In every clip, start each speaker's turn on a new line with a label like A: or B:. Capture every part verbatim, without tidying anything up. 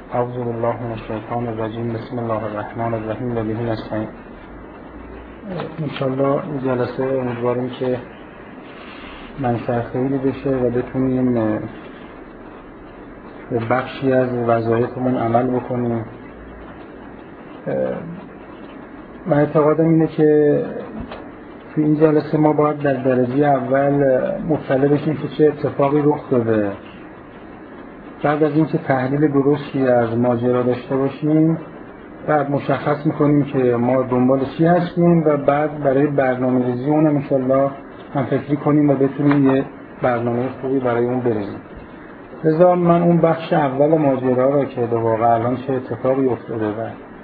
A: اعوذ بالله من الشیطان الرجیم. بسم الله الرحمن الرحیم و به نستعین. انشالله این جلسه امیدواریم که منفعت خیلی بشه و بتونیم به بخشی از وظایفمون عمل بکنیم. من اعتقادم اینه که تو این جلسه ما باید در درجه اول مطلع بشیم که چه اتفاقی رخ داده. بعد از اینکه تحلیل درستی از ماجرا داشته باشیم، بعد مشخص میکنیم که ما دنبال چی هستیم و بعد برای برنامه‌ریزی اونم انشالله هم فکری کنیم و بتونیم یه برنامه خوبی برای اون بریزیم. لذا من اون بخش اول ماجرا را که در واقع الان چه اتفاقی افتاده و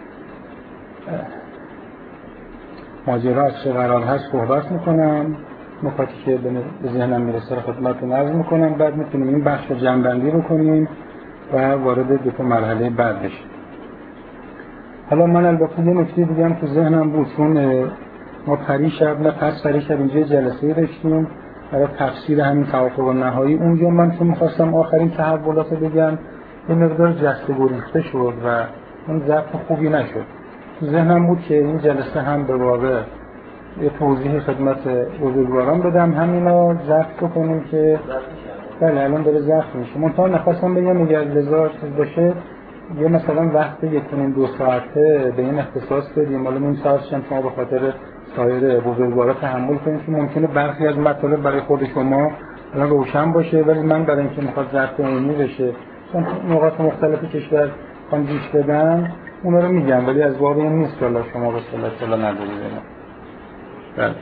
A: ماجرا از چه قرار هست صحبت میکنم، نکاتی که به ذهنم میرسه خدمتتون عرض میکنم، بعد میتونیم این بخش رو جمع‌بندی بکنیم و وارد دو تا مرحله بعد بشیم. حالا من البته یه نکته دیگه هم تو ذهنم بود، چون ما پری شب نه پس پری شب اینجا جلسه داشتیم برای تفسیر همین توافق نهایی. اونجا من چون میخواستم آخرین تحولات رو بگم یه مقدار جسته گریخته شد و اون ضبط خوبی نشد. تو ذهنم بود که این جلسه هم به واقع یه توضیح خدمت بزرگواران بدم، همینا ضبط کنیم که بله الان داره ضبط میشه. منتها نخواستم بگم اگر لذا چیز باشه یه مثلا وقت یک کنیم دو ساعته به این اختصاص بدیم، حالا نیم ساعتش هم شما به خاطر سایر بزرگوارا تحمل کنید که ممکنه برخی از مطالب برای خود شما الان روشن باشه، ولی من برای اینکه میخواد ضبط عمومی بشه چون نقاط مختلف کشور خوام گوش بدم اونا رو میگم، ولی از واقع این نیست که شما به اصطلاح اطلاع ندارید. بله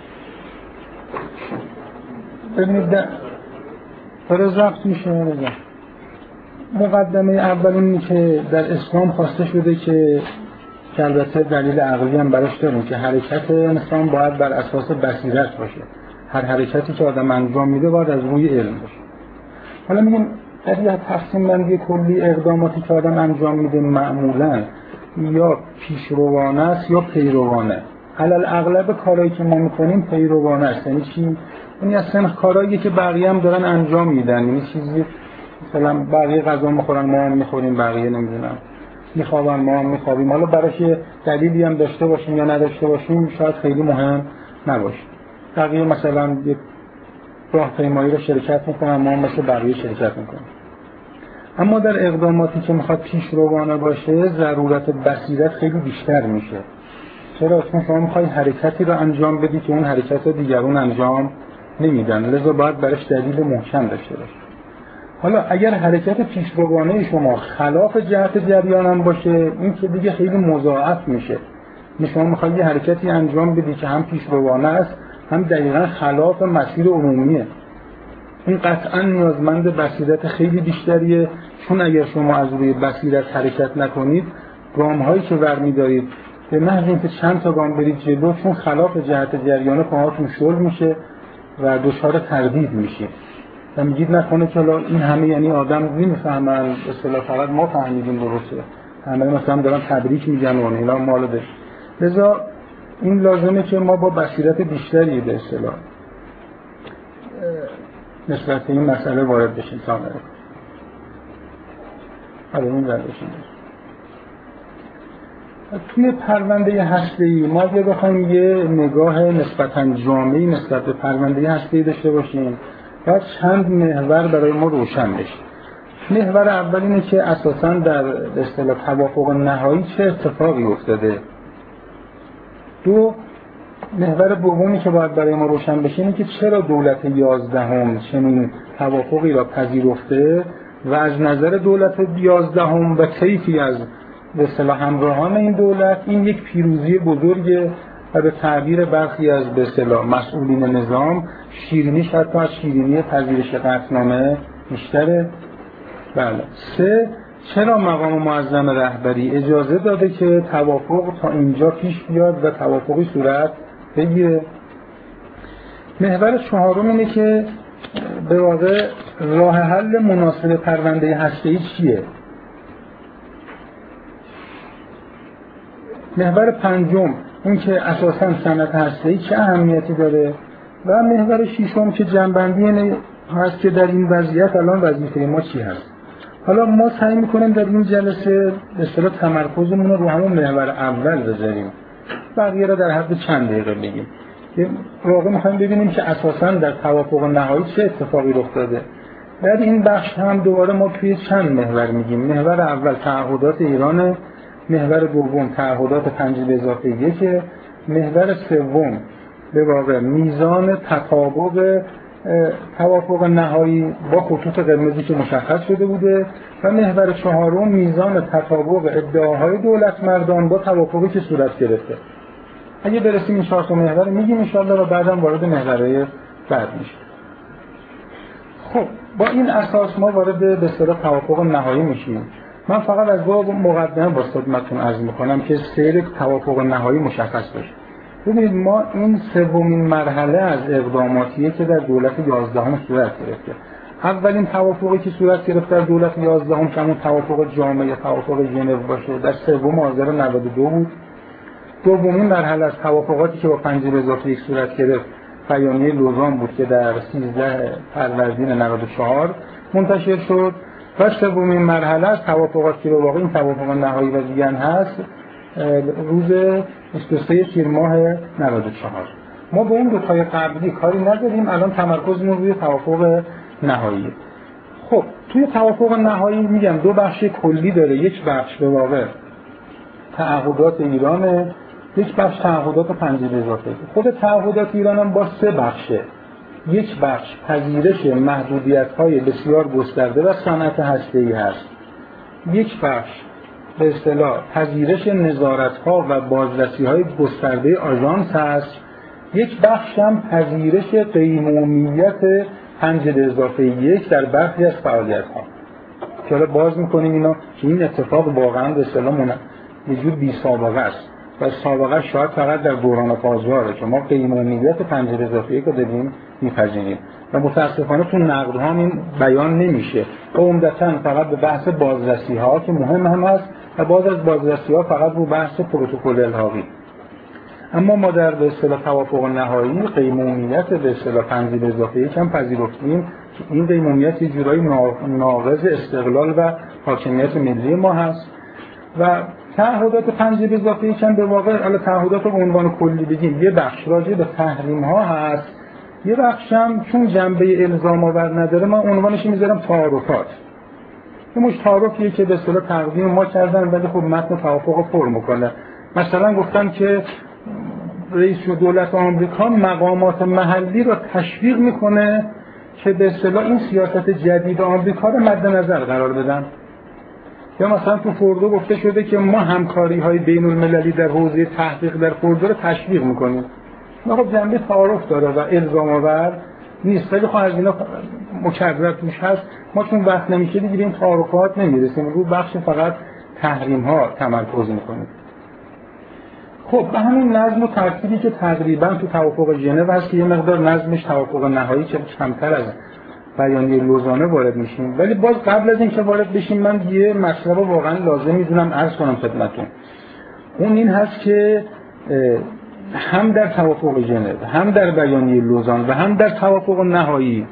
A: ببینید داره ضبط میشه. بگم مقدمه اول اینه که در اسلام خواسته شده که که البته دلیل عقلی هم براش داریم که حرکت انسان باید بر اساس بصیرت باشه. هر حرکتی که آدم انجام میده باید از روی علم باشه. حالا میگیم در یه تقسیم بندی کلی اقداماتی که آدم انجام میده معمولا یا پیشروانه است یا پیروانه. علل اغلب کارهایی که ما میکنیم پیروانه است. یعنی چی؟ یعنی اصلا کارهایی که بقیه هم دارن انجام میدن، یعنی چیزی مثلا بقیه غذا میخورن ما هم میخوریم، بقیه نمیدونم میخوابن ما هم میخوابیم. حالا براش دلیلی هم داشته باشیم یا نداشته باشیم شاید خیلی مهم نباشه. بقیه مثلا یک راهپیمایی رو شرکت میکنن، ما هم مثل بقیه شرکت میکنیم. اما در اقداماتی که میخواد پیشروانه باشه ضرورت بصیرت خیلی بیشتر میشه. چرا؟ چون شما میخوای حرکتی رو انجام بدی که اون حرکت رو دیگرون انجام نمیدن، لذا باید براش دلیل محکم داشته باشه. حالا اگر حرکت پیشروانه شما خلاف جهت جریان هم باشه این که دیگه خیلی مضاعف میشه. شما میخوای یه حرکتی انجام بدی که هم پیشروانه است هم دقیقا خلاف مسیر عمومیه، این قطعا نیازمند بصیرت خیلی بیشتریه. چون اگر شما از روی بصیرت حرکت نکنید گام هایی که برمیدارید به محض اینکه چند تا گام برید جلو چون خلاف جهت جریان پاهاتون شل میشه و دچار تردید میشید و میگید نکنه که این همه یعنی آدم نمیفهمن، به اصطلاح فقط ما فهمیدیم درسته، همه مثلا دارن تبریک میگن و اینا مال ده. لذا این لازمه که ما با بصیرت بیشتری به اصطلاح نسبت این مسئله وارد بشیم تا نره. حالا این وارد بشیم. توی پرونده هسته‌ای ما اگه بخوایم یه نگاه نسبتاً جامعی نسبت به پرونده هسته‌ای داشته باشیم باید چند محور برای ما روشن بشه. محور اول اینه که اساساً در اصطلاح توافق نهایی چه اتفاقی افتاده. دو، محور دومی که باید برای ما روشن بشه اینه که چرا دولت یازدهم چنین توافقی را پذیرفته و از نظر دولت یازدهم و طیفی از به اصطلاح همراهان این دولت این یک پیروزی بزرگه و به تعبیر برخی از به اصطلاح مسئولین نظام شیرینیش حتی از شیرینی پذیرش قطعنامه بیشتره. بله. سه، چرا مقام معظم رهبری اجازه داده که توافق تا اینجا پیش بیاد و توافقی صورت بگیره. محور چهارم اینه که به واقع راه حل مناسب پرونده هسته‌ای چیه. محور پنجم این که اساساً صنعت هسته‌ای چه اهمیتی داره و محور ششم که جنبندی اینه هست که در این وضعیت الان وظیفه ما چی هست. حالا ما سعی میکنیم در این جلسه به اصطلاح تمرکزمون رو رو همون محور اول بذاریم، بقیه رو در حد چند دقیقه بگیم. یه واقع میخوایم ببینیم که اساساً در توافق نهایی چه اتفاقی رخ داده. در این بخش هم دوباره ما توی چند محور میگیم. محور اول تعهدات ایران، محور دوم تعهدات پنج به اضافه یک، محور سوم به واقع میزان تطابق توافق نهایی با خطوط قرمزی که مشخص شده بوده و محور چهارم میزان تطابق ادعاهای دولت مردان با توافقی که صورت گرفته. اگه برسیم این چهار تا محور میگیم ان شاءالله و بعدم وارد محورهای بعد میشه. خب با این اساس ما وارد به اصطلاح توافق نهایی میشیم. من فقط از باب مقدمه با خدمتتون عرض میکنم که سیر توافق نهایی مشخص بشه. ببینید ما این سومین مرحله از اقداماتیه که در دولت یازدهم صورت گرفته. اولین توافقی که صورت گرفت در دولت یازدهم که همون توافق جامع توافق ژنو باشه در سوم آذر نود و دو بود. دومین مرحله از توافقاتی که با پنج به اضافه یک صورت گرفت بیانیه لوزان بود که در سیزده فروردین نود و چهار منتشر شد و سومین مرحله از توافقاتی که به واقع این توافق نهایی و دیگر هست روز بیست و سه تیر ماه نود و چهار. ما به اون دو تای قبلی کاری نداریم، الان تمرکزمون روی توافق نهایی. خب توی توافق نهایی میگم دو بخش کلی داره، یک بخش به واقع تعهدات ایرانه، یک بخش تعهدات پنج به اضافه. خود تعهدات ایران هم با سه بخشه. یک بخش پذیرش محدودیت‌های بسیار گسترده و صنعت هسته‌ای هست. یک بخش به اصطلاح پذیرش نظارت‌ها و بازرسی‌های گسترده آژانس هست. یک بخش هم پذیرش قیمومیت پنج به اضافه یک در برخی از فعالیت‌ها. که حالا باز می‌کنیم اینا که این اتفاق واقعاً به اصطلاح من یه جور بی سابقه است. و سابقه شاید فقط در دوران پازواره که ما قیمومیت پنج به اضافه یک رو داریم می‌پذیریم و متاسفانه تو نقدها این بیان نمیشه و عمدتاً فقط به بحث بازرسی‌ها که مهم هم هست و بعض از بازرسی‌ها فقط رو بحث پروتکل الحاقی. اما ما در به اصطلاح توافق نهایی قیمومیت به اصطلاح پنج به اضافه یک هم پذیرفتیم که این قیمومیت یه جورایی ناقض استقلال و حاکمیت ملی ما هست و تعهدات پنج به اضافه یک هم به واقع حالا تعهدات رو به عنوان کلی بگیم یه بخش راجع به تحریم ها هست، یه بخش هم چون جنبه الزام آور نداره من عنوانش میذارم تعارفات. این مش تعارفیه که به اصطلاح تقدیم ما کردن ولی خب متن توافق پر میکنه. مثلا گفتن که رئیس دولت آمریکا مقامات محلی رو تشویق میکنه که به اصطلاح این سیاست جدید آمریکا رو مد نظر قرار بدن. یا مثلا تو فوردو گفته شده که ما همکاری های بین المللی در حوزه تحقیق در فوردو رو تشویق میکنیم. ما خب جنبه تعارف داره و الزام آور نیست، ولی خب از اینا مکرر توش هست. ما چون وقت نمیشه دیگه این تعارفات نمیرسیم، رو بخش فقط تحریم ها تمرکز میکنیم. خب به همین نظم و ترتیبی که تقریبا تو توافق ژنو هست که یه مقدار نظمش توافق نهایی که کمتر از بیانیه لوزانه وارد میشیم، ولی باز قبل از اینکه وارد بشیم من یه مطلب واقعا لازم میدونم عرض کنم خدمتتون. اون این هست که هم در توافق ژنو هم در بیانیه لوزان و هم در توافق نهایی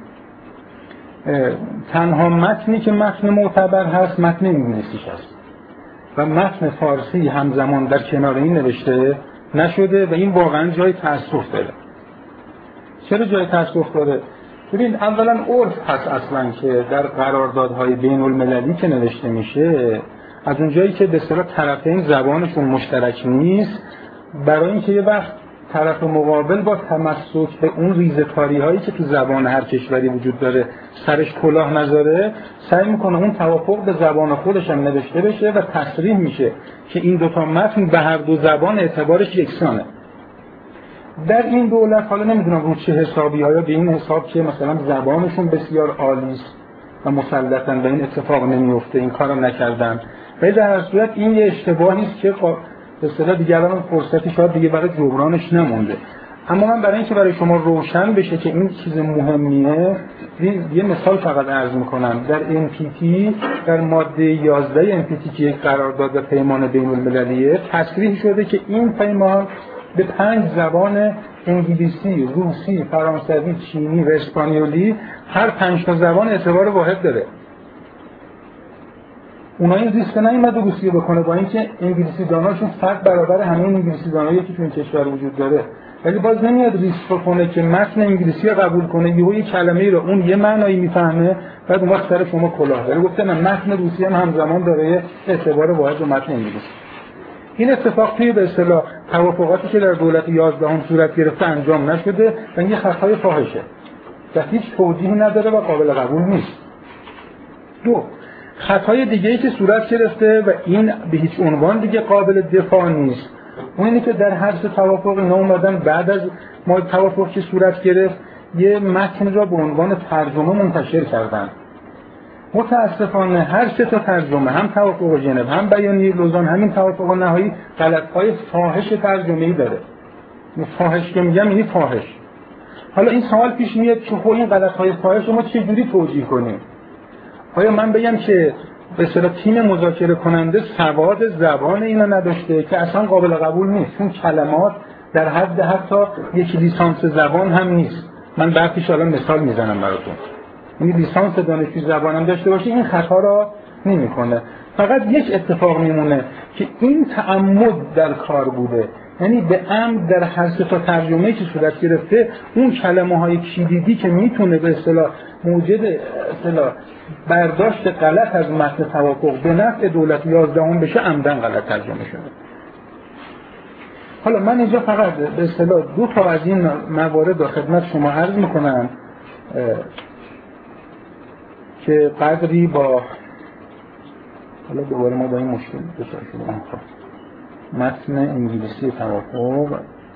A: تنها متنی که متن معتبر هست متن انگلیسیش هست و متن فارسی همزمان در کنار این نوشته نشده و این واقعا جای تأسف داره. چرا جای تأسف داره؟ ببین اولا عرف هست اصلا که در قراردادهای بین المللی که نوشته میشه از اونجایی که به اصطلاح طرفین زبانشون مشترک نیست، برای اینکه یه وقت طرف مقابل با تمسک به اون ریزکاری هایی که تو زبان هر کشوری وجود داره سرش کلاه نذاره، سعی میکنه اون توافق به زبان خودش هم نوشته بشه و تصریح میشه که این دوتا متن به هر دو زبان اعتبارش یکسانه. در این دولت حالا نمیدونم رو چه حسابی ها یا به این حساب که مثلا زبانشون بسیار عالی است و مسلطن و این اتفاق نمیفته این کارو نکردن، ولی در هر صورت این یه اشتباهی است که به اصطلاح دیگران فرصتی شاید دیگه برای جبرانش نمونده. اما من برای اینکه برای شما روشن بشه که این چیز مهمیه یه مثال فقط عرض میکنم. در ان پی تی در ماده یازده ان پی تی که یک قرارداد و پیمان بین المللیه تصریح شده که این پیمان به پنج زبان انگلیسی، روسی، فرانسوی، چینی و اسپانیولی هر پنج تا زبان اعتبار واحد داره. اونها این ریسک نیومد روسیه بکنه، با اینکه انگلیسی داناشون صد برابر همه انگلیسی دانایی که تو این کشور وجود داره، ولی باز نمیاد ریسک بکنه که متن انگلیسی رو قبول کنه. یهو یه کلمه‌ای رو اون یه معنایی میفهمه، بعد اون وقت سر شما کلاه داره. گفته من متن روسیه هم همزمان داره اعتبار واحد با متن انگلیسی. این اتفاق توی به اصطلاح توافقاتی که در دولت یازدهم صورت گرفته انجام نشده و این یه خطای فاحشه و هیچ توجیهی نداره و قابل قبول نیست. دو، خطای دیگه‌ای که صورت گرفته و این به هیچ عنوان دیگه قابل دفاع نیست، اون اینه که در هر سه توافق اینا اومدن بعد از ما توافق که صورت گرفت یه متن را به عنوان ترجمه منتشر کردن. متاسفانه هر سه تا ترجمه، هم توافق ژنو، هم بیانیه لوزان، همین توافق نهایی، غلط‌های فاحش ترجمه‌ای داره. فاحش که میگم یعنی فاحش. حالا این سوال پیش میاد که خب این غلط‌های فاحش رو ما چجوری توجیه کنیم؟ آیا من بگم که به اصطلاح تیم مذاکره کننده سواد زبان اینو نداشته که اصلا قابل قبول نیست، چون کلمات در حد حتی یک لیسانس زبان هم نیست. من بعدش الان مثال میزنم براتون. یعنی لیسانس دانشجوی زبانم داشته باشه این خطا را نمیکنه. فقط یک اتفاق میمونه که این تعمد در کار بوده، یعنی به عمد در هر سه تا ترجمه‌ای که صورت گرفته اون کلمه‌های کلیدی که میتونه به اصطلاح موجب اصطلاح برداشت غلط از متن توافق به نفع دولت یازدهم بشه عمدن غلط ترجمه شده. حالا من اینجا فقط به اصطلاح دو تا از این موارد رو خدمت شما عرض میکنم که قدری با حالا دوباره ما با این مشکل دچار شدیم. متن انگلیسی توافق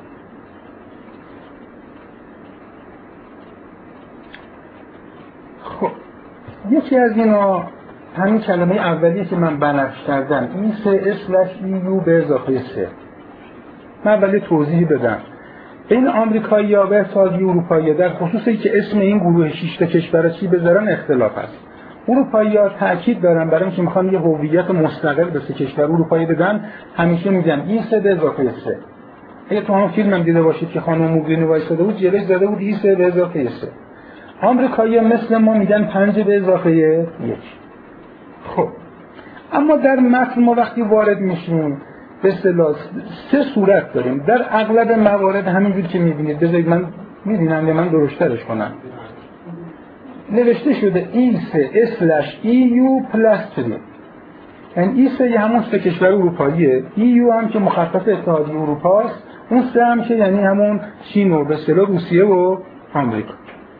A: خب یکی از اینا همین کلمه اولیه که من بنفش کردم، این سه اسلش ایو به اضافه سه. من اولی توضیح بدم. این آمریکایی ها و اتحادیه اروپایی در خصوص این که اسم این گروه شش تا کشور چی بذارن اختلاف هست. اروپایی ها تاکید دارن برای اینکه میخوان یه هویت مستقل به سه کشور اروپایی بدن، همیشه میگن این سه به اضافه سه. اگه تو هم فیلم هم دیده باشید که خانم موگرینی وایساده بود جلوش زده بود این سه به اضافه سه. آمریکایی ها مثل ما میگن پنج به اضافه یک. خب اما در متن ما وقتی وارد میشیم به اصطلاح سه صورت داریم. در اغلب موارد همینجور که میبینید، بذارید من میبینم یا من درشترش کنم، نوشته شده ای سه اسلش ای یو پلاس تری. یعنی ای سه همون سه کشور اروپاییه، ای یو هم که مخفف اتحادیه اروپاست، اون سه هم که یعنی همون چین و به اصطلاح روسیه و آمریکا.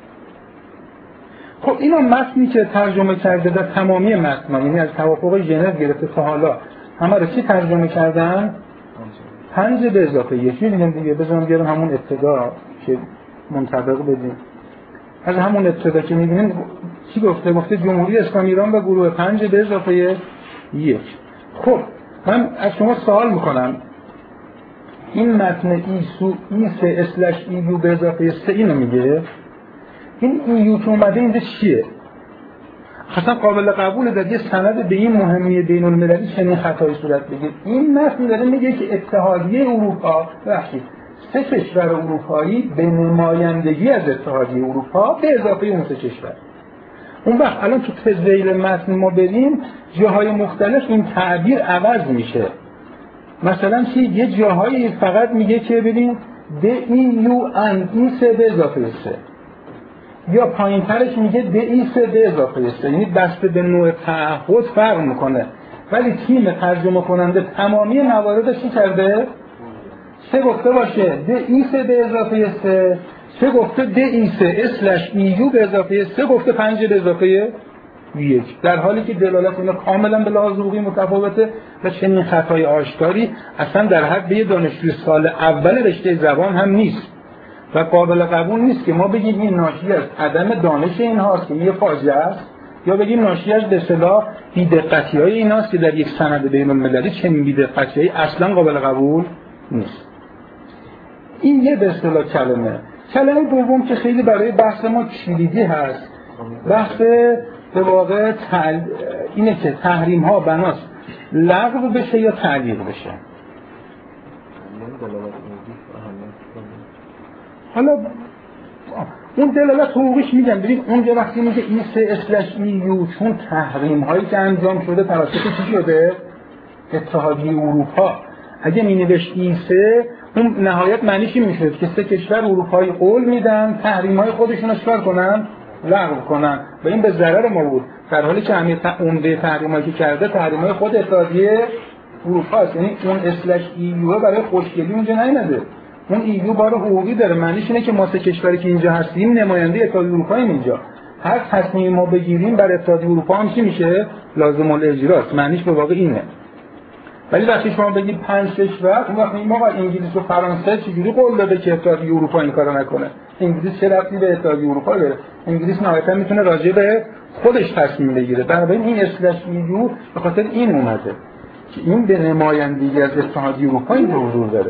A: خب اینا متنی که ترجمه کرده در تمامی متن، یعنی از توافق ژنو گرفته تا حالا همه رو چی ترجمه کردن؟ پنج به اضافه یک. می‌بینیم دیگه، بذارم بیارم همون ابتدا که منطبق بدیم. از همون ابتدا که می‌بینیم چی گفته؟ گفته جمهوری اسلامی ایران و گروه پنج به اضافه یک. خب من از شما سوال می‌کنم، این متن ایسو ای سه اسلش ایو به اضافه سه اینو میگه؟ این ایو که اومده اینجا چیه؟ اصلا قابل قبوله در یه سند به این مهمیه بین المللی چنین خطایی صورت بگیر؟ این متن داره میگه که اتحادیه اروپا بخشید سه کشور اروپایی به نمایندگی از اتحادیه اروپا به اضافه اون سه کشور. اون وقت الان تو تذیل متن ما بریم جاهای مختلف این تعبیر عوض میشه. مثلا چی؟ یه جاهایی فقط میگه که ببین د ای یو ان این سه به اضافه سه، یا پایین ترش میگه د ای سه به اضافه سه، یعنی بسته به نوع تعهد فرق میکنه. ولی تیم ترجمه کننده تمامی موارد چی کرده؟ سه گفته باشه د ای سه به اضافه سه، سه گفته د ای سه اسلش ایو به اضافه سه، گفته پنج به اضافه یک، در حالی که دلالت اینا کاملا به لحاظ حقوقی متفاوته و چنین خطای آشکاری اصلا در حد به دانشجوی سال اول رشته زبان هم نیست و قابل قبول نیست که ما بگیم این ناشی از عدم دانش اینهاست که یه فاجعه است، یا بگیم ناشی از به اصطلاح بی‌دقتی‌های ایناست که در یک سند بین‌المللی چنین بی‌دقتی‌هایی اصلا قابل قبول نیست. این یه به اصطلاح کلمه. کلمه دوم که خیلی برای بحث ما کلیدی هست، بحث به واقع تل... اینه که تحریم ها بناست لغو بشه یا تعلیق بشه. حالا اون دلالت حقوقیش میگم ببین اونجا وقتی میگه ای سه اسلش ای یو چون تحریم هایی که انجام شده توسط چی شده؟ اتحادیه اروپا. اگه می نوشت ای سه اون نهایت معنیش این میشد که سه کشور اروپایی قول میدن تحریم های خودشون رو چکار کنن؟ لغو کنن و این به ضرر ما بود، در حالی که همه عمده تحریم هایی که کرده تحریم های خود اتحادیه اروپا است. یعنی اون اسلش ای یو برای خوشگلی اونجا نیامده. اون ای یو بار حقوقی داره، معنیش اینه که ما سه کشوری که اینجا هستیم نماینده اتحادیه اروپا ایم. اینجا هر تصمیم ما بگیریم بر اتحادیه اروپا هم چی میشه؟ لازم الاجراست. معنیش به واقع اینه. ولی وقتی شما بگید پنج کشور، اون وقت این موقع انگلیس و فرانسه چجوری قول داده که اتحادیه اروپا این کارو نکنه؟ انگلیس چه ربطی به اتحادیه اروپا داره؟ انگلیس نهایتا میتونه راجع به خودش تصمیم بگیره. بنابراین این اسلش ایو به خاطر این اومده که این به نمایندگی از اتحادیه اروپا این حضور داره.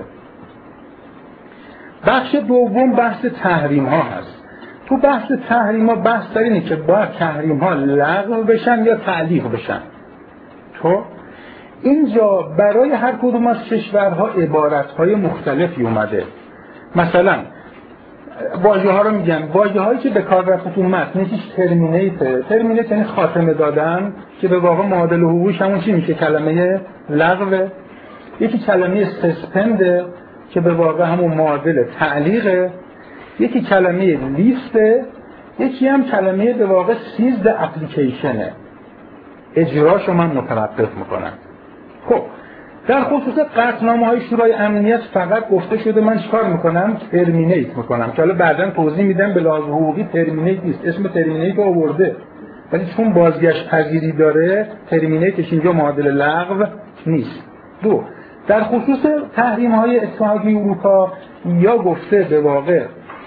A: بخش دوم بحث تحریم ها هست. تو بحث تحریم ها بحث در اینه که باید تحریم ها لغو بشن یا تعلیق بشن. تو اینجا برای هر کدوم از کشورها عبارت‌های مختلفی اومده. مثلا واژه ها رو میگن، واژه هایی که به کار رفته تو متن، یکیش ترمینیت. ترمینیت یعنی خاتمه دادن که به واقع معادل حقوقیش همون چی میشه؟ کلمه لغو. یکی کلمه سسپند که به واقع همون معادل تعلیقه. یکی کلمه لیسته. یکی هم کلمه به واقع سیزد اپلیکیشنه، اجراشو من متوقف میکنم. خب در خصوص قطعنامه های شورای امنیت فقط گفته شده من چیکار میکنم؟ ترمینیت میکنم، که حالا بعداً توضیح میدم به لحاظ حقوقی ترمینیت نیست، اسم ترمینیت رو آورده ولی چون بازگشت پذیری داره ترمینیتش اینجا معادل لغو نیست. دو، در خصوص تحریم های اتحادیه اروپا یا گفته به واقع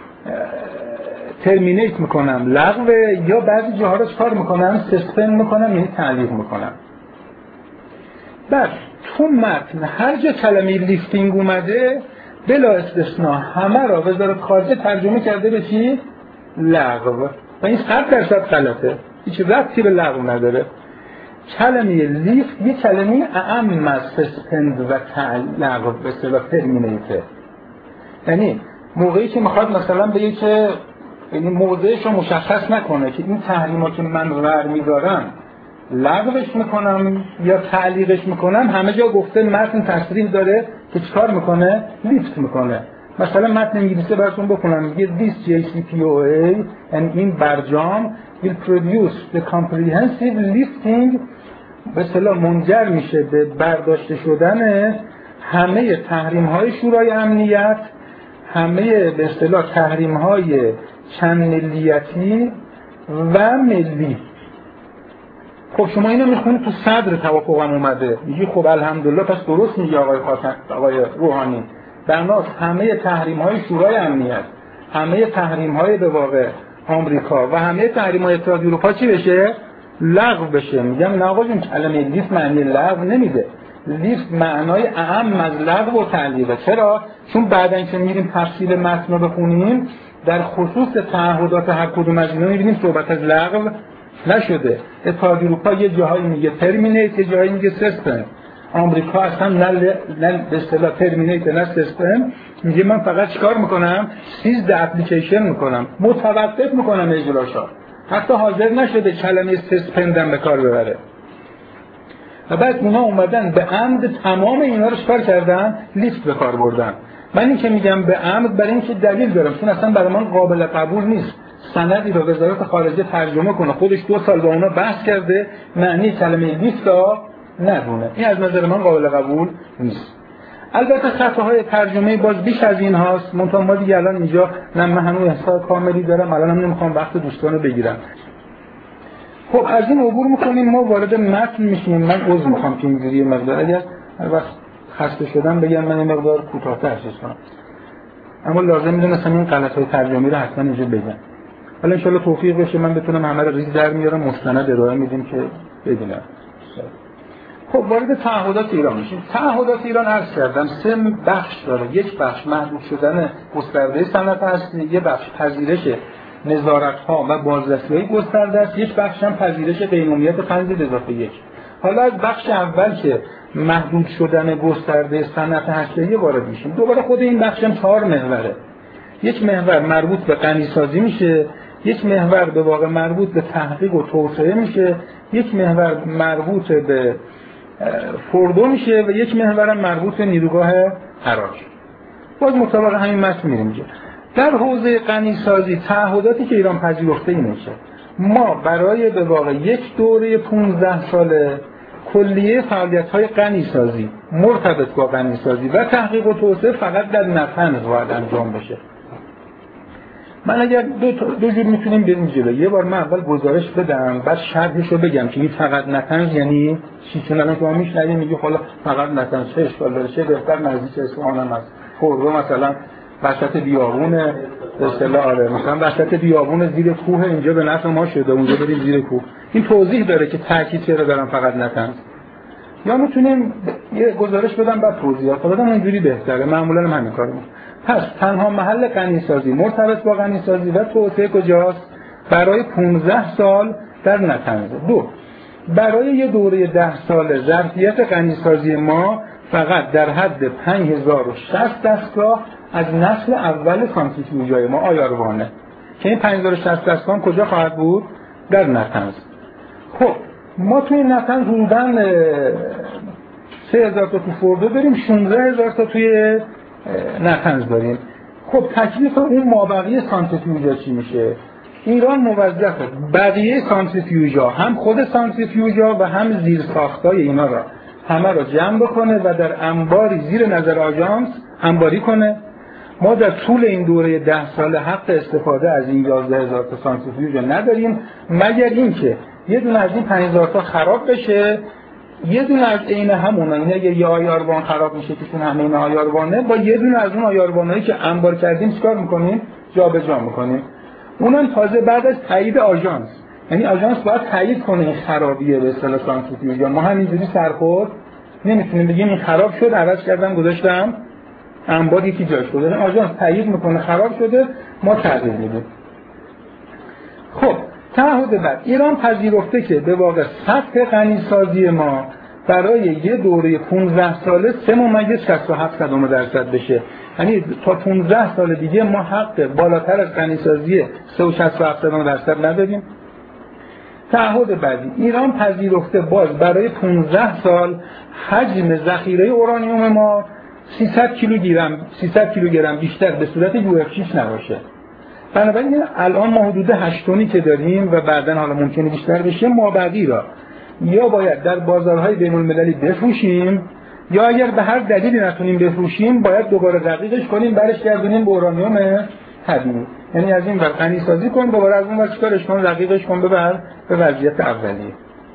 A: ترمینیت میکنم لغو، یا بعضی جاها رو چیکار میکنم؟ سسپند میکنم، یعنی تعلیق میکنم. بعد تو متن هر جا کلمه لیفتینگ اومده بلا استثناء همه را وزارت خارجه ترجمه کرده به چی؟ لغو. و این صد درصد غلطه، هیچ ربطی به لغو نداره. کلمه لیفت یه کلمه اعم از سسپند و لغو به اصطلاح ترمینیته. یعنی موقعی که میخواد مثلا بگه که یعنی موضعش رو مشخص نکنه که این تحریمات که من ور میدارم لغوش میکنم یا تعلیقش میکنم، همه جا گفته متن تصریح داره که چیکار میکنه؟ لیفت میکنه. مثلا متن انگلیسی براتون بخونم، میگه This جی سی پی او ای and این برجام will produce the comprehensive lifting، به اصطلاح منجر میشه به برداشته شدن همه تحریم های شورای امنیت، همه به اصطلاح تحریم های چند ملیتی و ملی. خب شما اینو میخونید تو صدر توافقم اومده، میگی خب الحمدلله پس درست میگه آقای خاتم آقای روحانی. در ناس همه تحریم های شورای امنیت، همه تحریم های به واقع آمریکا و همه تحریم های اتحادیه اروپا چی بشه؟ لغو بشه. میگم نه آقا جون، کلمه لیست معنی لغو نمیده. لیست معنای اعم از لغو و تعلیقه. چرا؟ چون بعدن که میریم تفصیل متن رو بخونیم در خصوص تعهدات هر کدوم از اینا میبینیم صحبت از لغو نشده. اتحادیه اروپا یه جاهایی میگه ترمینیت، یه جاهایی میگه سسپند. آمریکا اصلا نه نه به اصطلاح ترمینیت نه سسپند، میگه من فقط چیکار میکنم؟ سیزد اپلیکیشن میکنم، متوقف میکنم اجراشو. حتی حاضر نشده کلمه سسپندم به کار ببره. و بعد اونا اومدن به عمد تمام اینا رو چیکار کردن؟ لیفت به کار بردن. من این که میگم به عمد برای اینکه دلیل دارم، چون اصلا برای من قابل قبول نیست سندی رو وزارت خارجه ترجمه کنه خودش دو سال با اونا بحث کرده معنی کلمه لیفت رو ندونه. این از نظر من قابل قبول نیست. البته خطاهای ترجمه باز بیش از این هاست، منتها ما دیگه الان اینجا نه من هنوز احساس کاملی دارم، الان هم نمیخوام وقت دوستان رو بگیرم. خب از این عبور میکنیم، ما وارد متن میشیم. من عذر میخوام که اینجوری مقدار اگر هر وقت خسته شدم بگم من این مقدار کوتاه‌تر چیز کنم، اما لازم میدونستم این غلط‌های ترجمه‌ای رو حتما اینجا بگم. حالا ان شاءالله توفیق بشه من بتونم همه رو ریز در میارم، مستند ارائه میدیم که بدونم. خب وارد تعهدات ایران میشیم. تعهدات ایران عرض کردم سه بخش داره. یک بخش محدود شدن گسترده صنعت هستی، یک بخش پذیرش نظارت‌ها و بازرسی‌های گسترده است، یک بخش هم پذیرش قیمومیت پنج اضافه یک. حالا از بخش اول که محدود شدن گسترده صنعت هسته‌ای وارد میشیم. دوباره خود این بخش هم چهار محوره. یک محور مربوط به غنی‌سازی میشه، یک محور به واقع مربوط به تحقیق و توسعه میشه، یک محور مربوط به فردو میشه و یک محور مربوط به نیروگاه حراج. باز مطابق همین متن میریم اینجا. در حوزه غنی‌سازی تعهداتی که ایران پذیرفته اینه که ما برای به واقع یک دوره پانزده ساله کلیه فعالیت‌های غنی‌سازی مرتبط با غنی‌سازی و تحقیق و توسعه فقط در نطنز باید انجام بشه. من اگر دو, دو جور میتونیم بریم جلو. یه بار من اول گزارش بدم بعد شرحش رو بگم که این فقط نطنز یعنی چی. چون الان شما میشنوید میگی خلا فقط نطنز چه اشکال داره، چه بهتر نزدیک اصفهان هم هست، فردو مثلا وسط بیابونه به اصطلاح آره مثلا وسط بیابون زیر کوه اینجا به نفع ما شده اونجا بریم زیر کوه. این توضیح داره که تاکید چرا دارم فقط نطنز. یا میتونیم یه گزارش بدم بعد توضیحات بدم، اونجوری بهتره. معمولا هم همین کارو میکنم. پس تنها محل غنی‌سازی مرتبط با غنی‌سازی و توسعه کجاست؟ برای پانزده سال در نطنز. دو، برای یه دوره ده ساله ظرفیت غنی‌سازی ما فقط در حد پنج هزار و شصت دستگاه از نسل اول سانتریفیوژهای ما آیاروانه که این پنج هزار و شصت دستگاه کجا خواهد بود؟ در نطنز. خب ما توی نطنز حدوداً سه هزار تا تو فردو داریم، شانزده هزار تا توی نطنز داریم. خب تکلیف اون مابقی سانتریفیوژها چی میشه؟ ایران موظفه بقیه سانتریفیوژها هم خود سانتریفیوژها و هم زیر ساختای اینا را همه را جمع بکنه و در انباری زیر نظر آژانس انباری کنه. ما در طول این دوره ده ساله حق استفاده از این یازده هزار تا سانتریفیوژ نداریم مگر اینکه یه دونه از این پنج هزار تا خراب بشه، یه دونه از عین همونا، این اگه یه آیاروان خراب میشه که چون همه این آیاروانه، با یه دونه از اون آیاروانایی که انبار کردیم چیکار میکنیم؟ جابجا میکنیم. اونم تازه بعد از تایید آژانس. یعنی آژانس باید تایید کنه این خرابیه به اصطلاح سانتریفیوژ. ما همینجوری سرخورد نمیتونیم بگیم این خراب شد عوض کردم گذاشتم انبار یکی جاش گذاشتم. آژانس تایید میکنه خراب شده، ما تغییر میدیم. خب تعهد بعد ایران پذیرفته که به واقع سطح غنی‌سازی ما برای یه دوره پانزده ساله سه ممیز شصت و هفت درصد بشه. یعنی تا پانزده سال دیگه ما حق بالاتر از غنی‌سازی سه و شصت و هفت درصد نداریم. تعهد بعدی ایران پذیرفته باز برای پانزده سال حجم ذخیره اورانیوم ما سیصد کیلوگرم سیصد کیلوگرم بیشتر به صورت یو اف شش نباشه. بنابراین الان ما حدود هشت تنی که داریم و بعداً حالا ممکنه بیشتر بشه، ما بقیه را یا باید در بازارهای بین‌المللی بفروشیم یا اگر به هر دلیلی نتونیم بفروشیم باید دوباره دقیقش کنیم برش گردونیم به اورانیوم طبیعی. یعنی از این ور غنی‌سازی کن دوباره از اون ور چیکارش کن دقیقش کن ببر به وضعیت اولیه.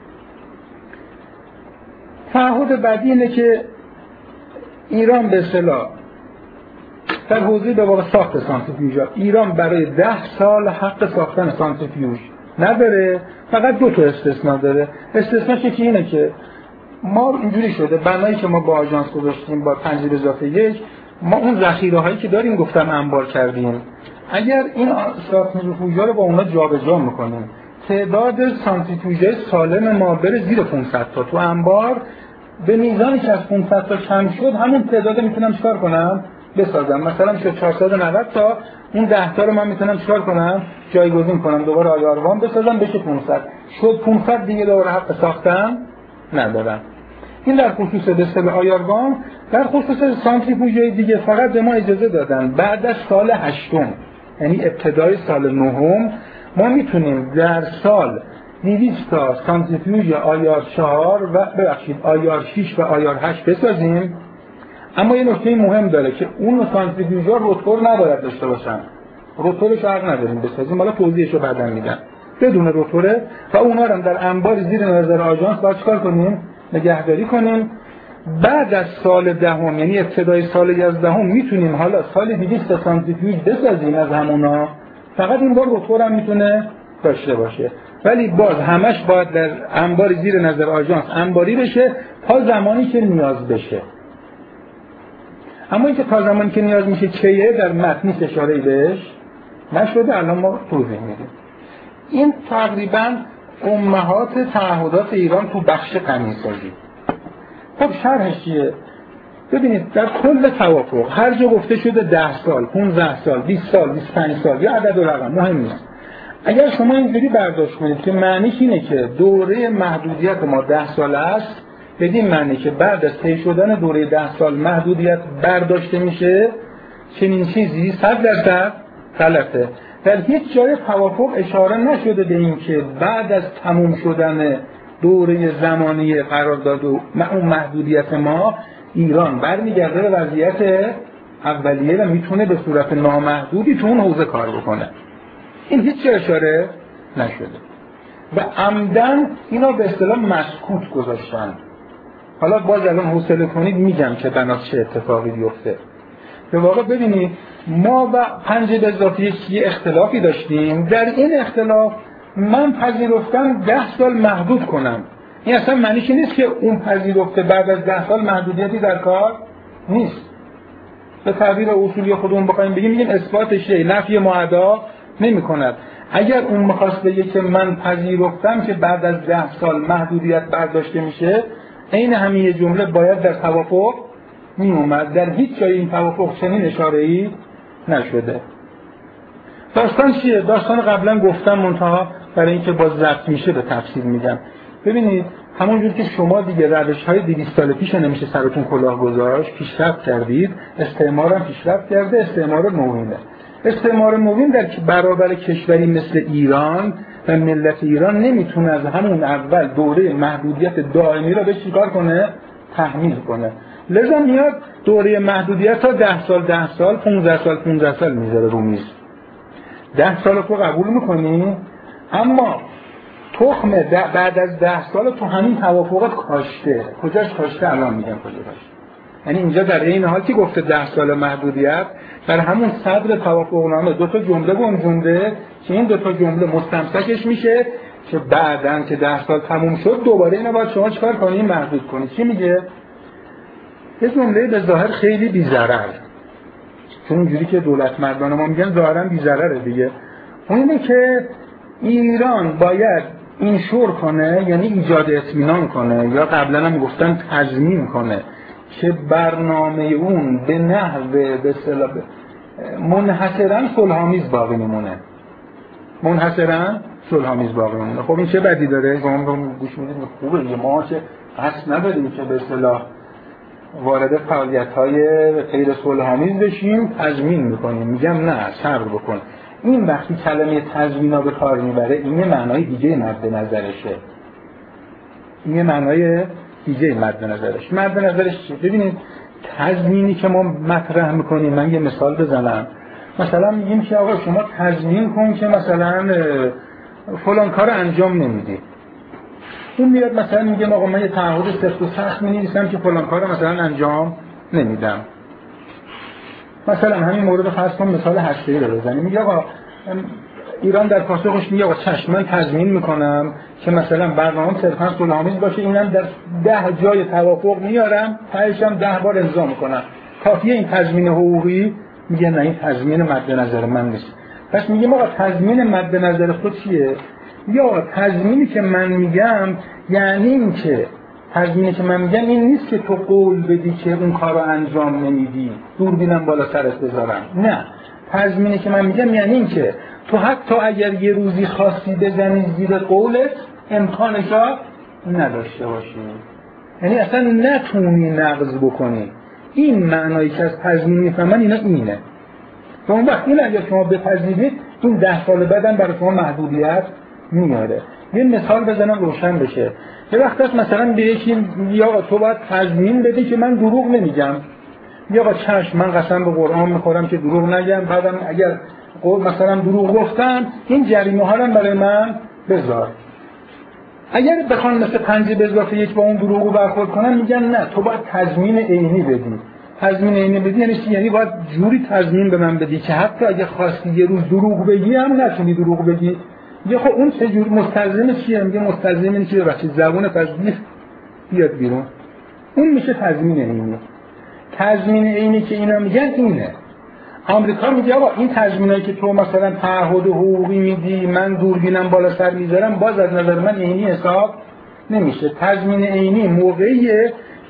A: تعهد بعدی اینه که ایران به اصطلاح در حوزه به واقع ساخت سانتریفیوژ ایران برای ده سال حق ساختن سانتریفیوژ نداره، فقط دو تا استثناء داره. استثناءش یکی اینه که ما اینجوری شده بنایی که ما با آژانس گذاشتیم با پنج به اضافه یک ما اون ذخیره هایی که داریم گفتم انبار کردیم، اگر این سانتریفیوژها رو با اونا جابجا میکنیم تعداد سانتریفیوژهای سالم ما بره زیر پانصد تا تو انبار، به میزانی که از پانصد تا کم شد همون تعداد میتونم چیکار کنم بسازم. مثلا شد چهارصد و نود تا، اون ده تا رو من میتونم چیکار کنم جایگزین کنم دوباره آیاروان بسازم بشه پانصد. شد پانصد دیگه دوباره حق ساختن ندارم. این در خصوص به اصطلاح آیاروان. در خصوص سانتریفیوژهای دیگه فقط به ما اجازه دادن بعد از سال هشتم یعنی ابتدای سال نهم ما میتونیم در سال دویست تا سانتریفیوژ آیار چهار و ببخشید آیار شش و آیار هشت بسازیم. اما یه نکته مهم داره که اون سانتریفیوژها روتور نباید داشته باشن. روتورش حق نداریم بسازیم، حالا توضیحشو بعدا میدم. بدون روتوره و اونا رو در انبار زیر نظر آژانس باید چیکار کنیم؟ نگهداری کنیم. بعد از سال دهم یعنی ابتدای سال یازدهم میتونیم حالا سال دویست تا سانتریفیوژ بسازیم از همونا، فقط این بار روتور هم میتونه داشته باشه، ولی باز همش باید در انبار زیر نظر آژانس انباری بشه تا زمانی که نیاز بشه. اما اینکه تا زمانی که نیاز میشه چیه در متن اشاره‌ای بهش نشده، الان ما توضیح میدیم. این تقریباً امهات تعهدات ایران تو بخش غنی‌سازی. خب شرحش چیه؟ ببینید در کل توافق هر جا گفته شده ده سال، پانزده سال، بیست سال، بیست و پنج سال یا عدد و رقم مهم نیست. اگر شما اینجوری برداشت کنید که معنیش اینه که دوره محدودیت ما ده سال است، بدین معنی که بعد از طی شدن دوره ده سال محدودیت برداشته میشه، چنین چیزی صد درصد غلطه. در هیچ جای توافق اشاره نشده به این که بعد از تموم شدن دوره زمانی قرارداد و اون محدودیت ما ایران برمیگرده به وضعیت اولیه و میتونه به صورت نامحدودی تو اون حوزه کار بکنه. این هیچ جای اشاره نشده و عمدن اینا به اصطلاح مسکوت گذاشتن. حالا باز الان حوصله کنید میگم که بنا چه اتفاقی بیفته. به واقع ببینید ما و پنج به اضافه یک یه اختلافی داشتیم. در این اختلاف من پذیرفتم ده سال محدود کنم. این اصلا معنیش نیست که اون پذیرفته بعد از ده سال محدودیتی در کار نیست. به تعبیر اصولی خودمون بخوایم بگیم میگیم اثبات شیء نفی معدا نمی کند. اگر اون می‌خواست بگه که من پذیرفتم که بعد از ده سال محدودیت برداشته میشه، این همین جمله باید در توافق می اومد. در هیچ جای این توافق چنین اشاره‌ای نشده. داستان چیه؟ داستان قبلا گفتم منتها برای اینکه باز ضبط میشه به تفصیل میگم. ببینید همونجور که شما دیگه روش‌های دویست سال پیش نمیشه سرتون کلاه گذاشت، پیشرفت کردید، استعمار هم پیشرفت کرده، استعمار نوینه. استعمار نوین در برابر کشوری مثل ایران و ملت ایران نمیتونه از همون اول دوره محدودیت دائمی را به چیکار کنه؟ تحمیل کنه. لذا میاد دوره محدودیت تا ده سال ده سال، پانزده سال پانزده سال میذاره رو میز. ده سال رو قبول میکنی، اما تخم بعد از ده سال تو همین توافقات کاشته. کجاش کاشته؟ الان میگم کجا کاشته. یعنی اینجا در این حال که گفته ده سال محدودیت، در همون صدر توافقنامه دو تا جمله گنجونده که این دو تا جمله مستمسکش میشه که بعدن که ده سال تموم شد دوباره اینو باید شما چکار کنید؟ محدود کنید. چی میگه؟ یه جمله به ظاهر خیلی بی‌ضرر، چون اینجوری که دولت مردان ما میگن ظاهرا بی‌ضرره دیگه. اون اینه که ایران باید اینشور کنه، یعنی ایجاد اطمینان کنه، یا قبلا هم گفتن تضمین کنه که برنامه اون به نحو به اصطلاح منحصرا صلح‌آمیز باقی میمونه. منحصرا صلح‌آمیز باقی میمونه. خب این چه بدی داره؟ شما گوش میدید خوبه، ما که قصد نداریم که به اصطلاح وارد فعالیت‌های غیر صلح‌آمیز بشیم، تضمین می‌کنیم. میگم نه، صبر بکن. این وقتی کلمه تضمینا به کار میبره، این یه معنای دیگه مد نظرشه. این یه معنای دیگه مد نظرش. مد نظرش چیه؟ ببینید تضمینی که ما مطرح می‌کنیم، من یه مثال بزنم. مثلا میگیم که آقا شما تضمین کن که مثلا فلان کار انجام نمیدی. اون میاد مثلا میگه آقا من یه تعهد سفت و سخت می‌نویسم که فلان کارو مثلا انجام نمیدم. مثلا همین مورد فرض کن مثال هسته‌ای رو بزنیم. میگه آقا ایران در پاسخش میگه آقا چشم من تضمین میکنم که مثلا برنامه صرفاً صلح‌آمیز باشه، اینم در ده جای توافق میارم، تهش هم ده بار امضا میکنم. کافیه این تضمین حقوقی؟ میگه نه، این تضمین مد نظر من نیست. پس میگه آقا تضمین مد نظر خود چیه؟ یا تضمینی که من میگم یعنی این که تضمینی که من میگم این نیست که تو قول بدی که اون کار رو انجام نمیدی، دوربینم بالا سرت بذارم. نه، تضمینی که من میگم یعنی این که تو حتی اگر یه روزی خواستی بزنی زیر قولت، امکانش را نداشته باشی، یعنی اصلا نتونی نقض بکنی. این معنایی که از تضمین میفهمن اینا اینه. و اون وقت این اگر شما بپذیرید، این ده سال بعدم برای شما محدودیت میاره. یه مثال بزنم روشن بشه. یه وقت هست مثلا به یکی یا آقا تو باید تضمین بدی که من دروغ نمیگم. یا آقا چشم من قسم به قرآن میخورم که دروغ نگم، بعدم اگر مثلا دروغ گفتم این جریمه ها رو برای من بذار. اگر بخوان مثل پنج به اضافه یک با اون دروغو برخورد کنن، میگن نه تو باید تضمین عینی بدی. تضمین عینی بدی یعنی چی؟ یعنی باید جوری تضمین به من بدی که حتی اگه خواستی یه روز دروغ بگی هم نتونی دروغ بگی. میگه خب اون چه جور مستلزم چیه؟ میگه مستلزم اینه که بچه زبون تضمین بیاد بیرون. اون میشه تضمین عینی. تضمین عینی که اینا میگن اینه. آمریکا میگه آقا این تضمینایی که تو مثلا تعهد حقوقی میدی، من دوربینم بالا سر میذارم، باز از نظر من عینی حساب نمیشه. تضمین عینی موقعیه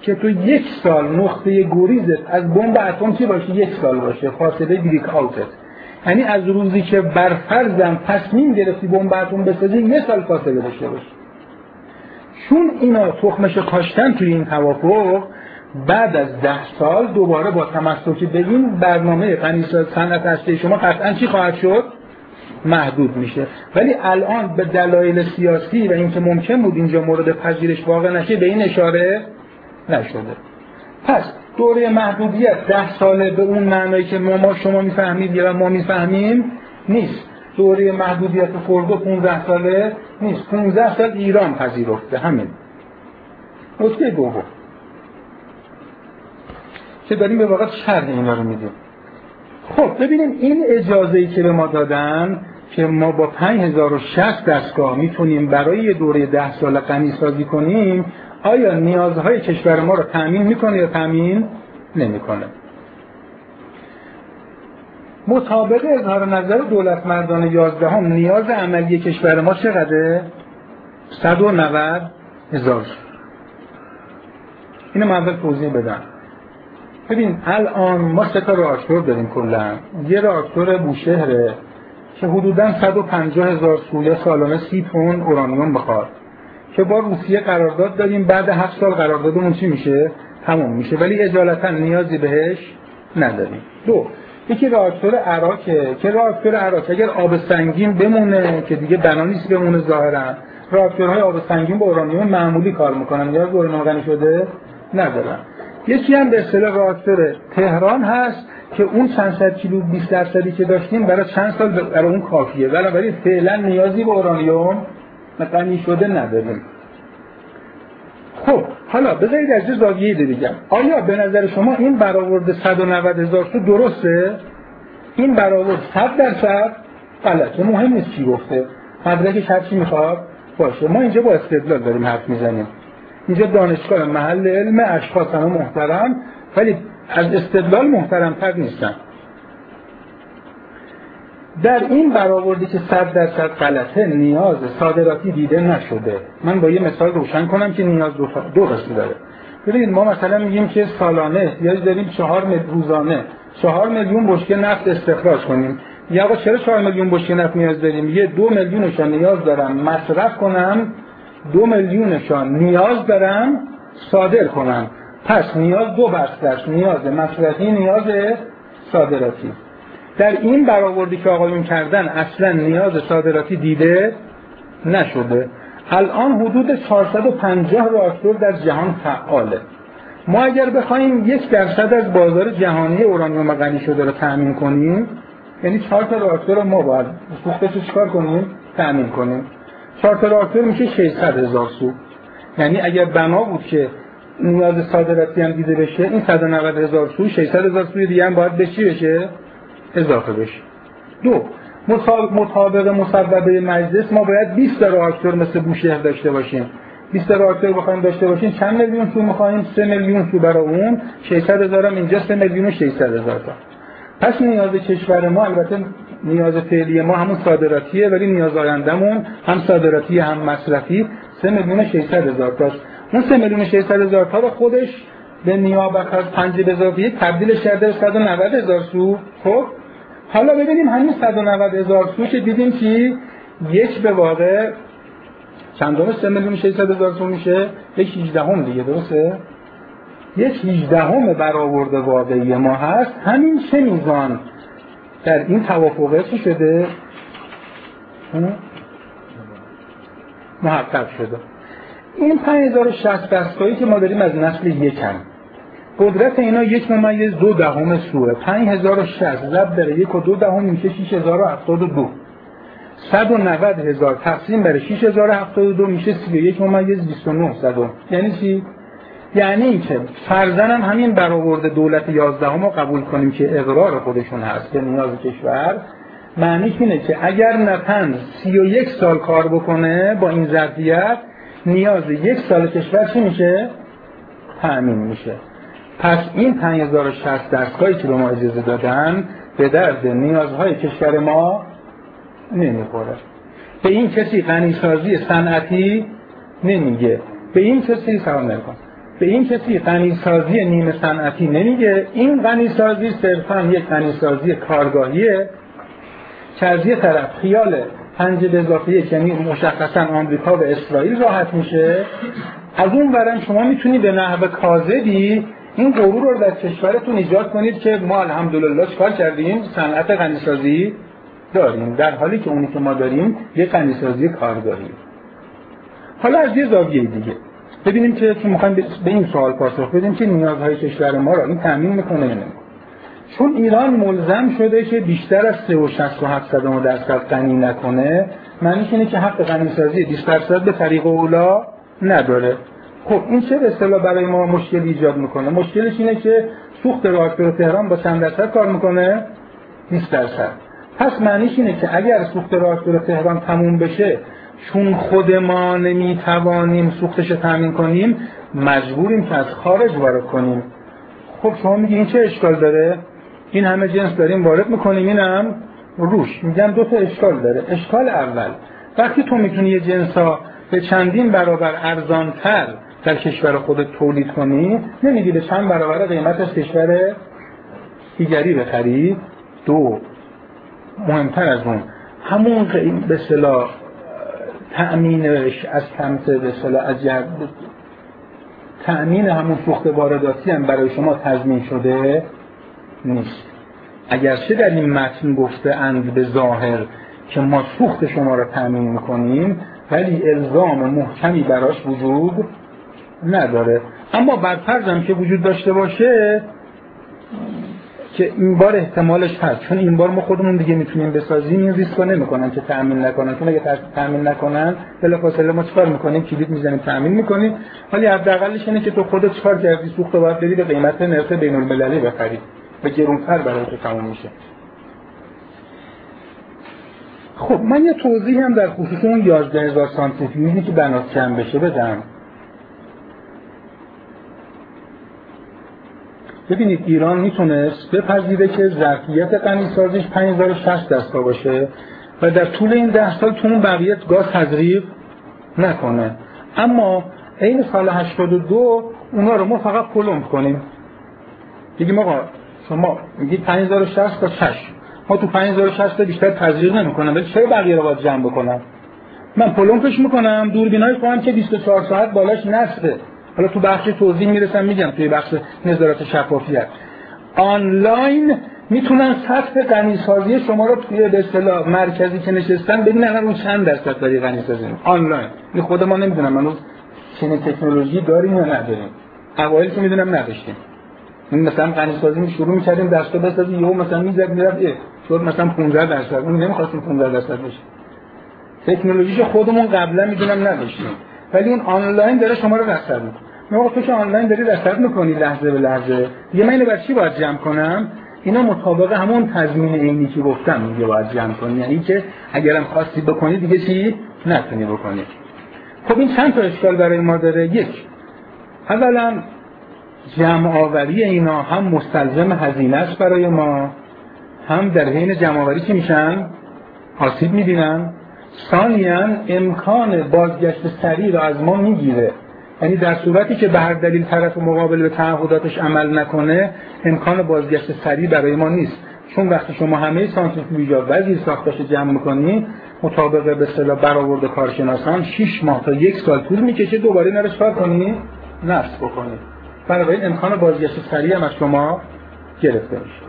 A: که تو یک سال نقطه گریزت از بمب اتم چی باشه؟ یک سال باشه، فاصله بریک آوتت. یعنی از روزی که بر فرضم تصمیم گرفتی بمب اتم بسازی یه سال فاصله داشته باشه. چون اینا تخمش کاشتن توی این توافق، بعد از ده سال دوباره با تمسک به این برنامه غنیسازی صنعت هسته شما قطعا چی خواهد شد؟ محدود میشه. ولی الان به دلایل سیاسی و اینکه ممکن بود اینجا مورد پذیرش واقع نشه به این اشاره نشده. پس دوره محدودیت ده ساله به اون معنایی که ما, ما شما میفهمید یا ما میفهمیم نیست. دوره محدودیت فوردو پانزده ساله نیست. پانزده سال ایران پذیرفته. همین. نکته دوم که داریم به واقع شرح اینا رو میدیم. خب ببینیم این اجازه‌ای که به ما دادن که ما با پنج هزار و شصت دستگاه میتونیم برای یه دوره ده ساله غنی‌سازی کنیم، آیا نیازهای کشور ما رو تامین میکنه یا تامین نمیکنه؟ مطابق اظهار نظر دولت مردان یازدهم نیاز عملی کشور ما چقدره؟ صد و نود هزار. اینو من اول توضیح بدم. ببین الان ما سه تا راکتور داریم کلا. یه راکتور بوشهره که حدوداً صد و پنجاه هزار سوله سالانه سی تن اورانیوم میخواد که با روسیه قرارداد داریم، بعد هفت سال قراردادمون چی میشه؟ تموم میشه، ولی اجالتا نیازی بهش نداریم. دو، یکی راکتور عراقه که راکتور عراق اگر آب سنگین بمونه که دیگه بنا نیست بمونه ظاهرا، راکتورهای آب سنگین با اورانیوم معمولی کار میکنن، نیاز به اورانیوم غنی شده ندارن. یکی هم به اصطلاح راکتور تهران هست که اون چند صد کیلو بیست درصدی که داشتیم برای چند سال برای اون کافیه، ولی فعلا نیازی به اورانیوم غنی شده نداریم. خب حالا بذارید از یه زاویه دیگه بگم، آیا به نظر شما این برآورد صد و نود هزار تا درسته؟ این برآورد صد درصد غلطه. مهم نیست چی گفته، مدرکش هر چی میخواد باشه. ما اینجا با استدلال داریم حرف میزنیم. اینجا دانشگاه محل علم، اشخاص هم محترم، ولی از استدلال محترم‌تر نیستن. در این برآوردی که صد درصد غلطه نیاز صادراتی دیده نشده. من با یه مثال روشن کنم که نیاز دو, دو قسمت داره. ببینید ما مثلا میگیم که سالانه احتیاج داریم چهار میلیون روزانه چهار میلیون بشکه نفت استخراج کنیم. یا آقا چرا چهار میلیون بشکه نفت نیاز داریم؟ یه دو میلیونشون نیاز دارم مصرف کنم، دو میلیونشون نیاز دارم صادر کنم. پس نیاز دو بسته است، نیاز مصرفی، نیاز صادراتی. در این برآوردی که آقایون کردن اصلا نیاز صادراتی دیده نشده. الان حدود چهارصد و پنجاه راکتور در جهان فعاله. ما اگر بخوایم یک درصد از بازار جهانی اورانیوم غنی شده رو تأمین کنیم، یعنی چهار تا راکتور رو ما باید سوختش چیکار کنیم؟ تأمین کنیم. چهار تا راکتور میشه ششصد هزار سو. یعنی اگر بنا بود که نیاز صادراتی هم دیده بشه، این صد و نود هزار سو ششصد هزار سو دیگه هم باید بچی بشه؟ اضافه بشه. دو، مطابق مصوبه مجلس ما باید بیست تا راکتور مثل بوشهر داشته باشیم. بیست تا راکتور بخوایم داشته باشیم چند میلیون سو می‌خوایم؟ سه میلیون سو برای اون، ششصد هزار هم اینجا، سه میلیون و ششصد هزار تا. پس نیاز کشور ما، البته نیاز فعلی ما همون صادراتیه، ولی نیاز آیندهمون هم صادراتی هم مصرفی سه میلیون و ششصد هزار تاست. اون سه میلیون و ششصد هزار تا رو خودش به نیابت از پنج به اضافه یک تبدیلش کرده به صد و نود هزار سو. خب حالا ببینیم همین صد و نود هزار سو که دیدیم که یک به واقع چندم سه میلیون و ششصد هزار سو میشه؟ یک هجدهم دیگه، درسته؟ یک هجدهم برآورد واقعی ما هست. همین چه میزان در این توافقه چی شده؟ محقق شده. این پنج هزار و شصت دستگاهی که ما داریم از نسل یکم، قدرت اینا یک ممیز دو دهم سوه. پنج هزار و شصت ضرب در یک و دو دهم میشه شش هزار و هفتاد و دو. صد و نود هزار تقسیم بر شش هزار و هفتاد و دو میشه سی و یک ممیز بیست و نه صدم. یعنی چی؟ یعنی اینکه فرضاً هم همین برآورد دولت یازدهم رو قبول کنیم که اقرار خودشون هست به نیاز کشور، معنیش اینه که اگر نتن سی و یک سال کار بکنه با این ظرفیت، نیاز یک سال کشور چی میشه؟ تأمین میشه. پس این پنج هزار و شصت دستگاهی که به ما اجازه دادن به درد نیازهای کشور ما نمیخوره. به این کسی غنیسازی صنعتی نمیگه، به این کسی سلام نکن. به این کسی غنیسازی نیمه صنعتی نمیگه. این غنیسازی صرفاً یک غنیسازی کارگاهیه که از یه طرف خیال پنج به اضافه یک، یعنی مشخصاً آمریکا و اسرائیل راحت میشه، از اون برم شما میتونی به نحو کاذبی این غرور رو در کشورتون ایجاد کنید که ما الحمدلله چیکار کردیم، صنعت غنیسازی داریم، در حالی که اونی که ما داریم یه غنیسازی کارگاهی. حالا از یه زاویه دیگه ببینیم که چون میخوایم به این سوال پاسخ بدیم که نیازهای کشور ما را این تامین میکنه یا نمیکنه. چون ایران ملزم شده که بیشتر از سه و شصت و هفت درصد غنی نکنه، معنیش اینه که حق غنیسازی بیست درصد به طریق اولا نداره. خب این چه به اصطلاح برای ما مشکل ایجاد میکنه؟ مشکلش اینه که سوخت راکتور تهران با چند درصد کار میکنه؟ بیست درصد. پس معنیش اینه که اگر سوخت راکتور تهران تموم بشه، چون خود ما نمیتوانیم سوختش رو تامین کنیم، مجبوریم که از خارج وارد کنیم. خب شما میگی این چه اشکال داره؟ این همه جنس داریم وارد میکنیم، اینم روش. میگم دو تا اشکال داره. اشکال اول، وقتی تو میتونی یه جنسا به چندین برابر ارزانتر در کشور خودت تولید کنی، نمیگی به چند برابر قیمتش کشور دیگری بخری. دو، مهمتر از اون، همون به اصطلاح تأمینش از سمت به اصطلاح از جهت تأمین همون سوخت وارداتی هم برای شما تضمین شده نیست. اگرچه در این متن گفته اند به ظاهر که ما سوخت شما را تأمین میکنیم، ولی الزام محکمی براش وجود نداره. اما بر فرضم که وجود داشته باشه که این بار احتمالش هست، چون این بار ما خودمون دیگه میتونیم بسازیم، این ریسکو نمیکنن که تأمین نکنن، چون اگه تأمین نکنن بلافاصله ما چیکار میکنیم؟ کلید میزنیم تأمین میکنیم. ولی حداقلش اینه که تو خودت چیکار کردی؟ سوخت باید بدی به قیمت نرخ بین‌المللی بخری و گرونتر برای تو تموم میشه. خب من یه توضیح هم در خصوص اون یازده هزار سانتریفیوژی که بنات کم بشه بدم. ببینید ایران میتونست بپذیره که ظرفیت غنیسازیش پنج هزار و شصت دستا باشه و در طول این ده سال تو اون بقیه گاز تزریق نکنه، اما این سال هشتاد و دو اونا رو ما فقط پلمپ کنیم. بگیم آقا شما میگید پنج هزار و شصت تا شش، ما تو پنج هزار و شصت تا بیشتر تزریق نمیکنم، ولی چرا بقیه رو باید جمع بکنم؟ من پلمپش میکنم، دوربینای خودم که بیست و چهار ساعت بالاش نصبه. حالا تو بخش توضیح میرسم میگم، توی بخش نظارت شفافیت آنلاین میتونن سطح غنیسازی شما رو توی به اصطلاح مرکزی که نشستن ببینن اون چند درصد داری غنیسازی آنلاین. این خود ما نمیدونم منو چنین تکنولوژی داریم یا نداریم. اوایل که میدونم نداشتیم. این مثلا غنیسازی شروع می‌کردیم دستا بسازیم، یهو مثلا میزد میرفت شد مثلا پانزده درصد، اون نمی‌خواستیم پانزده درصد بشه. تکنولوژیش خودمون قبلا میدونم نداشتیم، ولی اون آنلاین داره شما رو رصد میکنه. موقع تو که آنلاین داری رصد میکنی لحظه به لحظه، یه من اینو برای چی باید جمع کنم؟ اینا مطابق همون تضمین عینی که گفتم میگه باید جمع کنی، یعنی که اگرم خواستی بکنی دیگه چی نتونی بکنی. خب این چند تا اشکال برای ما داره. یک، اولا جمع آوری اینا هم مستلزم هزینه است برای ما، هم در حین جمع آوری چی میشن؟ آسیب میبینن. ثانیاً امکان بازگشت سریع را از ما میگیره، یعنی در صورتی که به هر دلیل طرف مقابل به تعهداتش عمل نکنه امکان بازگشت سریع برای ما نیست، چون وقتی شما همه سانتریفیوژها وزیر ساختش جمع میکنی مطابق به اصطلاح برآورد کارشناسان شش ماه تا یک سال طول میکشه دوباره اینا رو چکار کنی؟ نصب بکنی. بنابراین امکان بازگشت سریع هم از شما گرفته میشه.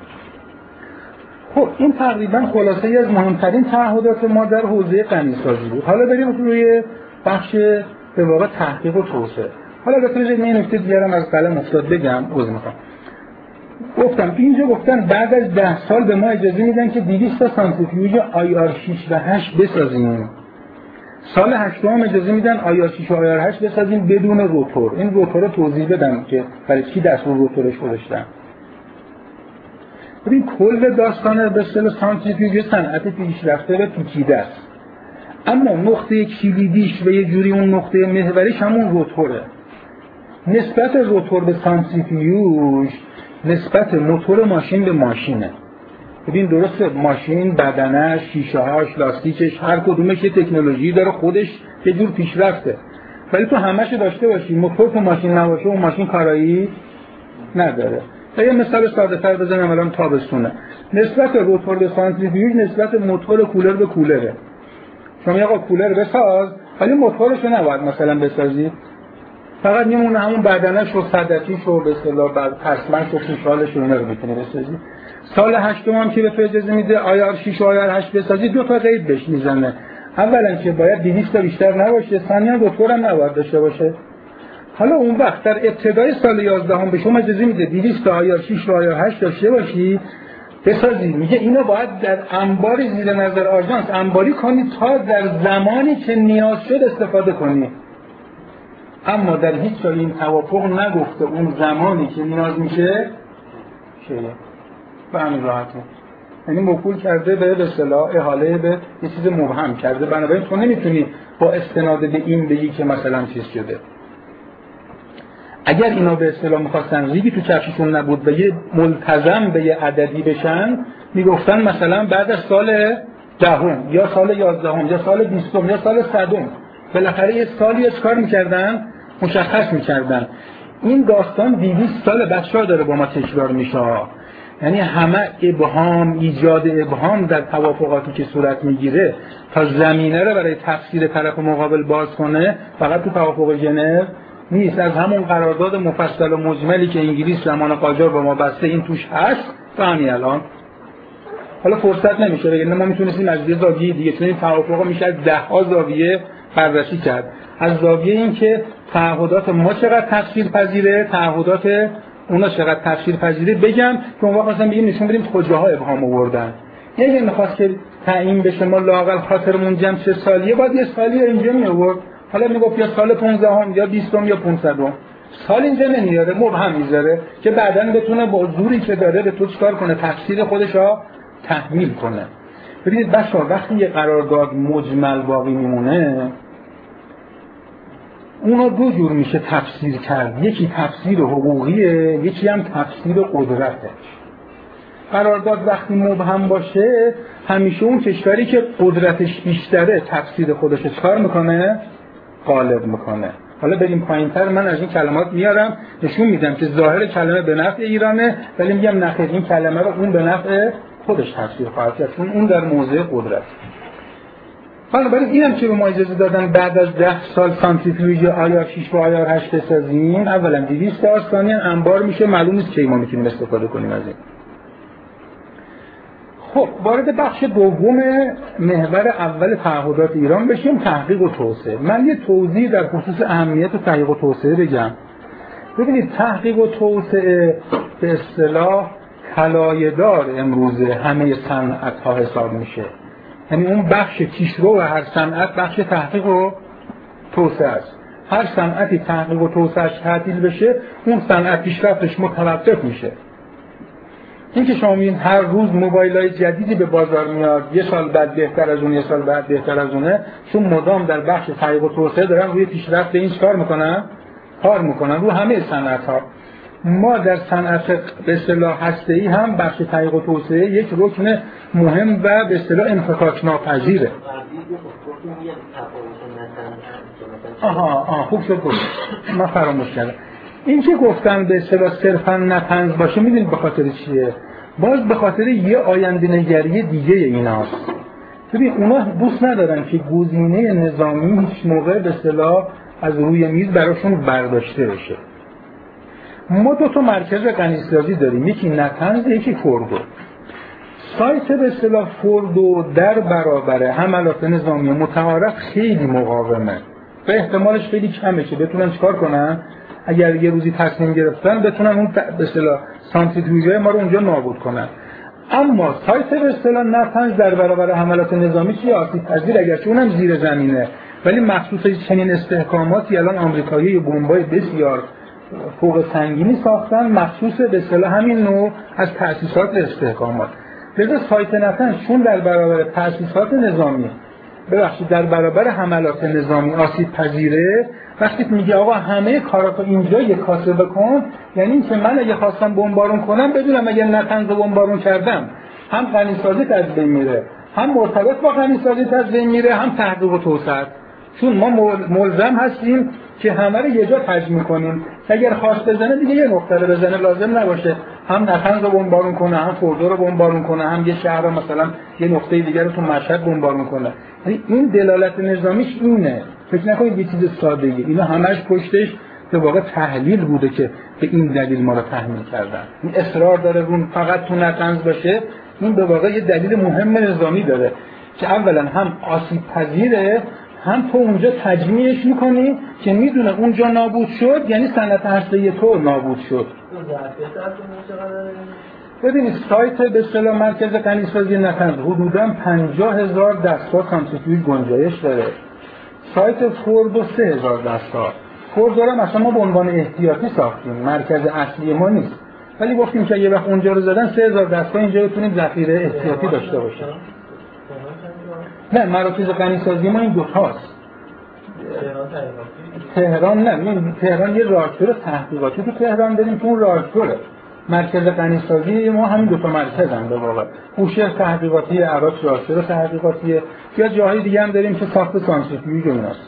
A: خب این تقریبا خلاصه ای از مهمترین تعهدات ما در حوزه غنیسازی بود. حالا بریم روی بخش به واقع تحقیق و توسعه. حالا به طور این نکته دیگرم از قلم افتاد بگم عذر میخوام. گفتم اینجا گفتن بعد از ده سال به ما اجازه میدن که دویست تا سانتریفیوژ آی آر شش و هشت بسازیم. سال هشتم اجازه میدن آی آر شش و آی آر هشت بسازیم بدون روتور. این روتور رو توضیح بدم که برای چی دستور روتورش گذاشتم. ببین کل داستان به اصطلاح سانتریفیوژ صنعت پیشرفته و پیچیده است، اما نقطه کلیدیش و یه جوری اون نقطه محوریش همون روتوره. نسبت روتور به سانتریفیوژ نسبت موتور ماشین به ماشینه. ببین درسته ماشین بدنش، شیشه هاش، لاستیکش هر کدومش یه تکنولوژی داره، خودش یه جور پیشرفته، ولی تو همه‌شو داشته باشی، موتور تو ماشین نباشه اون ماشین کارایی نداره. یه مثال ساده‌تر بزنم الان تابستونه. نسبت روتور به سانتریفیوژ نسبت موتور کولر به کولره. شما یه آقا کولر بساز ولی موتورشو نباید مثلا بسازی، فقط میمونه همون بدنش و صدفیش و به اصطلاح بعد پسمنش و خوشحالش رو رو میتونی بسازی. سال هشتم هم که به اجازه میده آی آر شش و آی آر هشت بسازی دو تا قید بهش میزنه. اولا که باید دویست تا بیشتر نباشه، ثانیاً روتور هم نباید داشته باشه. حالا اون وقت در ابتدای سال یازدهم به شما اجازه میده دویست تا آی آر شش و آی آر هشت داشته باشی بسازی. میگه اینو باید در انبار زیر نظر آژانس انباری کنی تا در زمانی که نیاز شد استفاده کنی. اما در هیچ جای این توافق نگفته اون زمانی که نیاز میشه چه به همین راحته. یعنی موکول کرده به به اصطلاح احاله به یه چیز مبهم کرده، بنابراین تو نمیتونی با استناد به این بگی که مثلا چیز شده. اگر اینا به اصطلاح می‌خواستن ریگی تو کفششون نبود و یه ملتزم به یه عددی بشن، میگفتن مثلا بعد از سال دهم یا سال یازدهم یا سال بیستم یا سال صدم بالاخره یه سالی از کار می‌کردن مشخص می‌کردن. این داستان دویست سال بچه‌ها داره با ما تکرار میشه. یعنی همه ابهام، ایجاد ابهام در توافقاتی که صورت میگیره تا زمینه رو برای تفسیر طرف مقابل باز کنه فقط تو توافق ژنو نیست. از همون قرارداد مفصل و مجملی که انگلیس زمان قاجار با ما بسته این توش هست تا همین الان. حالا فرصت نمیشه بگیم ما میتونستیم از یه زاویه دیگه، چون این توافقا میشه از ده ها زاویه بررسی کرد. از زاویه این که تعهدات ما چقدر تفسیر پذیره، تعهدات اونا چقدر تفسیر پذیره بگم که اون وقت مثلا بگیم نشون بدیم کجاها ابهام آوردن. یعنی میخواست که تعیین بشه ما لااقل خاطرمون جمع چه سالیه، بعد یه سالی اینجا می آورد. حالا میگفت یا سال پانزدهم یا بیستم یا پانصدم. سال اینجا نمیاره، مبهم میذاره که بعداً بتونه با زوری که داره به تو چیکار کنه، تفسیر خودش رو تحمیل کنه. ببینید بچه‌ها وقتی یه قرارداد مجمل باقی میمونه اونو دو جور میشه تفسیر کرد، یکی تفسیر حقوقیه، یکی هم تفسیر قدرته. قرارداد وقتی مبهم باشه همیشه اون کشوری که قدرتش بیشتره تفسیر خودش رو کار میکنه غالب میکنه. حالا بریم پایینتر، من از این کلمات میارم نشون میدم که ظاهر کلمه به نفع ایرانه ولی میگم نخیر این کلمه رو اون به نفع خودش تفسیر خواهد کرد چون اون در موضع قدرت. بنابراین اینم که به ما اجازه دادن بعد از ده سال سانتریفیوژ آی آر شش و آی آر هشت بسازیم، اولا دویست تا ثانیاً انبار میشه، معلوم نیست کی ما میتونیم استفاده کنیم از این. خب وارد بخش دوم محور اول تعهدات ایران بشیم، تحقیق و توسعه. من یه توضیح در خصوص اهمیت تحقیق و توسعه بگم. ببینید تحقیق و توسعه به اصطلاح طلایه‌دار امروزه همه صنعت‌ها حساب میشه. یعنی اون بخش پیشرو و هر صنعت بخش تحقیق و توسعه است. هر صنعتی تحقیق و توسعه‌اش تعطیل بشه اون صنعت پیشرفتش متوقف میشه. این که شما می‌بینید هر روز موبایل‌های جدیدی به بازار میاد، یه سال بعد بهتر از اون، یه سال بعد بهتر از اونه، چون مدام در بخش تحقیق و توسعه دارن روی پیشرفت این کار میکنن کار میکنن رو همه صنعت‌ها. ما در صنعت به اصطلاح هسته‌ای هم بخش تحقیق و توسعه یک رکن مهم و به اصطلاح انفکاک ناپذیره. آها آها خوب شد گفت. من فراموش کردم. این که گفتن به اصطلاح صرفاً نطنز باشه میدونید به خاطر چیه؟ باز به خاطر یه آینده نگری دیگه ایناست. ببین اونا دوست ندارن که گزینه نظامی هیچ موقع به اصطلاح از روی میز براشون برداشته بشه. ما دو تا مرکز غنیسازی داریم، یکی نطنز یکی فوردو. سایت به اصطلاح فوردو در برابر حملات نظامی متعارف خیلی مقاومه و احتمالش خیلی کمه که بتونن چیکار کنن اگر یه روزی تصمیم گرفتن بتونن اون به اصطلاح سانتریفیوژهای ما رو اونجا نابود کنن. اما سایت به اصطلاح نطنز در برابر حملات نظامی چیه؟ آسیب پذیر، اگرچه اونم زیر زمینه ولی مخصوص چنین استحکاماتی الان آمریکایی بمبای بسیار فوق سنگینی ساختن مخصوص به اصطلاح همین نوع از تأسیسات استحکامات. لذا سایت نطنز چون در برابر تأسیسات نظامی ببخشید در برابر حملات نظامی آسیب پذیره، وقتی میگه آقا همه کاراتو اینجا یک کاسه بکن، یعنی این که من اگه خواستم بمبارون کنم بدونم اگه نطنز رو بمبارون کردم هم غنیسازی از بین میره، هم مرتبط با غنیسازی از بین میره، هم تحقیق و توسعه. چون ما ملزم هستیم که همه رو یه جا تجمیع کنیم. اگر خواست بزنه دیگه یه نقطه رو بزنه، لازم نباشه هم نطنز رو بمبارون کنه، هم فردو رو بمبارون کنه، هم یه شهر رو مثلا یه نقطه دیگر رو تو مشهد بمبارون کنه. یعنی این دلالت نظامیش اینه. فکر نکنید یه چیز ساده‌ایه. اینا همش پشتش به واقع تحلیل بوده که به این دلیل ما رو تحمیل کردن. این اصرار داره اون فقط تو نطنز باشه. این به واقع یه دلیل مهم نظامی داره که اولا هم آسیب پذیره، هم تو اونجا تجمیعش میکنی که میدونه اونجا نابود شد، یعنی صنعت هسته‌ای تو نابود شد. ببینید سایت به اصطلاح مرکز غنیسازی نطنز حدوداً پنجاه هزار دستگاه سانتریفیوژ گنجایش داره. سایت فوردو سه هزار دستگاه. فوردو رو مثلا ما به عنوان احتیاطی ساختیم، مرکز اصلی ما نیست، ولی گفتیم که یه وقت اونجا رو زدن سه هزار دستگاه اینجا بتونیم ذخیره احتیاطی داشته باشیم. نه مراکز غنیسازی ما این دو تاست. تهران نه، این تهران یه راکتور تحقیقاتی تو تهران داریم که اون راکتوره. مرکز غنیسازی ما همین دو تا مرکزن به واقع. هوشیار تحقیقاتی عراق راکتور تحقیقاتیه، یا جاهای دیگه هم داریم که ساخت سانتریفیوژ ایناست.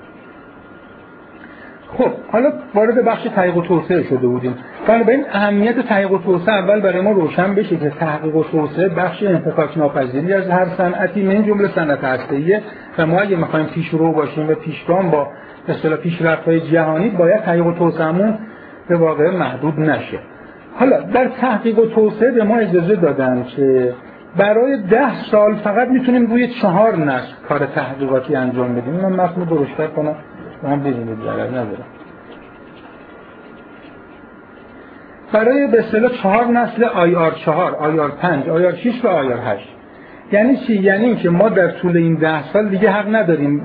A: خب حالا وارد بخش تحقیق و توسعه شده بودیم. بنابراین اهمیت تحقیق و توسعه اول برای ما روشن بشه که تحقیق و توسعه بخش انفکاک ناپذیری از هر صنعتی، من جمله صنعت هسته‌ایه و ما اگه می‌خوایم پیشرو باشیم و پیشگام با به اصطلاح پیشرفت‌های جهانی، باید تحقیق و توسعه‌مون به واقع محدود نشه. حالا در تحقیق و توسعه به ما اجازه دادن که برای ده سال فقط میتونیم روی چهار نسل کار تحقیقاتی انجام بدیم. من متن رو درست‌تر کنم من ببینید ضرر نداره. برای به اصطلاح چهار نسل آی آر چهار، آی آر پنج، آی آر شش و آی آر هشت. یعنی چی؟ یعنی این که ما در طول این ده سال دیگه حق نداریم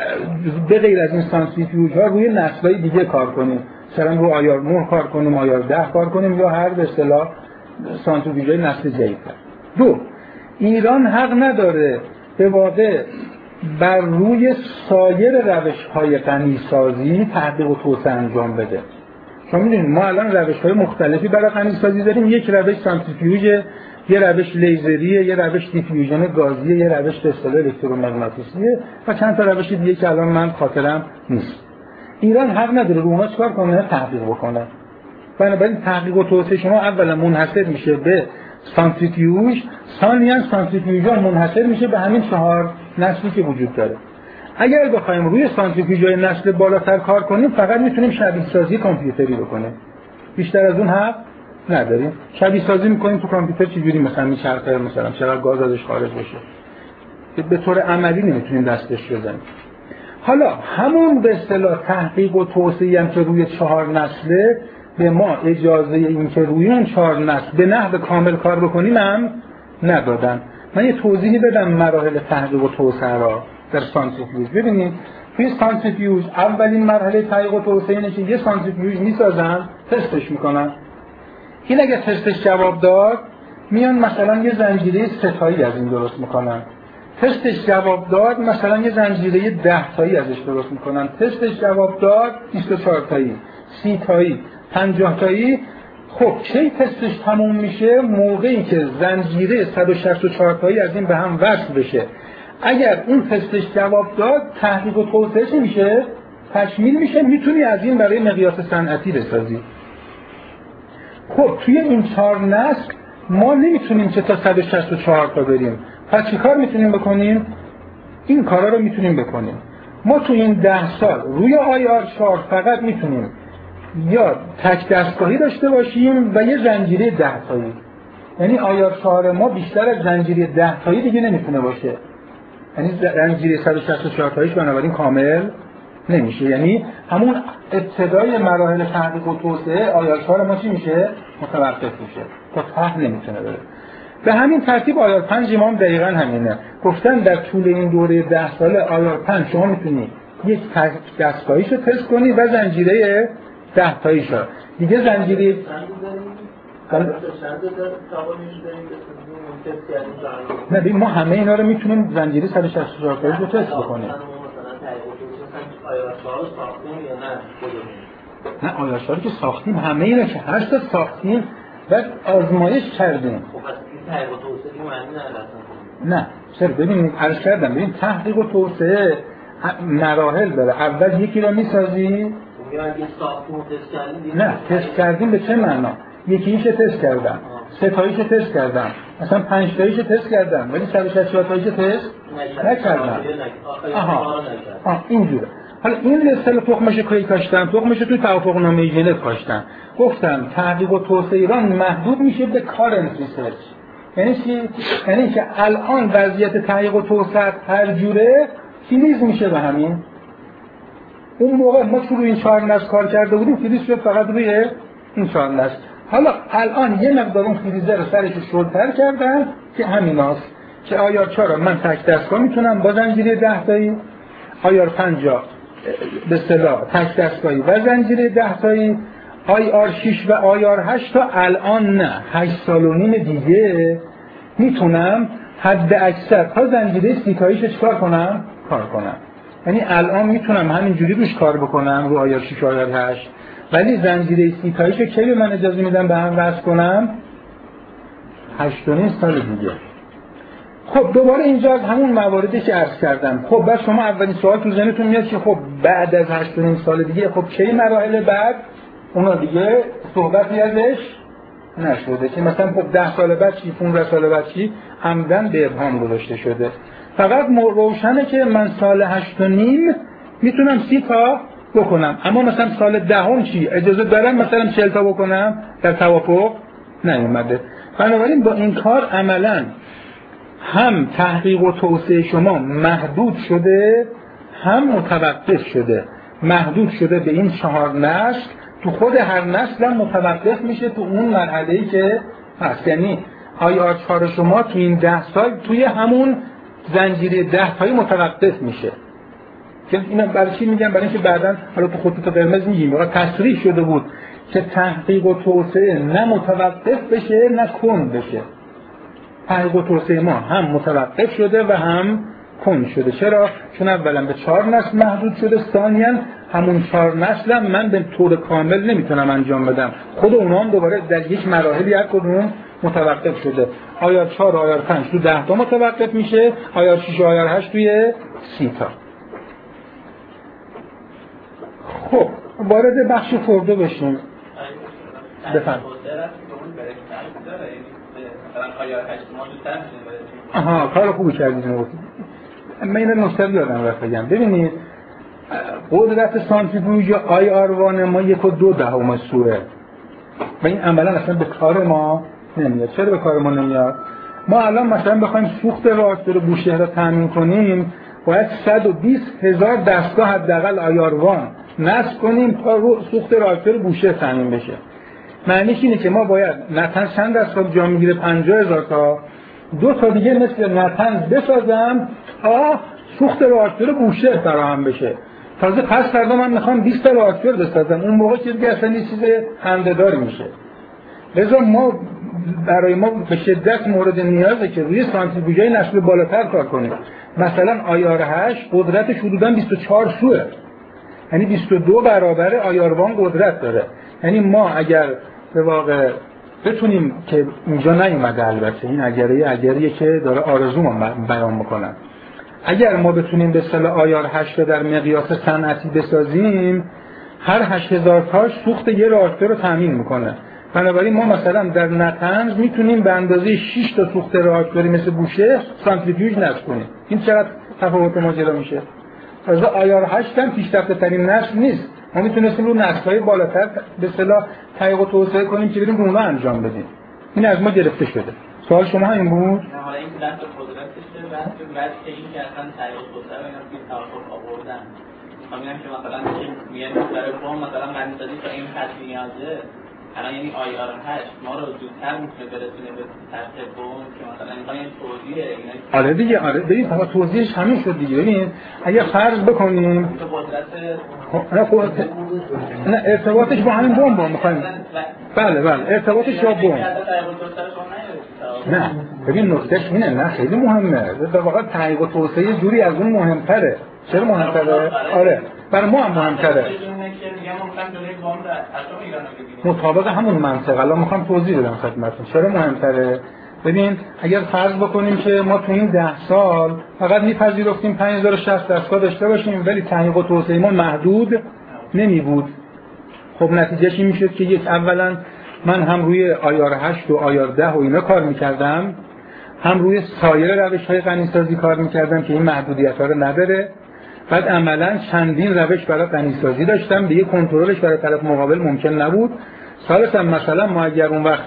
A: به غیر از این سانتریفیوژ ها روی نسل‌های دیگه کار کنیم. مثلا رو آی آر نه کار کنیم، آی آر ده کار کنیم، یا هر به اصطلاح سانتریفیوژهای نسل جدیدتر. دو، ایران حق نداره به واقع بر روی سایر روش‌های غنیسازی تحقیق و توسعه انجام بده. شما می‌دونید ما الان روش‌های مختلفی برای غنیسازی داریم. یک روش سانتریفیوژ، یه روش لیزریه، یه روش دیفیوژن گازیه، یه روش به اصطلاح الکترومغناطیسیه و چند تا روش دیگه که الان من خاطرم نیست. ایران حق نداره رو اونها چیکار کنه؟ تحقیق بکنه. بنابراین تحقیق و توسعه شما اولا منحصر میشه به سانتریفیوژ، ثانیاً سانتریفیوژ منحصر میشه به همین چهار نسلی که وجود داره. اگر بخوایم روی سانتریفیوژهای نسل بالاتر کار کنیم فقط میتونیم شبیه سازی کامپیوتری بکنیم. بیشتر از اون حق نداریم. شبیه سازی میکنیم تو کامپیوتر چجوری مثلا میچرخه، مثلا چقدر گاز ازش خارج بشه. به طور عملی نمیتونیم دستش بزنیم. حالا همون به اصطلاح تحقیق و توسعه هم که روی چهار نسله به ما اجازه این که روی اون چهار نسل به نحو کامل کار بکنیم هم ندادن. من یه توضیحی بدم مراحل تحقیق و توسعه را در سانتریفیوژ. ببینید توی سانتریفیوژ اولین مرحله تحقیق و توسعه اینه که یه سانتریفیوژ میسازن، تستش میکنن. این اگه تستش جواب داد میان مثلا یه زنجیره ستایی از این درست میکنن. تستش جواب داد مثلا یه زنجیره ده تایی ازش درست میکنن. تستش جواب داد بیست و چهار تایی، سی تایی، پنجاه تایی. خب چه تستش تموم میشه؟ موقعی که زنجیره صد و شصت و چهار تایی از این به هم وصل بشه. اگر اون تستش جواب داد تحقیق و توسعه چی میشه؟ تکمیل میشه، میتونی از این برای مقیاس صنعتی بسازی. خب توی این چهار نسل ما نمیتونیم که تا صد و شصت و چهار تا بریم. پس چی کار میتونیم بکنیم؟ این کارا رو میتونیم بکنیم. ما توی این ده سال روی آی آر چهار فقط میتونیم یا تک دستگاهی داشته باشیم و یه زنجیره ده تایی. یعنی آی آر چهار ما بیشتر از زنجیره ده تایی دیگه نمیتونه باشه. یعنی زنجیره صد و شصت و چهار تاییش بنابراین کامل نمیشه. یعنی همون ابتدای مراحل تحقیق و توسعه آی آر چهار ما چی میشه؟ متوقف میشه. تا ته نمیتونه بره. به همین ترتیب آی آر پنج ما هم دقیقاً همینه. گفتن در طول این دوره ده ساله آی آر پنج شما میتونی یک دستگاهیشو تست کنی و زنجیره ده تاییشو. دیگه زنجیره نه ببین ما همه اینا رو میتونیم زنجیره صد و شصت و چهار تاییشو تست بکنیم. نه آی آر چهار که ساختیم همه اینا که هر تا ساختیم و آزمایش کردیم.
B: تحقیق و توسعه معنی نداره.
A: نه چرا؟ ببینید عرض کردم ببین تحقیق و توسعه مراحل داره. اول یکی رو میسازی، نه تست کردیم به چه معنا؟ یکیش تست کردم، سه تاییش تست کردم، مثلا پنج تاییش تست کردم، ولی صد و شصت و چهار تاییش تست نکردم. آها آه اینجوره. حالا این مثال تخمش کی کاشتم؟ تخمش توی توافق نامه ژنو کاشتم. گفتم تحقیق و توسعه ایران محدود میشه به کارنت ریسرچ. یعنی چی؟ یعنی که الان وضعیت تحقیق و توسعه هر جوره فریز میشه به همین. اون موقع ما تو روی این چهار نسل کار کرده بودیم، فریز شد فقط روی این چهار نسل. حالا الان یه مقدار اون فریزر رو سرش شلتر کردن که همیناست که آیار چهار من تک دستگاه میتونم با زنجیره ده تایی، آیار پنجاه به اصطلاح تک دستگاهی و زنجیره ده تایی، آی آر شش و آی آر هشت تا الان نه هشت سال و نیم دیگه میتونم حد اکثر تا زنجیره سی تاییش چکار کنم؟ کار کنم. یعنی الان میتونم همینجوری روش کار بکنم رو آی آر شش و آی آر هشت، ولی زنجیره سی تاییش رو کی به من اجازه میدم به هم وصل کنم؟ هشت و نیم سال دیگه. خب دوباره اینجا از همون مواردی که عرض کردم. خب بعد شما اولین سوال تو ذهنتون میاد که خب بعد از هشت و نیم سال دیگه خب کی مراحل بعد؟ اونا دیگه صحبتی ازش نشده که مثلا خب ده سال بعد چی، پانزده سال بعد چی، عمدن به ابهام گذاشته شده. فقط روشنه که من سال هشت و نیم میتونم سی تا بکنم، اما مثلا سال دهم چی؟ اجازه دارم مثلا چهل تا بکنم؟ در توافق نیومده. بنابراین با این کار عملاً هم تحقیق و توسعه شما محدود شده، هم متوقف شده. محدود شده به این چهار نسل، تو خود هر نسل هم متوقف میشه تو اون مرحله‌ای که هست. یعنی آی آر چهار شما تو این ده سال توی همون زنجیره ده تایی متوقف میشه. که اینا برای چی میگم؟ برای اینکه بعداً حالا تو خطوط قرمز میگیم واقعا تصریح شده بود که تحقیق و توسعه نه متوقف بشه نه کند بشه. تحقیق و توسعه ما هم متوقف شده و هم کند شده. چرا؟ چون اولا به چهار نسل محدود شده، ثانیاً همون چهار نسل هم من به طور کامل نمیتونم انجام بدم. خود اونا هم دوباره در یک مراحلی هر کدوم متوقف شده. آیار چهار و آیار پنج تو ده تا متوقف میشه، آیار شش و آیار هشت توی سی تا. خب وارد بخش فردا بشیم. بفهم. آها کار خوبی کردید. من این نکته یادم رفت بگم. ببینید قدرت سانتریفیوژ آی آر وان ما یک و دو دهم سوه و این عملا اصلا به کار ما نمیاد. چرا به کار ما نمیاد؟ ما الان مثلا بخوایم سوخت راکتور بوشهر را تامین کنیم، باید صد و بیست هزار دستگاه حداقل آی آر وان نصب کنیم تا رو سوخت راکتور بوشهر تامین بشه. معنیش اینه که ما باید نتنز چند دستگاه جا میگیره؟ پنجاه هزار تا، دو تا دیگه مثل نتنز بسازم تا سوخت راکتور بوشهر فراهم بشه. تازه پس فردا من میخوام بیست تا راکتور بسازم، اون موقع که دیگه اصلا یه چیز خنده‌داری میشه. لذا ما برای ما به شدت مورد نیازه که روی سانتریفیوژهای نسل بالاتر کار کنیم. مثلا آی آر هشت قدرتش حدوداً بیست و چهار سوه، یعنی بیست و دو برابر آی آر وان قدرت داره. یعنی ما اگر به واقع بتونیم که اینجا نیومده، البته این اگریه اگریه که داره آرزومو بیان میکنن، اگر ما بتونیم به اصطلاح آی آر هشت رو در مقیاس صنعتی بسازیم، هر هشت هزار تاش سوخت یه راکتور رو تامین میکنه. بنابراین ما مثلا در نتنز میتونیم به اندازه شش تا سوخت راکتوری مثل بوشهر سانتریفیوژ نصب کنیم. این چقدر تفاوت ماجرا میشه. از آی آر هشت هم پیشرفته ترین نسل نیست. ما میتونستیم رو نسل‌های بالاتر به اصطلاح تحقیق و توسعه کنیم که بریم رو اونها انجام بدیم. این از ما گرفته شده. سوال شما همین بود؟
B: حالا این بحث قدرتشه، بحث بحث این که اصلا تحقیق و توسعه رو اینا توی توافق آوردن. میگم که مثلا میگن برای فرم مثلا مندازی تا این حد نیازه. الان یعنی آی آر هشت ما رو زودتر میتونه برسونه به سطح بوم که مثلا اینها یه توضیحه اینا.
A: آره دیگه، آره ببین فقط توضیحش همین شد دیگه. ببین اگه فرض بکنیم قدرت نه قدرت نه ارتباطش با همین بوم با میخوایم بله بله ارتباطش با بوم نه. ببین نکتهش اینه، نه خیلی مهمه. در واقع تحقیق و توسعه جوری از اون مهمتره. چرا مهمتره؟ آره برای ما هم مهمتره. مطابق همون منطق الان میخوام توضیح بدم خدمتتون چرا مهمتره. ببین اگر فرض بکنیم که ما تو این ده سال فقط میپذیرفتیم پنج هزار و شصت دستگاه داشته باشیم ولی تحقیق و توسعه ما محدود نمی بود، خب نتیجهش این میشد که یک اولا من هم روی آیار هشت و آیار ده و اینا کار میکردم، هم روی سایر روش های غنیسازی کار میکردم که این محدودیت ها رو نداره. بعد عملا چندین روش برای غنیسازی داشتم، دیگه کنترلش برای طرف مقابل ممکن نبود. ثالثا مثلا ما اگر اون وقت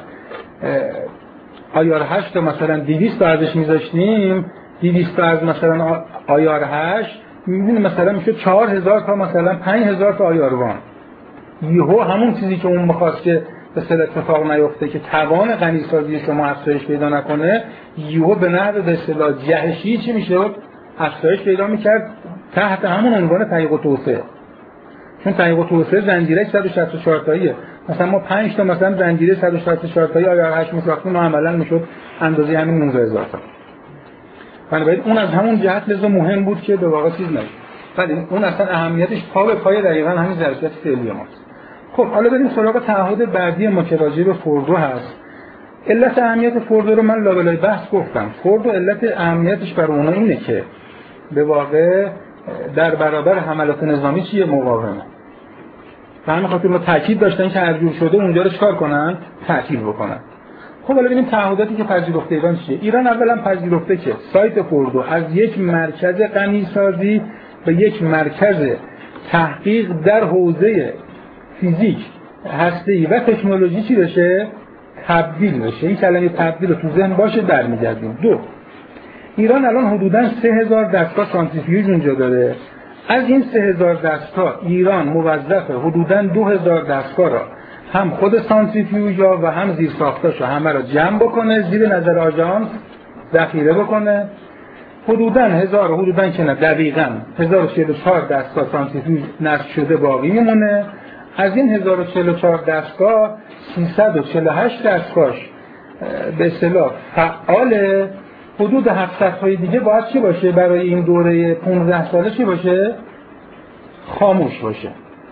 A: آیار هشت مثلا دویست تا ازش میذاشتیم، دویست تا از مثلا آیار هشت میبینیم مثلا میشه چهار هزار تا مثلا پنج هزار تا آیاروان. یهو همون چیزی که اون می‌خواست که به اصطلاح اتفاق نیفته که توان غنیسازی شما افزایش پیدا نکنه، یهو به نحو به اصطلاح جهشی چی میشه؟ افزایش پیدا میکرد تحت همون عنوان تحقیق و توسعه. چون تحقیق و توسعه زنجیره صد و شصت و چهار تاییه. مثلا ما پنج تا مثلا زنجیره صد و شصت و چهار تایی آیار هشت میساختیم، ما عملاً میشد اندازه همین نوزده هزار تا. بنابراین اون از همون جهت لازم مهم بود که به واقع چیز نشه. ولی اون اصلا اهمیتش پا به پای دقیقاً همین ظرفیت فعلی ماست. خب حالا بریم سراغ تعهد بعدی ما که راجع به فوردو هست. علت اهمیت فوردو رو من لابلای بحث گفتم. فوردو علت اهمیتش برای اونها اینه که به واقع در برابر حملات نظامی چیه؟ مقاومه. به همین خاطر ما تاکید داشتن که هر جور شده اونجا رو چکار کنن؟ تعطیل بکنن. خب حالا ببینیم تعهداتی که پذیرفته ایران چیه. ایران اولا پذیرفته که سایت فوردو از یک مرکز غنیسازی به یک مرکز تحقیق در حوزه فیزیک، هسته‌ای و تکنولوژی چی بشه؟ تبدیل بشه. این کلمه تبدیل رو تو ذهن باشه برمیگردیم. دو، ایران الان حدوداً سه هزار دستگاه سانتریفیوژ اونجا داره. از این سه هزار دستگاه ایران موظفه حدوداً دو هزار دستگاه را هم خود سانتریفیوژا و هم زیر ساختاشو همه را جمع بکنه، زیر نظر آژانس ذخیره بکنه. حدوداً هزار حدوداً که نه دقیقاً هزار و چهل و چهار دستگاه سانتریفیوژ نصب شده باقی میمونه. از این هزار و چهل و چهار دستگاه سیصد و چهل و هشت دستگاهش به اصطلاح فعاله. حدود هفتصد تای دیگه باید چی باشه برای این دوره پانزده ساله؟ چی باشه؟ خاموش باشه.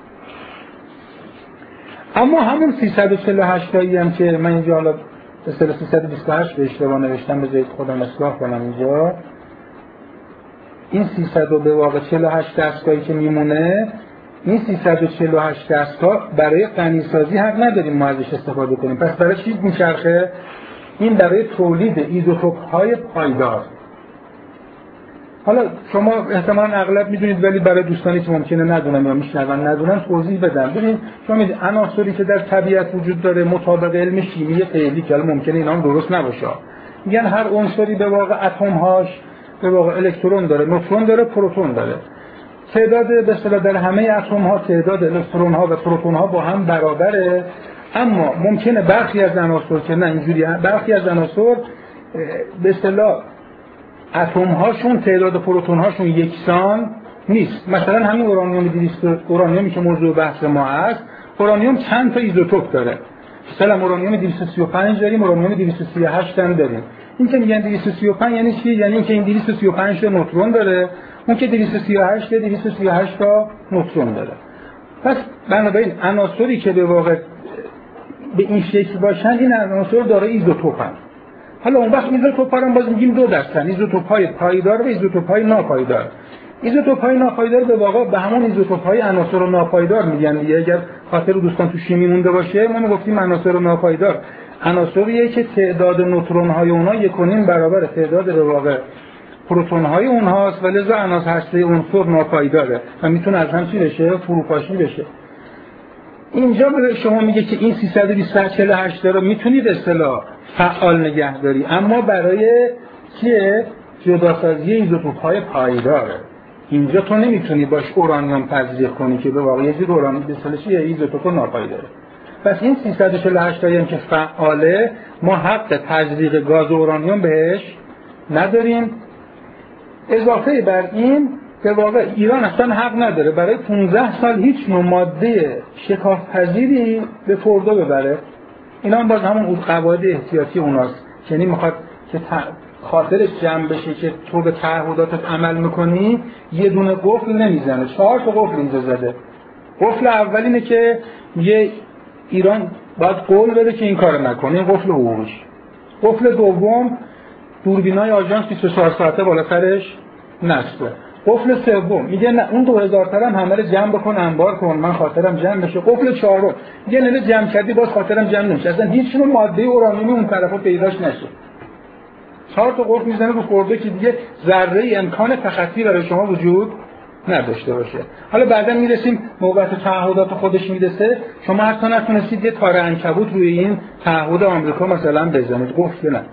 A: اما همون سیصد و چهل و هشت تایی هم که من اینجا حالا به اصطلاح سیصد و بیست و هشت به اشتباه نوشتم، بذارید خودم اصلاح کنم اینجا. این سیصد و به واقع چهل و هشت دستگاهی که میمونه، این سیصد و چهل و هشت دستگاه برای غنیسازی حق نداریم ما ازش استفاده کنیم. پس برای چی میچرخه؟ این برای تولید ایزوتوپ های پایدار. حالا شما احتمالاً اغلب میدونید ولی برای دوستانی که ممکنه ندونن یا میشنون ندونن توضیح بدم. ببین شما میدونید عناصری که در طبیعت وجود داره مطابق علم شیمی فعلی که حالا ممکنه اینا هم درست نباشه، میگن هر عنصری به واقع اتم هاش به واقع الکترون داره، نوترون داره، پروتون داره. تعداد به اصطلاح در همه اتم ها تعداد الکترون ها و پروتون ها با هم برابره. اما ممکنه برخی از عناصر که نه اینجوری، برخی از عناصر به اصطلاح اتم هاشون تعداد پروتون هاشون یکسان نیست. مثلا همین اورانیوم دویست اورانیومی که موضوع بحث ما هست، اورانیوم چند تا ایزوتوپ داره. مثلا اورانیوم دویست و سی و پنج داریم، اورانیوم دویست و سی و هشت هم داریم. این که میگن دویست و سی و پنج یعنی چی؟ یعنی اینکه این دویست و سی و پنج تا نوترون داره، اون که دویست و سی و هشت دویست و سی و هشت تا نوترون داره. پس بنابراین عناصری که به واقع به این شکل باشن این عناصر دارای ایزوتوپن. حالا اون وقت ایزوتوپا رو باز میگیم دو دستن، ایزوتوپ‌های پایدار و ایزوتوپ‌های ناپایدار. ایزوتوپ‌های ناپایدار به واقع به همون ایزوتوپ‌های عناصر ناپایدار میگن دیگه. اگر خاطر دوستان تو شیمی مونده باشه، ما میگفتیم عناصر ناپایدار عناصریه که تعداد نوترون‌های اونها یک و نیم برابر تعداد به واقع پروتون‌های اونهاست و لذا عناصر هسته عنصر ناپایداره و میتونه از هم چی بشه؟ فروپاشی بشه. اینجا به شما میگه که این سیصد و بیست و چهل و هشت رو میتونید اصطلاح فعال نگه داری، اما برای چیه؟ جداسازی ایزوتوپ‌های پایداره. اینجا تو نمیتونی باش اورانیوم تزریق کنی که به واقع یه جور اورانیوم به اصطلاح چیه؟ ایزوتوپ ناپایداره. پس این سیصد و چهل و هشت تایی هم که فعاله، ما حق تزریق گاز اورانیوم بهش نداریم. اضافه بر این به واقع ایران اصلا حق نداره برای پانزده سال هیچ نوع ماده شکاف‌پذیری به فوردو ببره. اینا هم باز همون قواعد احتیاطی اوناست، یعنی میخواد که خاطرش جمع بشه که تو به تعهداتت عمل میکنی، یه دونه قفل نمیزنه، چهار تا قفل اینجا زده. قفل اول اینه که یه ایران باید قول بده که این کار نکنه، این قفل حقوقیش. قفل دوم دوربینای آژانس بیست و چهار ساعته بالا سرش نصبه. قفل سوم میگه نه اون دو هزار تا هم همه رو جمع بکن انبار کن من خاطرم جمع بشه. قفل چهارم میگه نه جمع کردی باز خاطرم جمع نمیشه، اصلا هیچ نوع ماده اورانیومی اون طرفا پیداش نشه. چهار تا قفل میزنه رو خورده که دیگه ذره امکان تخطی برای شما وجود نداشته باشه. حالا بعدا میرسیم موقعیت تعهدات خودش میرسه، شما حتی نتونستید یه تار عنکبوت روی این تعهد آمریکا مثلا بزنید، قفل نه.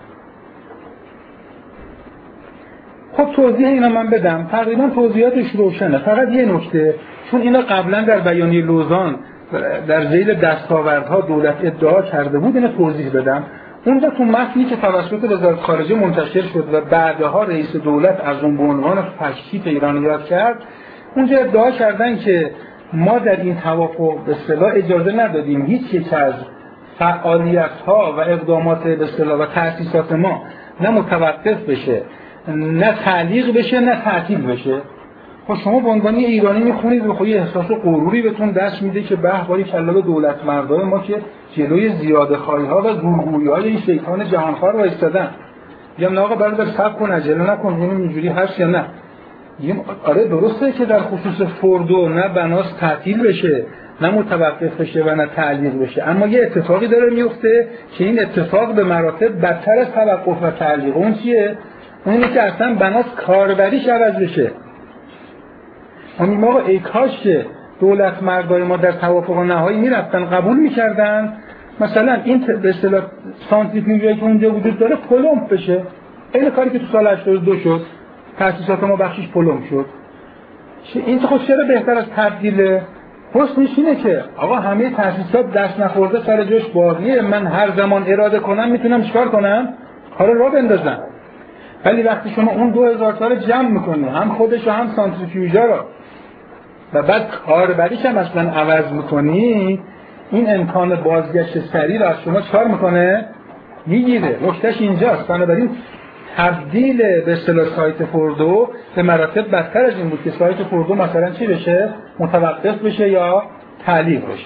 A: خب توضیح اینا من بدم، تقریبا توضیحاتش روشنه، فقط یه نکته، چون اینا قبلا در بیانیه لوزان در ذیل دستاوردها دولت ادعا کرده بود، اینا توضیح بدم. اونجا تو متنی که توسط وزارت خارجه منتشر شد و بعدها رئیس دولت از اون به عنوان تشریف ایران یاد کرد، اونجا ادعا کردن که ما در این توافق به اصطلاح اجازه ندادیم هیچ یک از فعالیت‌ها و اقدامات به اصطلاح و تأسیسات ما نه متوقف بشه، نه تعلیق بشه، نه تعطیل بشه. خب شما به عنوان ایرانی میخونید و خب یه احساس غروری بهتون دست میده که به باری کلا به دولت مردای ما که جلوی زیاده خواهی ها و زورگویی این شیطان جهانخوار رو ایستادن. میگم آقا برادر صبر کن، عجله نکن، این اینجوری هست یا نه. میگم آره درسته که در خصوص فردو نه بناس تعطیل بشه، نه متوقف بشه و نه تعلیق بشه، اما یه اتفاقی داره میفته که این اتفاق به مراتب بدتر از توقف و تعلیق. اون چیه؟ اونی که اصلا بناس کاربریش عوض بشه. همین موقع ای کاش که دولت مردای ما در توافق نهایی میرفتن قبول میکردن مثلا این به اصطلاح سانتریفیوژی که اونجا وجود داره پلمپ بشه. این کاری که تو سال هشتاد و دو شد، تأسیسات ما بخشش پلمپ شد. این خود چرا بهتر از تبدیله؟ حسنش اینه که آقا همه تأسیسات دست نخورده سر جاش باقیه، من هر زمان اراده کنم میتونم چیکار کنم؟ کارو راه بندازم. ولی وقتی شما اون دو هزار تا رو جمع میکنی، هم خودش و هم سانتریفیوژا رو، و بعد کاربریش هم اصلا عوض میکنی، این امکان بازگشت سریع رو از شما چکار میکنه؟ میگیره. نکتهش اینجاست. بنابراین تبدیل به اصطلاح سایت فردو به مراتب بدتر از این بود که سایت فردو مثلا چی بشه؟ متوقف بشه یا تعلیق بشه.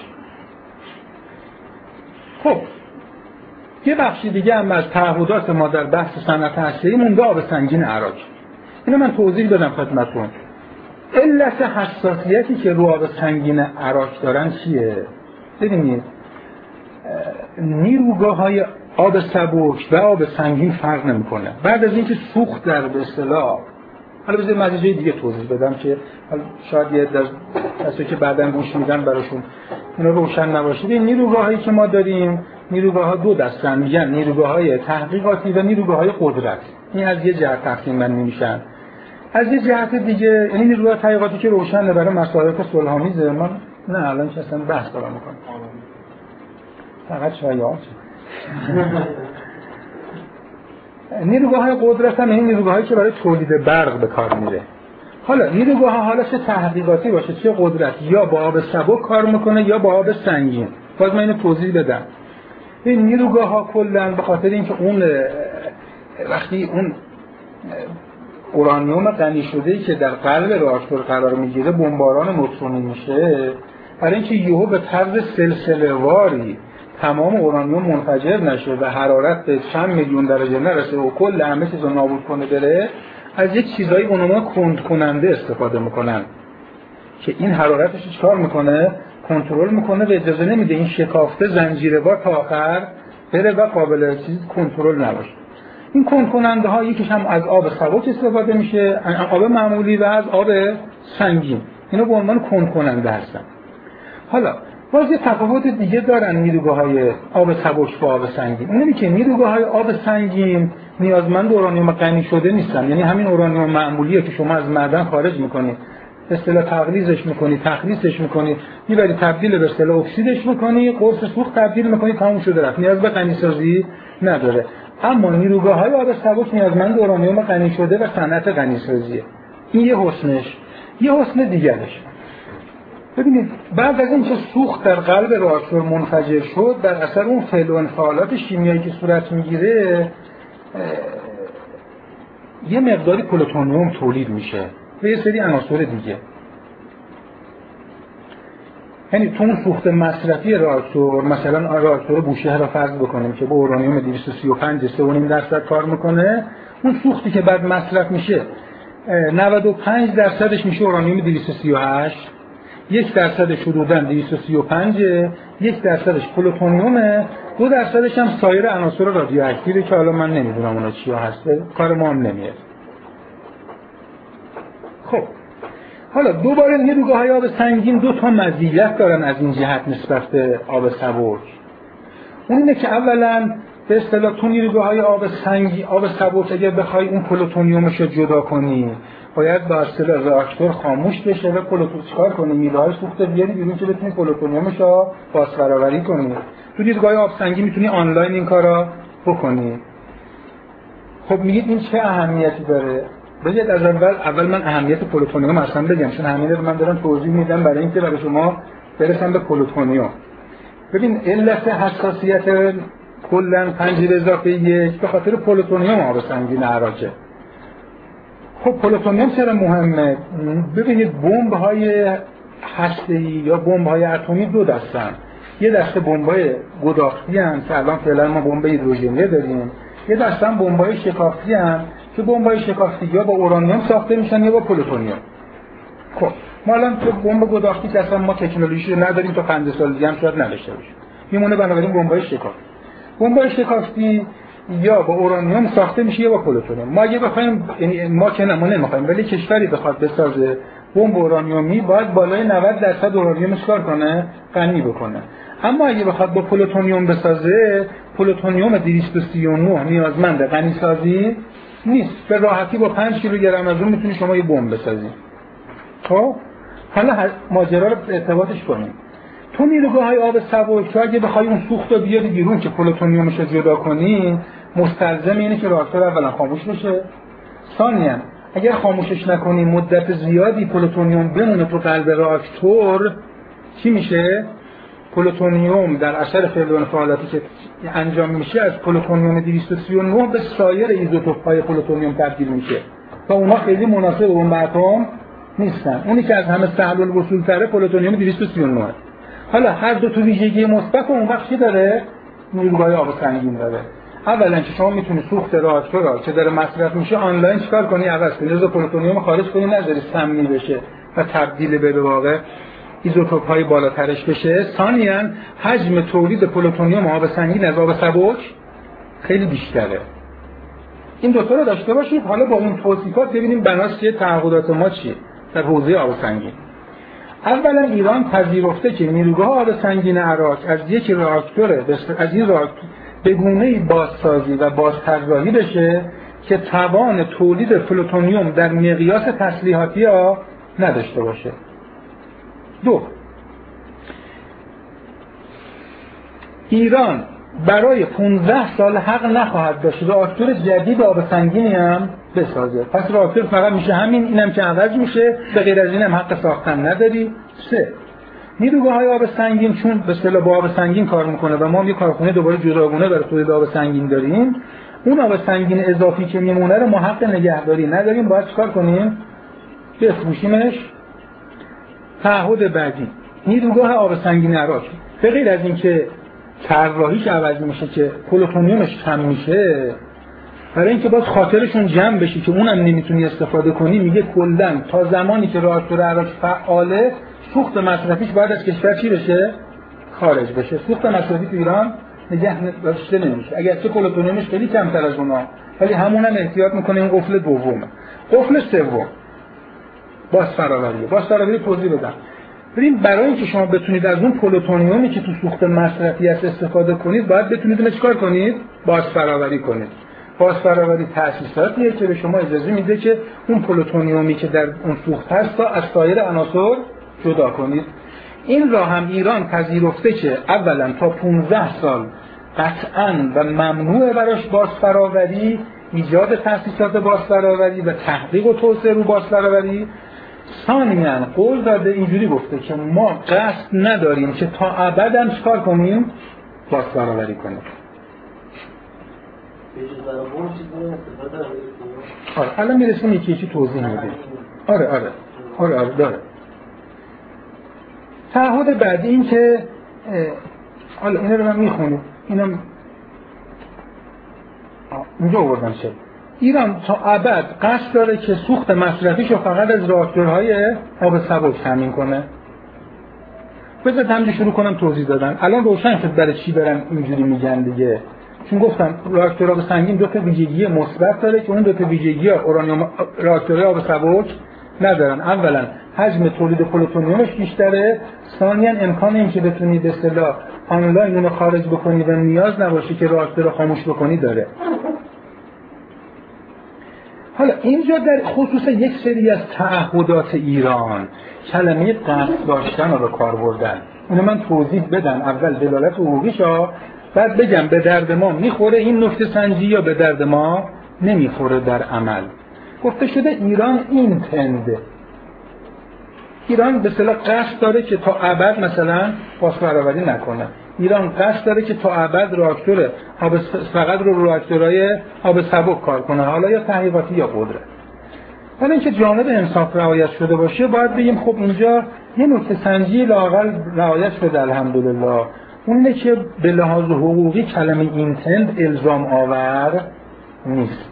A: خب یه بخشی دیگه هم از تعهدات ما در بحث صنعت هسته‌ای مونده آب سنگین عراق. اینو من توضیح بدم خدمتتون. علت حساسیتی که رو آب سنگین عراق دارن چیه؟ ببینید نیروگاه‌های آب سبک و آب سنگین فرق نمی‌کنه. بعد از اینکه سوخت در به اصطلاح، حالا بذارید من جای دیگه توضیح بدم که شاید یه در کسایی که بعداً گوش میدن براشون اینا روشن نباشه. این نیروگاهایی که ما داریم نیروگاه‌ها دو دستن، میگن نیروگاه‌های تحقیقاتی و نیروگاه‌های قدرت. این از یه جهت تقسیم بندی میشن. از یه جهت دیگه یعنی نیروگاه تحقیقاتی که روشنه برای مسائل صلح‌آمیزه، من نه الان که اصلا بحث دارم میکنم فقط شایعات. نیروگاه‌های قدرت هم این نیروگاهایی که برای تولید برق به کار میره. حالا نیروگاه حالا چه تحقیقاتی باشه چه قدرت، یا با آب سبک کار میکنه یا با آب سنگین. باز من اینو توضیح بدم. این نیروگاه ها کلا به خاطر اینکه اون وقتی اون اورانیوم غنی شده‌ای که در قلب راکتور قرار میگیره بمباران نوترونی میشه، برای اینکه یهو به طرز سلسله‌واری تمام اورانیوم منفجر نشه و حرارت به چند میلیون درجه نرسه و کل همه چیز رو نابود کنه بره، از یک چیزایی اونها کند کننده استفاده میکنن که این حرارتش چیکار میکنه؟ کنترل میکنه و اجازه نمیده این شکافته زنجیروار تا آخر بره و قابل چیز کنترل نباشه. این کند کننده ها یکیش هم از آب سبک استفاده میشه، آب معمولی، و از آب سنگین. اینا به عنوان کند کننده هستن. حالا باز یه تفاوت دیگه دارن نیروگاه‌های آب سبک با آب سنگین. اینه که نیروگاه‌های آب سنگین نیازمند اورانیوم غنی شده نیستن، یعنی همین اورانیوم معمولیه که شما از معدن خارج می‌کنید، به اصطلاح تغلیظش می‌کنید، تخلیصش می‌کنید، می‌برید تبدیل به اصطلاح اکسیدش می‌کنید، قرص سوخت تبدیل می‌کنید، تموم شده رفت. نیاز به غنی‌سازی نداره. اما نیروگاه‌های آب سبک نیازمند اورانیوم غنی شده و صنعت غنی‌سازیه. این یه حسنش. یه حسن دیگرش، ببینید بعد از اینکه سوخت در قلب راکتور منفجر شد، در اثر اون فعل و انفعالات شیمیایی که صورت میگیره یه مقداری پلوتونیوم تولید میشه و یه سری عناصر دیگه. یعنی تو اون سوخت مصرفی راکتور، مثلا راکتور بوشهر رو فرض بکنیم که با اورانیوم دویست و سی و پنج سه و نیم درصد کار میکنه، اون سوختی که بعد مصرف میشه نود و پنج درصدش میشه اورانیوم دویست و سی و هشت، یک درصدش حدوداً دویست و سی و پنج، یک درصدش پلوتونیومه، دو درصدش هم سایر عناصر رادیواکتیوه که حالا من نمیدونم اونا چیا هسته، کار ما هم نمیاد. خب حالا دوباره نیروگاه‌های آب سنگین دو تا مزیت دارن از این جهت نسبت به آب سبک. اون اینه که اولا به اصطلاح تو نیروگاه‌های آب سنگی آب سبک اگر بخوای اون پلوتونیومش رو جدا کنی باید با اصطلاح راکتور خاموش بشه و پلوتون چکار کنی، میله‌های سوخته بیاری بیرون که بتونی پلوتونیومش رو بازبرابری کنی. تو نیروگاه آب سنگی میتونی آنلاین این کارا بکنی. خب میگید این چه اهمیتی داره؟ بذارید از اول اول من اهمیت پلوتونیوم اصلا بگم، چون اهمیت رو من دارم توضیح میدم برای اینکه برای شما برسم به پلوتونیوم. ببین علت حساسیت کلا پنجره اضافه یک به خاطر پلوتونیوم آب سنگین عراقه. خب پلوتونیوم چرا مهمه؟ ببینید بمب‌های هسته‌ای یا بمب‌های اتمی دو دستن. یه دسته بمب‌های گداختی هستند که الان فعلا ما بمب هیدروژنی داریم. یه دسته هم بمب‌های شکافتی هستند که بمب‌های شکافتی یا با اورانیوم ساخته میشن یا با پلوتونیوم. خب ما الان تو بمب گداختی که اصلا ما تکنولوژی نداریم تا پنجاه سال دیگه هم شاید نداشته باشیم. میمونه بنابراین بمب‌های شکافتی. بمب‌های شکافتی یا با اورانیوم ساخته میشه یا با پلوتونیوم. ما اگه بخوایم، یعنی ما که ما نمیخوایم، ولی کشوری بخواد بسازه بمب اورانیومی باید بالای نود درصد اورانیومش کار کنه، غنی بکنه. اما اگه بخواد با پلوتونیوم بسازه، پلوتونیوم دویست و سی و نه نیازمند غنی سازی نیست. به راحتی با پنج کیلوگرم از اون میتونی شما یه بمب بسازی. خب حالا ماجرا رو ارتباطش کنیم. تو نیروگاه‌های آب سبک تو اگه بخوای اون سوخت رو بیاری بیرون که پلوتونیومش رو جدا کنی، مستلزم اینه که راکتور اولا خاموش بشه. ثانیاً اگر خاموشش نکنی مدت زیادی پلوتونیوم بمونه تو قلب راکتور، چی میشه؟ پلوتونیوم در اثر فعل فعالاتی که انجام میشه از پلوتونیوم دویست و سی و نه به سایر ایزوتوپ‌های پلوتونیوم تبدیل میشه و اونا خیلی مناسب اون اتم نیستن. اونی که از همه سهل الوصول تره پلوتونیوم دویست و سی و نه. حالا هر دو تا ویژگی مثبت اون وقت چی داره؟ نیروگاه آب سنگین داره. اولا که شما میتونی سوخت راکتور را که داره مصرف میشه آنلاین چیکار کنی؟ عوض کنی، از پلوتونیوم خارج کنی، نذاری سمی بشه و تبدیل به واقع ایزوتوپ های بالاترش بشه. ثانیاً حجم تولید پلوتونیوم آب سنگین از آب سبک خیلی بیشتره. این دو تا رو داشته باشید. حالا با اون توصیفات ببینیم بناس چیه، تعهدات ما چیه در حوزه آب سنگین. اولا ایران پذیرفته که نیروگاه آب سنگین عراق از یک راکتور از این راکتور به گونه‌ای بازسازی و بازطراحی بشه که توان تولید پلوتونیوم در مقیاس تسلیحاتی ها نداشته باشه. دو، ایران برای پانزده سال حق نخواهد داشت راکتور جدید آب سنگینی هم بسازه. پس راکتور فقط میشه همین، اینم که عوض میشه، به غیر از این هم حق ساختن نداری. سه، نیروگاه‌های آب سنگین چون به اصطلاح با آب سنگین کار میکنه و ما هم یه کارخونه دوباره جداگانه برای تولید آب سنگین داریم، اون آب سنگین اضافی که میمونه رو ما حق نگهداری نداریم، باید چیکار کنیم؟ بفروشیمش. تعهد بعدی نیروگاه آب سنگین عراق به غیر از اینکه طراحیش عوض میشه که پلوتونیومش کم میشه، برای اینکه باز خاطرشون جمع بشه که اونم نمیتونی استفاده کنی، میگه کلاً تا زمانی که راکتور عراق فعاله سوخت مصرفیش باید از کشور چی بشه؟ خارج بشه. سوخت مصرفی تو ایران نگه داشته نمیشه. اگر چه پلوتونیومش خیلی کمتر از اونها، ولی همونم احتیاط میکنه. این قفل دومه. قفل سوم باز فراوریه. باز فراوری توضیح بدم. ببین برای اینکه شما بتونید از اون پلوتونیومی که تو سوخت مصرفی است استفاده کنید، باید بتونید اونو چیکار کنید؟ باز فراوری کنید. باز فراوری تأسیساتیه که به شما اجازه میده که اون پلوتونیومی که در اون سوخت هست تا از سایر عناصر جدا کنید. این راه هم ایران پذیرفته که اولا تا پانزده سال قطعاً و ممنوع براش باز فراوری، ایجاد تأسیسات باز فراوری و تحقیق و توسعه رو باز فراوری. ثانیاً قول داده اینجوری گفته که ما قصد نداریم که تا ابد هم چکار کنیم؟ باز فراوری کنیم. آره الان میرسیم یکی یکی توضیح میدیم. آره آره آره آره داره. تعهد بعدی این که حالا اینا رو من میخونم، اینم اینجا آوردم شد. ایران تا ابد قصد داره که سوخت مصرفیش رو فقط از راکتورهای آب سبک تامین کنه. بذارید همینجا شروع کنم توضیح دادن. الان روشن شد برای چی برن اینجوری میگن دیگه. چون گفتم راکتور آب سنگین دو تا ویژگی مثبت داره که اون دو تا ویژگی اورانیوم راکتورهای آب سبک ندارن. اولا حجم تولید پلوتونیومش بیشتره، ثانیاً امکان این که بتونی به اصطلاح آنلاین اون رو خارج بکنی و نیاز نباشه که راکتور رو خاموش بکنی داره. حالا اینجا در خصوص یک سری از تعهدات ایران کلمه قصد داشتن رو به کار بردن. اونو من توضیح بدم، اول دلالت حقوقیشو، بعد بگم به درد ما میخوره این نکته سنجی یا به درد ما نمیخوره در عمل. گفته شده ایران این تنده، ایران به اصطلاح قصد داره که تا ابد مثلا بازبرآوری نکنه. ایران قصد داره که تا ابد راکتور آب فقط رو راکتورهای آب سبک کار کنه، حالا یا تحقیقاتی یا قدرت. ولی اینکه جانب انصاف رعایت شده باشه باید بگیم خب اینجا یه نکته سنجی لااقل رعایت شده الحمدلله. اونه که به لحاظ حقوقی کلمه اینتند الزام آور نیست.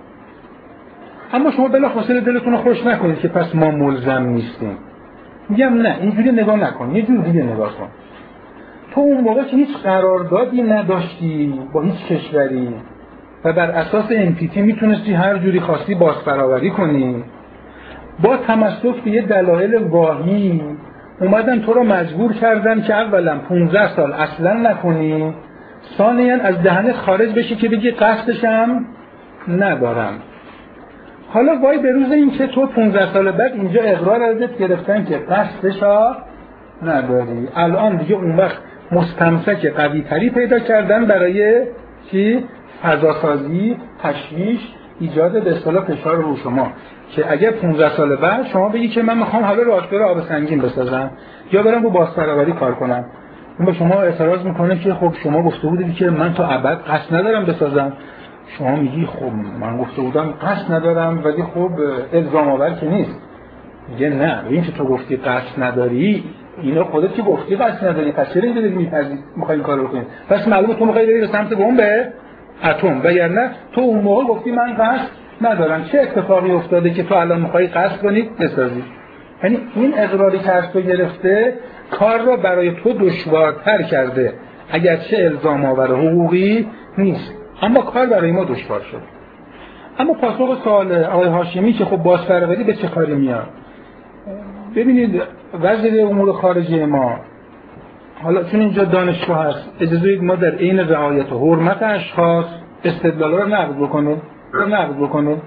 A: اما شما بلافاصله دلتون رو خوش نکنید که پس ما ملزم نیستیم. میگم نه، اینجوری نگاه نکن، یه جور دیگه نگاه کن. تو اون موقع که هیچ قراردادی نداشتی با هیچ کشوری و بر اساس ان پی تی میتونستی هر جوری خواستی بازبرآوری کنی، با تمسک به یه دلایل واهی اومدن تو رو مجبور کردن که اولا پانزده سال اصلا نکنی، ثانیاً از دهنت خارج بشی که بگی قصدشم ندارم. حالا وای به روز این که تو پانزده سال بعد اینجا اقرار ازت گرفتن که قصدشا نداری. الان دیگه اون وقت مستمسک قوی تری پیدا کردن برای چی؟ فضاسازی، تشویش، ایجاد به اصطلاح فشار رو شما که اگر پانزده سال بعد شما بگی که من میخوام حالا راکتور آب سنگین بسازم یا برم رو بازبرآوری کار کنم، اون به شما اعتراض میکنه که خب شما گفته بودید که من تا ابد قصد ندارم بسازم. شما میگی خب من گفته بودم قصد ندارم ولی خب الزام آور که نیست. میگه نه، این که تو گفتی قصد نداری، اینا خودت که گفتی قصد نداری، پس چرا اینجوری میپذیری میخوای این کارو بکنی؟ پس معلومه تو میخوای بری به سمت بمب اتم، وگرنه تو اون موقع گفتی من قصد ندارم. چه اتفاقی افتاده که تو الان میخوای قصد کنی بسازی؟ یعنی این اقراری که از تو گرفته کار را برای تو دشوارتر کرده، اگرچه الزام آور حقوقی نیست، اما کار برای ما دشوار شد. اما پاسخ سوال آقای هاشمی که خب بازبرآوری به چه کاری میاد؟ ببینید وزیر امور خارجه ما، حالا چون اینجا دانشگاه هست اجازه بدید ما در عین رعایت و حرمت اشخاص استدلالا رو نقد بکنیم رو نقد بکنیم.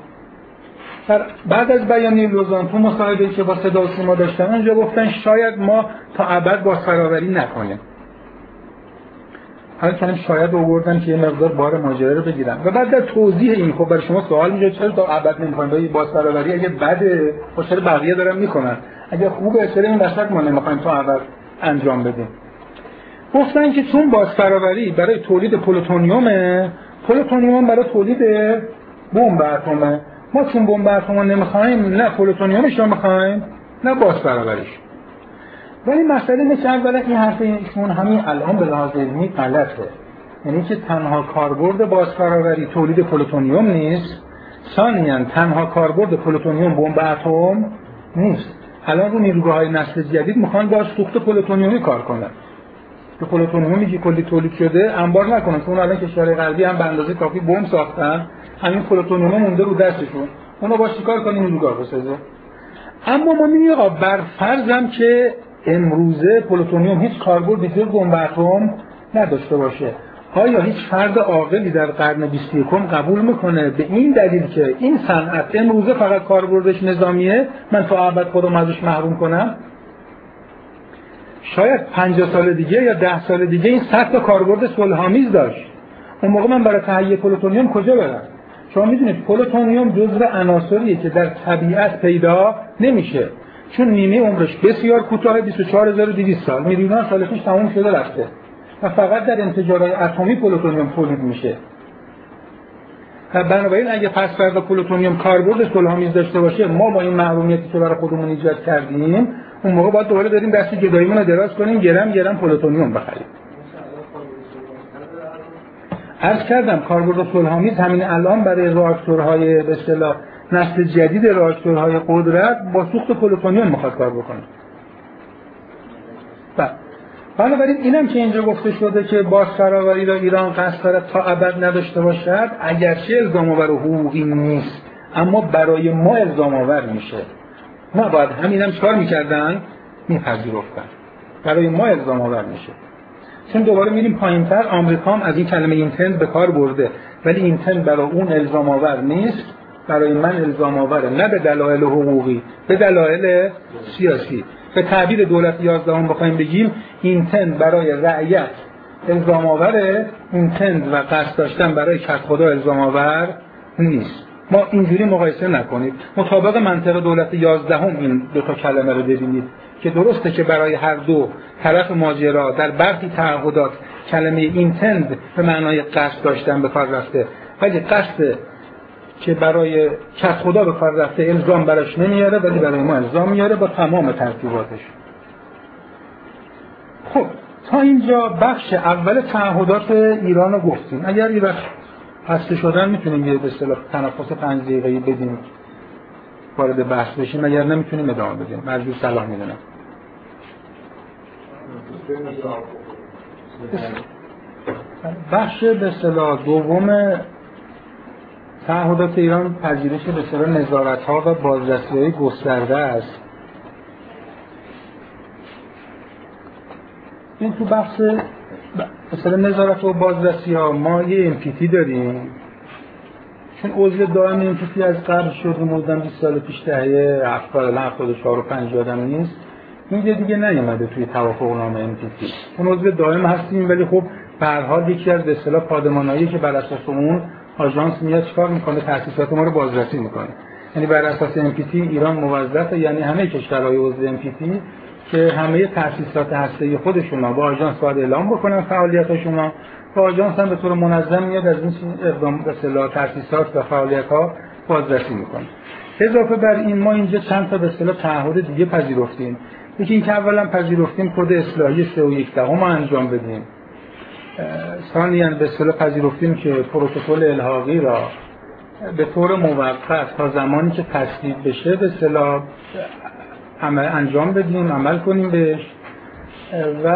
A: بعد از بیانیه لوزان تو مصاحبه‌ای که با صدا و سیما داشتن اونجا گفتن شاید ما تا ابد بازبرآوری نکنیم. حالا کنیم شاید آوردن که یه مقدار بار ماجرا رو بگیرن و بعد در توضیح این خب برای شما سوال میشه چرا تا ابد نمی‌خوایم با بازبرآوری؟ اگه بده خب چرا بقیه دارن میکنن؟ اگه خوبه چرا این وسط ما نمی‌خوایم تا ابد انجام بدیم؟ گفتن که چون بازبرآوری برای تولید پلوتونیومه، پلوتونیوم برای تولید بمب اتمه، ما چون بمب اتم نمی‌خوایم، نه پلوتونیومش رو می‌خوایم نه بازبرآوریش. ولی مسئله اینه که اولا این حرف ایشون همین الان به لحاظ علمی غلطه، یعنی که تنها کاربرد بازبرآوری تولید پلوتونیوم نیست، ثانیاً تنها کاربرد پلوتونیوم بمب اتم نیست. الان رو نیروگاه‌های نسل جدید میخوان با سوخت پلوتونیومی کار کنن که پلوتونیومی که کلی تولید شده انبار نکنن، چون الان کشورهای غربی هم به اندازه کافی بمب ساختن، همین پلوتونیوم مونده رو دستشون، اونو با چیکار کنیم نیروگاه بسازه. اما ما میگیم آقا بر فرضم که امروزه پلوتونیوم هیچ کاربردی جز بمب اتم نداشته باشه، آیا هیچ فرد عاقلی در قرن بیست و یکم قبول میکنه به این دلیل که این صنعت امروزه فقط کاربردش نظامیه من تا ابد خودم ازش محروم کنم؟ شاید پنجاه سال دیگه یا ده سال دیگه این صد تا کاربرد صلح‌آمیز داشت، اون موقع من برای تهیه پلوتونیوم کجا برم؟ شما میدونید پلوتونیوم جزو عناصریه که در طبیعت پیدا نمیشه، چون نیمه عمرش بسیار کوتاه، بیست و چهار هزار و دویست سال، میلیون‌ها سال پیش تموم شده رفته و فقط در انفجارهای اتمی پلوتونیوم تولید میشه. و بنابراین اگه پس فردا پلوتونیوم کاربرد صلح‌آمیز داشته باشه، ما با این محرومیتی که برای خودمون ایجاد کردیم اون موقع باید دوباره بریم دست گداییمون رو دراز کنیم گرم گرم پلوتونیوم بخریم. عرض کردم کاربرد صلح‌آمیز همین الان برای راکتورهای به اصطلاح نسل جدید راکتورهای قدرت با سوخت پلوتونیوم میخواد کار بکنه. بله. بنابراین اینم که اینجا گفته شده که بازفراوری را ایران قصد دارد تا ابد نداشته باشد، اگرچه الزام آور و حقوقی نیست اما برای ما الزام آور میشه. ما باید همینم کار میکردن میپذیرفتن. برای ما الزام آور میشه. چون دوباره میریم پایینتر، آمریکا هم از این کلمه اینتند به کار برده، ولی اینتند برای اون الزام آور نیست، برای من الزام آوره، نه به دلایل حقوقی، به دلایل سیاسی. به تعبیر دولت یازدهم بخوایم بگیم اینتند برای رعیت الزام آوره، اینتند و قصد داشتن برای کت خدا الزام آور نیست. ما اینجوری مقایسه نکنید. مطابق منطق دولت یازدهم این دو تا کلمه رو ببینید که درسته که برای هر دو طرف ماجرا در برخی تعهدات کلمه اینتند به معنای قصد داشتن به کار رفته، ولی قصد که برای کت خدا به کار رفته الزام براش نمیاره، ولی برای ما الزام میاره با تمام ترتیباتش. خب تا اینجا بخش اول تعهدات ایران رو گفتیم. اگر یه وقت هسته شدن میتونیم یه به اصطلاح تنفس پنج دقیقه‌ای بدیم وارد بحث بشیم، اگر نمیتونیم ادامه بدیم. مرجو صلاح میدونم. بخش به اصطلاح دوم تعهدات ایران پذیرش به اصطلاح نظارت‌ها و بازرسی‌های گسترده است. این تو بحث مثلا نظارت و بازرسی‌ها ما یه ام پی تی داریم، چون عضو دائم ام پی تی از قبل شد مدام بیست سال پیش دهه هفتاد هفتاد و چهار و پنجاه یادم نیست، این دیگه نیومده توی توافقنامه ام پی تی. اون عضو دائم هستیم، ولی خب به هر حال یکی از به اصطلاح پادمانایی که بر اساس اون آژانس میاد چیکار میکنه، تأسیسات ما رو بازرسی میکنه. یعنی بر اساس ام پی تی ایران موظفه، یعنی همه کشورهای عضو ام پی تی که همه تأسیسات هسته‌ای خودشون با آژانس باید اعلام بکنن فعالیتاشون، و آژانس هم به طور منظم میاد از این اقدام به اصطلاح تأسیسات و فعالیت‌ها بازرسی میکنه. اضافه بر این ما اینجا چند تا به اصطلاح تعهد دیگه پذیرفتیم. یکی اینکه اولا پذیرفتیم کد اصلاحی سه و یک دهم انجام بدیم. ثانیاً به اصطلاح پذیرفتیم که پروتکل الحاقی را به طور موقت تا زمانی که تصویب بشه به اصطلاح عمل انجام بدیم، عمل کنیم بهش. و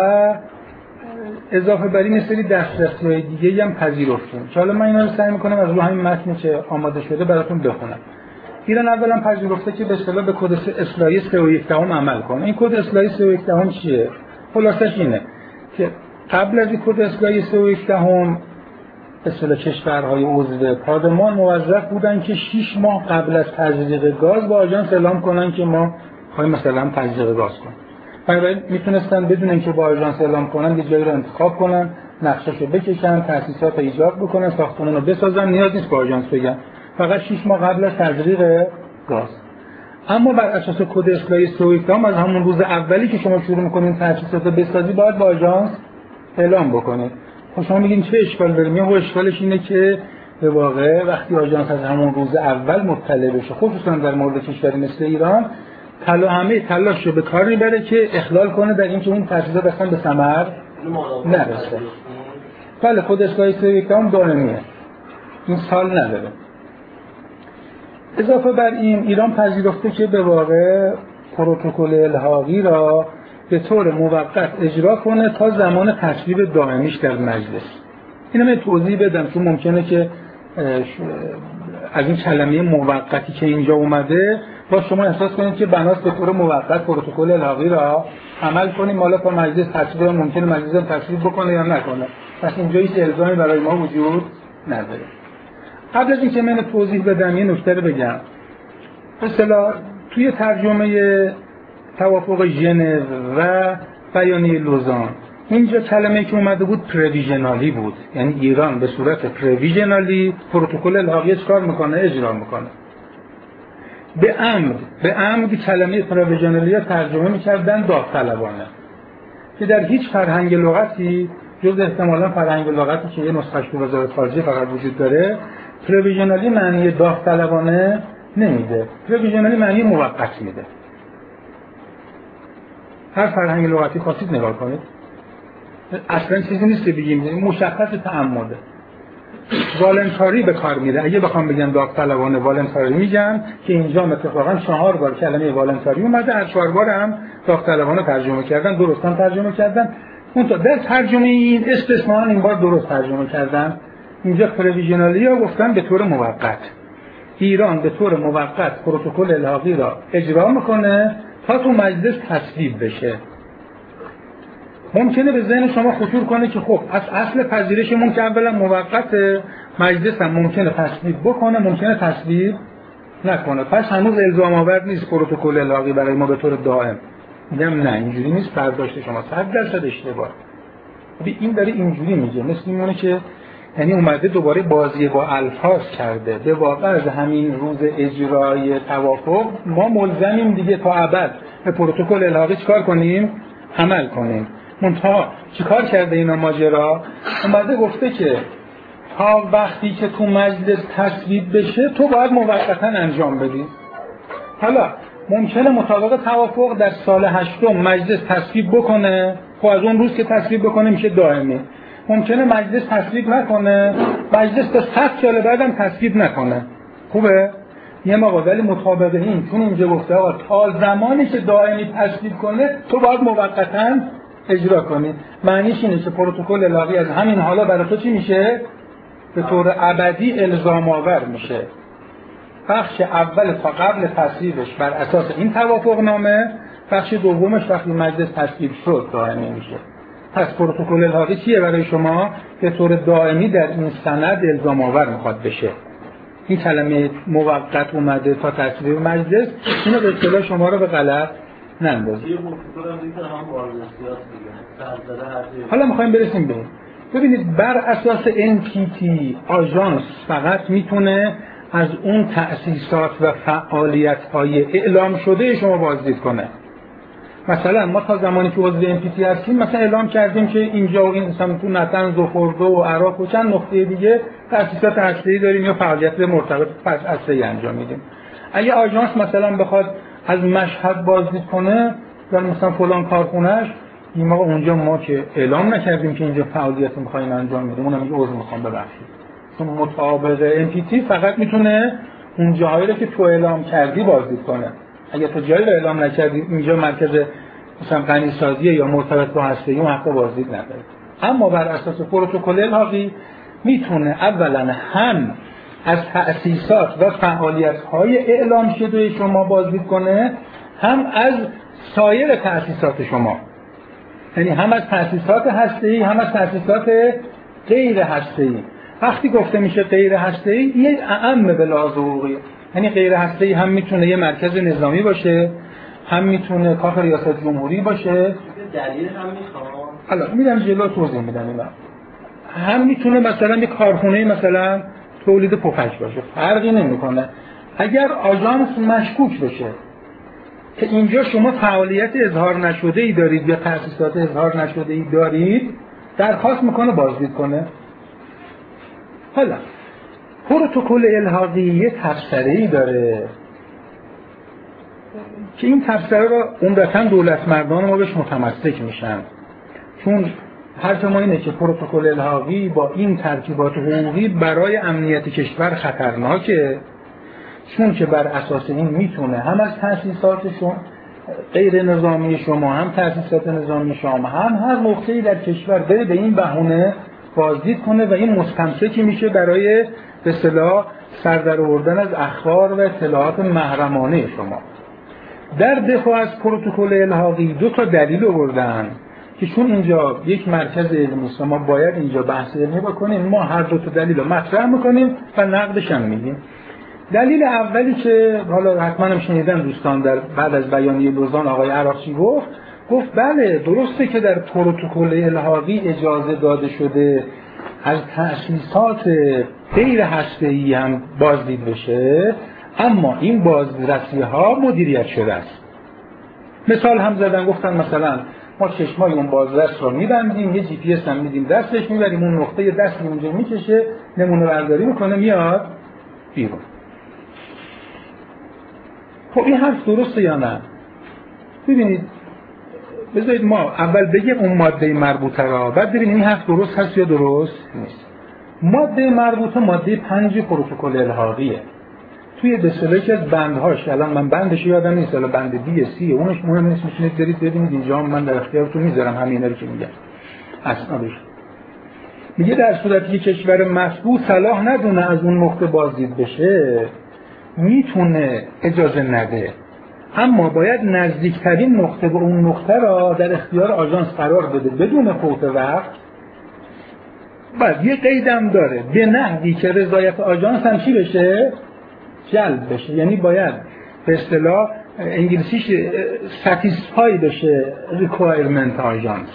A: اضافه بر این سری دسترسی‌های دیگه‌ای هم پذیرفتیم که حالا من اینا رو سعی می‌کنم از روی همین متنی که آماده شده براتون بخونم. ایران اولا پذیرفته که به اصطلاح به کد اصلاحی سه و یک دهم عمل کنه. این کد اصلاحی سه و یک دهم چیه؟ خلاصش اینه که قبل از این کد اصلاحی سه و یک دهم به اصطلاح کشورهای عضو پادمان موظف بودن که شش ماه قبل از تزریق گاز با آژانس اعلام کنن که ما خواهیم مثلا تزریق گاز کنیم. بنابراین میتونستن بدون اینکه با آژانس اعلام کنن یه جایی رو انتخاب کنن، نقشه‌شو بکشن، تأسیسات ایجاد بکنن، ساختمون رو بسازن، نیاز نیست با آژانس بگن، فقط شش ماه قبل از تزریق گاز. اما بر اساس کد اصلاحی سه و یک دهم از همون روز اولی که شما شروع می‌کنید تأسیسات رو بسازی باید با آژانس اعلام بکنید. خب شما میگین چه اشکال داره؟ میگم اشکالش اینه که به واقع وقتی آژانس از همون روز اول مطلع بشه، خصوصا در مورد کشوری مثل ایران، تلا همه تلاش رو به کار میبره که اخلال کنه در اینکه اون تجهیزات اصلا به ثمر نرسه. بله خود اصلاحی سه و یک دهم دائمیه، این سال نداره. اضافه بر این ایران پذیرفته که به واقع پروتکل الحاقی را به طور موقت اجرا کنه تا زمان تصویب دائمیش در مجلس. اینو من توضیح بدم چون ممکنه که از این کلمه موقتی که اینجا اومده با شما احساس کنید که بناس به طور موقت پروتکل الحاقی را عمل کنیم، حالا تا مجلس تصویب ممکنه مجلس هم تصویب بکنه یا نکنه. پس اینجا هیچ الزامی برای ما وجود نداره. قبل از اینکه من توضیح بدم یه نکته رو بگم. به اصطلاح توی ترجمه توافق ژنو و بیانیه لوزان اینجا کلمه‌ای که اومده بود پرویژنالی بود، یعنی ایران به صورت پرویژنالی پروتکل الحاقی کار میکنه، اجرا میکنه. به عمد به عمد کلمه پرویژنالی ترجمه میکردن داوطلبانه که در هیچ فرهنگ لغتی جز احتمالاً فرهنگ لغتی که یه نسخه‌اش تو وزارت خارجه فقط وجود داره، پرویژنالی معنی داوطلبانه نمیده، پرویژنالی معنی موقت میده. هر فرهنگ لغتی خواستید نگاه کنید، اصلا چیزی نیست که بگیم مشخص تعمده. والنتاری به کار میره. اگه بخوام بگم داوطلبانه والنتاری میگم که اینجا اتفاقا چهار بار کلمه والنتاری اومده، از چهار بار هم داوطلبانه ترجمه کردن، درست هم ترجمه کردن. اون تا در ترجمه این استثناء این بار درست ترجمه کردن. اینجا پرویژنالی ها گفتن به طور موقت. ایران به طور موقت پروتکل الحاقی را اجرا میکنه تا تو مجلس تصویب بشه. ممکنه به ذهن شما خطور کنه که خب از اصل پذیرشمون که اولا موقت، مجلس هم ممکنه تصویب بکنه، ممکنه تصویب نکنه، پس هنوز الزام آور نیست پروتکل الحاقی برای ما به طور دائم. میگم نه اینجوری نیست، برداشت شما صد درصد اشتباه. این داره اینجوری میگه، مثل اینونه که یعنی اومده دوباره بازی با الفاظ کرده. به واقع از همین روز اجرای توافق ما ملزمیم دیگه تا ابد به پروتکل الحاقی چیکار کنیم؟ عمل کنیم. منتها چیکار کرده اینا ماجرا؟ اومده گفته که تا وقتی که تو مجلس تصویب بشه تو باید موقتا انجام بدی. حالا ممکنه مطابق توافق در سال هشتم مجلس تصویب بکنه، خب از اون روز که تصویب بکنه میشه دائمی. ممکنه مجلس تصویب نکنه، مجلس تا صد سال بعدم تصویب نکنه. خوبه؟ یه موقع ولی مطابق این، چون اینجا گفته آقا تا زمانی که دائمی تصویب کنه تو باید موقتا اجرا کنی. معنیش اینه که پروتکل الحاقی از همین حالا برای تو چی میشه؟ به طور ابدی الزام آور میشه. بخش اول تا قبل تصویبش بر اساس این توافق نامه، بخش دومش وقتی مجلس تصویب شد دائمی میشه. پس پروتکل الحاقی چیه برای شما؟ به طور دائمی در این سند الزام آور میخواد بشه. این کلمه موقت اومده تا تصویب مجلس، اینو به اصطلاح شما رو به غلط نندازه. حالا میخوایم برسیم به این. ببینید بر اساس ان پی تی آژانس فقط میتونه از اون تأسیسات و فعالیت‌های اعلام شده شما بازدید کنه. مثلا ما تا زمانی که عضو ان پی تی هستیم مثلا اعلام کردیم که اینجا و این مثلا تو نطنز و خرده و عراق و چند نقطه دیگه تأسیسات هسته‌ای داریم یا فعالیت مرتبط پس هسته‌ای انجام میدیم. اگه آژانس مثلا بخواد از مشهد بازدید کنه یا مثلا فلان کارخونه‌اش، این موقع اونجا ما که اعلام نکردیم که اینجا فعالیت می‌خوایم انجام میدیم، اونم میگه عضو می‌خوام ببخشید. چون مطابق ان پی تی فقط میتونه اون جاهایی رو که تو اعلام کردی بازدید کنه. اگه تو جایی رو اعلام نکردی اینجا مرکز مثلا غنیسازی یا مرتبط با هسته‌ای اون حق بازدید نداره. اما بر اساس پروتکل الحاقی میتونه اولا هم از تأسیسات و فعالیت‌های اعلام شده شما بازدید کنه، هم از سایر تأسیسات شما، یعنی هم از تأسیسات هسته‌ای هم از تأسیسات غیر هسته‌ای. وقتی گفته میشه غیر هسته‌ای یه اعم به لحاظ حقوقی، یعنی غیر هسته‌ای هم میتونه یه مرکز نظامی باشه، هم میتونه کاخ ریاست جمهوری باشه.
B: دلیل هم میخوام
A: حالا میدم جلو توضیح میدم اینا. هم میتونه مثلا یه کارخونه مثلا تولید پفک باشه، فرقی نمیکنه. اگر آژانس مشکوک بشه که اینجا شما فعالیت اظهار نشده ای دارید یا تأسیسات اظهار نشده ای دارید، درخواست میکنه بازدید کنه. حالا پروتکل الحاقی یه تفسیری داره که این تفسیر رو عمدتاً دولت مردان ما بهش متمسک میشن، چون حرف ما اینه که پروتکل الحاقی با این ترتیبات حقوقی برای امنیت کشور خطرناکه، چون که بر اساس این میتونه هم از تأسیساتشون غیر نظامی شما هم تأسیسات نظامی شما هم هر نقطه‌ای در کشور بره به این بهونه بازدید کنه و این مستمسکی میشه برای به اصطلاح سردر آوردن از اخبار و اطلاعات محرمانه شما. در دفاع از پروتکل الحاقی دو تا دلیل آوردن که چون اینجا یک مرکز علمی است ما باید اینجا بحث علمی بکنیم، ما هر دو تا دلیل رو مطرح میکنیم و نقدش هم میگیم. دلیل اولی که حالا حتما هم شنیدن دوستان در بعد از بیانیه لوزان آقای عراقچی گفت گفت بله درسته که در پروتکل الحاقی اجازه داده شده از تأسیسات غیر هسته‌ای هم بازدید بشه، اما این بازرسی ها مدیریت شده است. مثال هم زدن گفتن مثلا ما چشمای اون بازرس رو میبندیم، یه جی پی اس هم میدیم دستش، میبریم اون نقطه دست اونجا میکشه، نمونه برداری میکنه میاد بیرون. خب این حرف درسته یا نه؟ ببینید بذارید ما اول بگیم اون ماده مربوطه را، بعد ببینیم این حرف درست هست یا درست نیست. ماده مربوطه ماده پنج پروتکل الحاقیه. توی به اصطلاح یکی از بندهاش، الان من بندش یادم نیست، الان بند بی سی اونش مهم نیست، میتونید برید ببینید اینجا، من در اختیارتون میذارم همین رو که میگم. اسنادش میگه در صورتی که کشور مطبوع صلاح ندونه از اون نقطه بازدید بشه، میتونه اجازه نده، اما باید نزدیکترین نقطه به اون نقطه را در اختیار آژانس قرار بده بدون فوت وقت. بعد یه قیدم داره، به نحوی که رضایت آژانس هم چی بشه؟ جلب بشه. یعنی باید به اصطلاح انگلیسیش satisfy بشه requirement آژانس.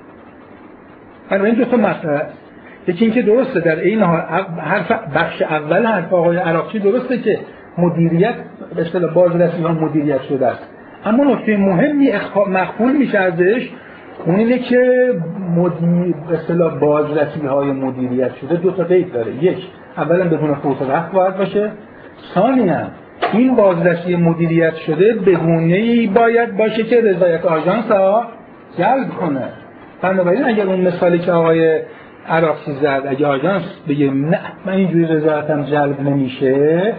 A: این دو تا مسئله، یکی اینکه درسته در این حرف بخش اول حرف آقای عراقچی درسته که مدیریت به اصطلاح بازرسی ها مدیریت شده است، اما نکته مهمی مخفول میشه ازش، اون اینه که مدیر به اصطلاح بازرسی های مدیریت شده دو تا قید داره. یک، اولا بدون فوت وقت باید باشه، ثانیاً این بازرسی مدیریت شده به گونه‌ای باید باشه که رضایت آژانس ها جلب کنه. بنابراین اگر اون مثالی که آقای عراقچی زد، اگه آژانس بگه نه من اینجوری رضایتم جلب نمیشه،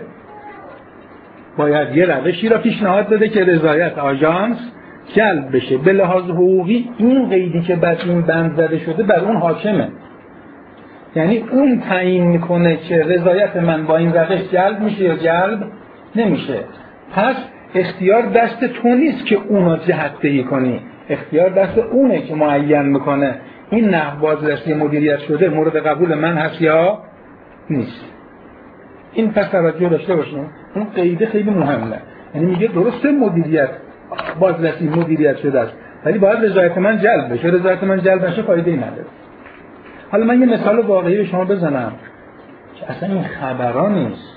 A: باید یه روشی را پیشنهاد بده که رضایت آژانس جلب بشه. به لحاظ حقوقی این قیدی که بر این بند زده شده بر اون حاکمه، یعنی اون تعیین میکنه که رضایت من با این روش جلب میشه یا جلب نمیشه. پس اختیار دست تو نیست که اونو جهت‌دهی کنی، اختیار دست اونه که معین میکنه این نحو بازرسی مدیریت شده مورد قبول من هست یا نیست. این پس توجه داشته باشیم، اون قیده خیلی مهمه. یعنی میگه درسته مدیریت بازرسی مدیریت شده است، ولی باید رضایت من جلب بشه، رضایت من جلب نشه فایده‌ای نداره. حالا من یه مثال واقعی به شما بزنم که اصلا این خبرا نیست،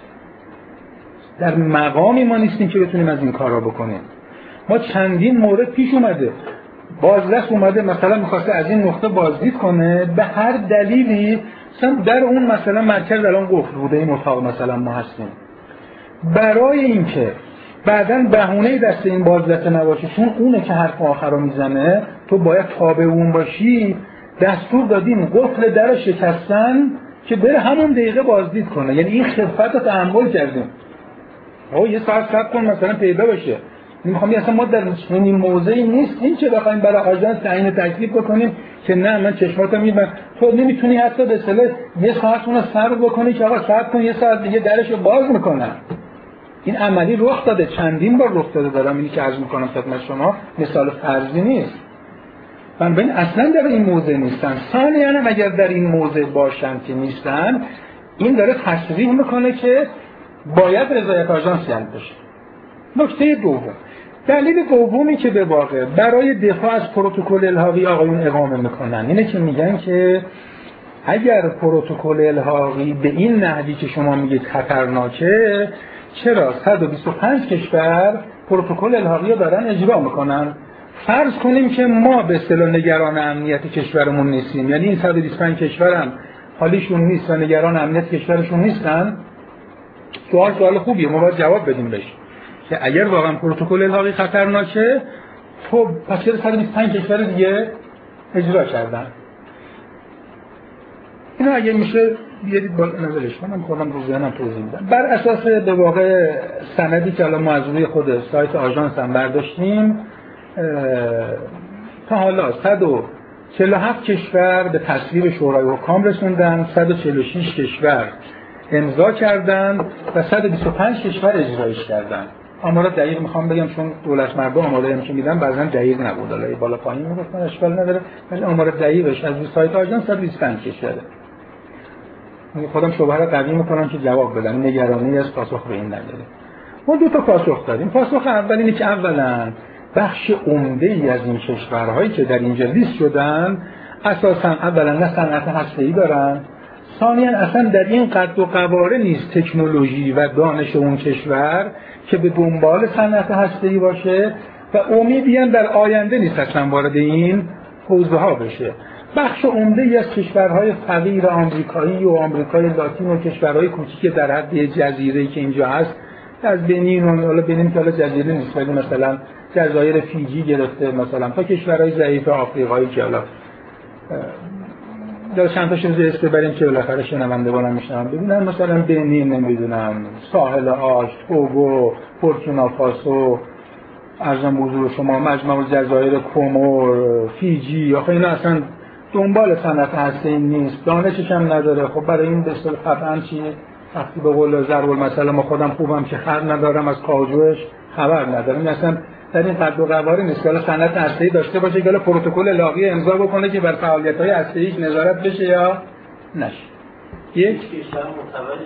A: در مقامی ما نیستیم که بتونیم از این کارا بکنیم. ما چندین مورد پیش اومده، بازرس اومده مثلا میخواسته از این نقطه بازدید کنه، به هر دلیلی مثلا در اون مثلا مرکز الان قفل بوده، این اتاق مثلا ما هستیم، برای اینکه بعداً بهونه دست این بازرس نباشه، چون اونه که حرف آخر رو میزنه، تو باید تابع اون باشی، دستور دادیم قفل در شکستن که بره همون دقیقه بازدید کنه. یعنی این خفت رو تحمل کردیم. آقا یه ساعت صبر کن مثلا پیدا بشه. میخوام اصلا ما در این موضعی نیست این که بخوایم برای آژانس تعیین تکلیف بکنیم که نه من چشماتو میبندم، تو نمیتونی حتی به اصطلاح یه ساعت اون رو صبر بکنی که آقا صبر کن یه ساعت دیگه درشو باز میکنن. این عملی رخ داده، چندین بار رخ داده. دارم اینی که عرض میکنم خدمت شما مثال فرضی نیست. بنابراین اصلا در این موضع نیستن. ثانیاً هم اگر در این موضع باشن که نیستن، این داره تصریح میکنه که باید رضایت آژانس جلب بشه. نکته دوم، دلیل دومی که به واقع برای دفاع از پروتکل الحاقی آقایون اقامه میکنن اینه که میگن که اگر پروتکل الحاقی به این نحوی که شما میگید خطرناکه، چرا صد و بیست و پنج کشور پروتکل الحاقی رو دارن اجرا میکنن؟ فرض کنیم که ما به اصطلاح نگران امنیت کشورمون نیستیم، یعنی این صد و بیست و پنج کشورم حالیشون نیست و نگران امنیت کشورشون نیستن. سوال سوال خوبیه، ما باید جواب بدیم بهش که اگر واقعا پروتکل الحاقی خطرناکه، خب پس چرا صد و بیست و پنج کشور دیگه اجرا کردن؟ اینا اگه میشه بیارید بالا نظرش کنم، خودم رو ذهنم توضیح میدم. بر اساس به واقع سندی که الان ما از روی خود سایت آژانس هم برداشتیم، تا حالا صد و چهل و هفت کشور به تصویب شورای حکام رسوندن، صد و چهل و شش کشور امضا کردن و صد و بیست و پنج کشور اجرایش کردن. آمار دقیق میخوام بگم چون دولت مرد آماری هم که میدن بعضا دقیق نبود، حالا بالا پایین میگفتن اشکال نداره، ولی آمار دقیقش از روی سایت آژانس صد و بیست و پنج کشوره. خودم شبهه رو قوی میکنم که جواب بدن، نگرانی از پاسخ به این نداره. ما دو تا پاسخ داریم. پاسخ اول اینه که اولا بخش عمده ای از این کشورهایی که در اینجا لیست شدن اساسا اولا نه صنعت هسته‌ای دارن، ثانیاً اصلا در این قد و قواره نیست تکنولوژی و دانش اون کشور که به دنبال صنعت هسته‌ای باشه و امیدی هم در آینده نیست اصلا وارد این حوزه ها بشه. بخش عمده ای از کشورهای فقیر آمریکایی و آمریکای لاتین و کشورهای کوچیک در حد جزیره‌ای که اینجا هست، از بنین و حالا بنین که حالا جزیره نیست ولی مثلا جزایر فیجی گرفته مثلا تا کشورهای ضعیف آفریقایی که حالا در چند تا چیز اسم بریم که بالاخره شنوندگانم میشنن ببینن، مثلا بنین، نمیدونم ساحل آش، توگو، بورکینافاسو، ارزم حضور شما مجمع الجزایر کومور، فیجی، آخه اینا اصلا دنبال صنعت هسته‌ای نیست، دانشش هم نداره. خب برای این به اصطلاح قطعاً چیه، وقتی به قول ضرب المثل ما خودم خوبم که خر ندارم از کاجوش خبر ندارم، این اصلا در این قد و قواره نیست که صنعت هسته‌ای داشته باشه که پروتکل لاغی امضا بکنه که بر فعالیت‌های هسته‌ایش نظارت بشه یا نشه. یک
C: کشور معتبر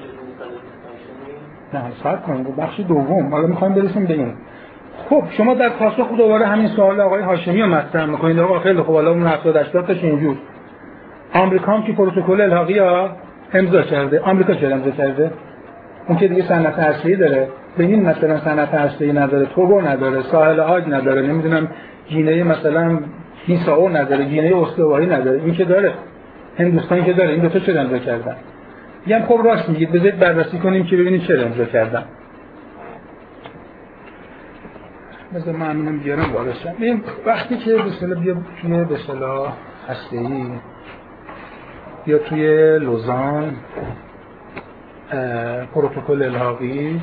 A: نه صبر کنید بخش دوم حالا می‌خوایم برسیم به این. خب شما در پاسخ دوباره همین سوال آقای هاشمی رو مطرح می‌کنید. آقا خیلی خب حالا اون هفتاد هشتاد تاش اینجور. آمریکا هم که پروتکل الحاقی ها امضا کرده. آمریکا چرا امضا کرده؟ اون که دیگه صنعت هسته‌ای داره. بنین مثلا صنعت هسته‌ای نداره، توگو نداره، ساحل عاج نداره، نمیدونم گینه مثلا بیسائو نداره، گینه استوایی نداره. این که داره. هندوستان که داره. این دو تا چرا امضا کردن؟ میگم خب راست میگید، بذارید بررسی کنیم که ببینید چرا امضا کردن. مثلا ممنونم بیارم بالاشم. ببین وقتی که به اصطلاح بیا توی به اصطلاح هسته‌ای یا توی لوزان پروتکل الحاقی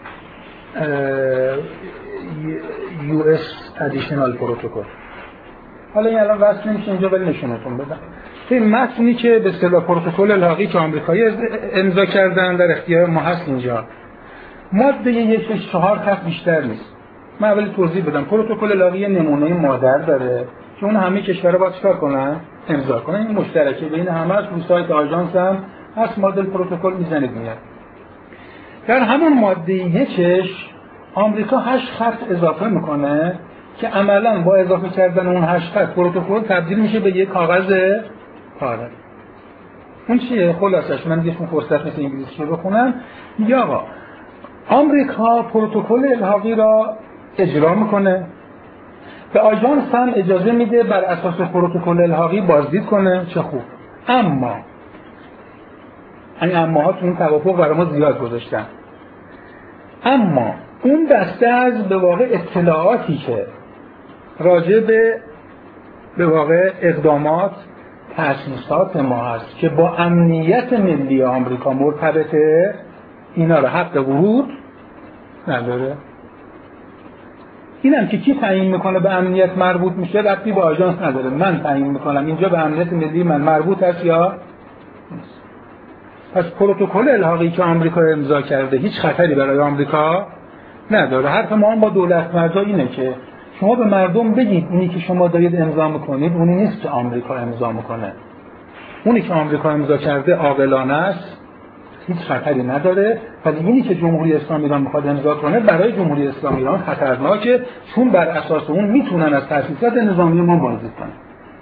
A: یو اس ادیشنال پروتکل، حالا این الان وصل نمیشه اینجا ولی نشونتون بدم. این متنی که به اصطلاح پروتکل الحاقی که آمریکایی امضا کردن در اختیار ما هست اینجا، ماده یک چهار خط بیشتر نیست. من اول توضیح بدم. پروتکل الحاقی نمونه مادر داره که اون همه کشورها باید چیکار کنن؟ امضا کنن. این مشترکه بین همه است. رو سایت آژانس هم هست، مدل پروتکل میزنید میاد. در همون ماده یکش آمریکا هشت خط اضافه میکنه که عملاً با اضافه کردن اون هشت خط پروتکل تبدیل میشه به یک کاغذ پاره. اون چیه؟ خلاصش من دیگه فرصت مثل انگلیسی رو بخونم. یا آقا آمریکا پروتکل الحاقی را اجرا میکنه، به آژانس هم اجازه میده بر اساس پروتکل الحاقی بازدید کنه. چه خوب. اما این اما ها تو این توافق برای ما زیاد گذاشتن. اما اون دسته از به واقع اطلاعاتی که راجع به به واقع اقدامات تأسیسات ما هست که با امنیت ملی آمریکا مرتبطه، اینا رو حق ورود نداره. اینم که کی تعیین میکنه به امنیت مربوط میشه ربطی به آژانس نداره. من تعیین میکنم اینجا به امنیت ملی من مربوط است یا نیست. پس پروتکل الحاقی که آمریکا امضا کرده هیچ خطری برای آمریکا نداره. حرف ما هم با دولت مردا اینه که شما به مردم بگید اونی که شما دارید امضا میکنید اونی نیست که آمریکا امضا میکنه. اونی که آمریکا امضا کرده عاقلانه است، هیچ خطری نداره، ولی اینی که جمهوری اسلامی ایران میخواد امضا کنه برای جمهوری اسلامی ایران خطرناکه، چون بر اساس اون میتونن از تأسیسات نظامی ما بازدید کنن.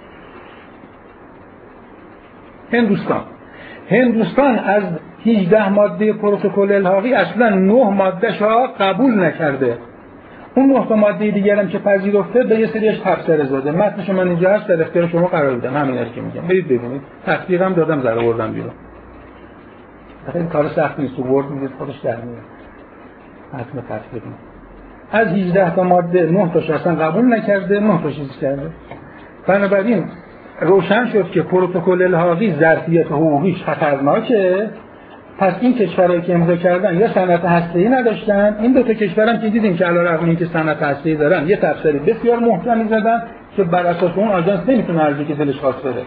A: هندوستان هندوستان از هجده ماده پروتکل الحاقی اصلا نه ماده‌ش را قبول نکرده. اون نه تا ماده دیگر هم که پذیرفته به یه سریش تفسیر زده. متنش من اینجا هست، در اختیار شما قرار میدم. همینا رو که میگم برید ببینید. تفسیرم دادم، زره آوردم بیرون. خیلی کار سختی نیست، تو ورد میگید خودش در میاد. متن تفسیر از هجده تا ماده نه تاش اصلا قبول نکرده، نه تا چیز کرده. بنابراین روشن شد که پروتکل الحاقی ظرفیت حقوقیش خطرناکه. پس این کشورهایی که امضا کردن یا صنعت هسته‌ای نداشتن، این دو تا کشورم که دیدیم که علیرغم اینکه صنعت هسته‌ای دارن یه تفسیر بسیار محکمی زدن که بر اساس اون آژانس نمیتونه هر جایی که دلش خواست بره.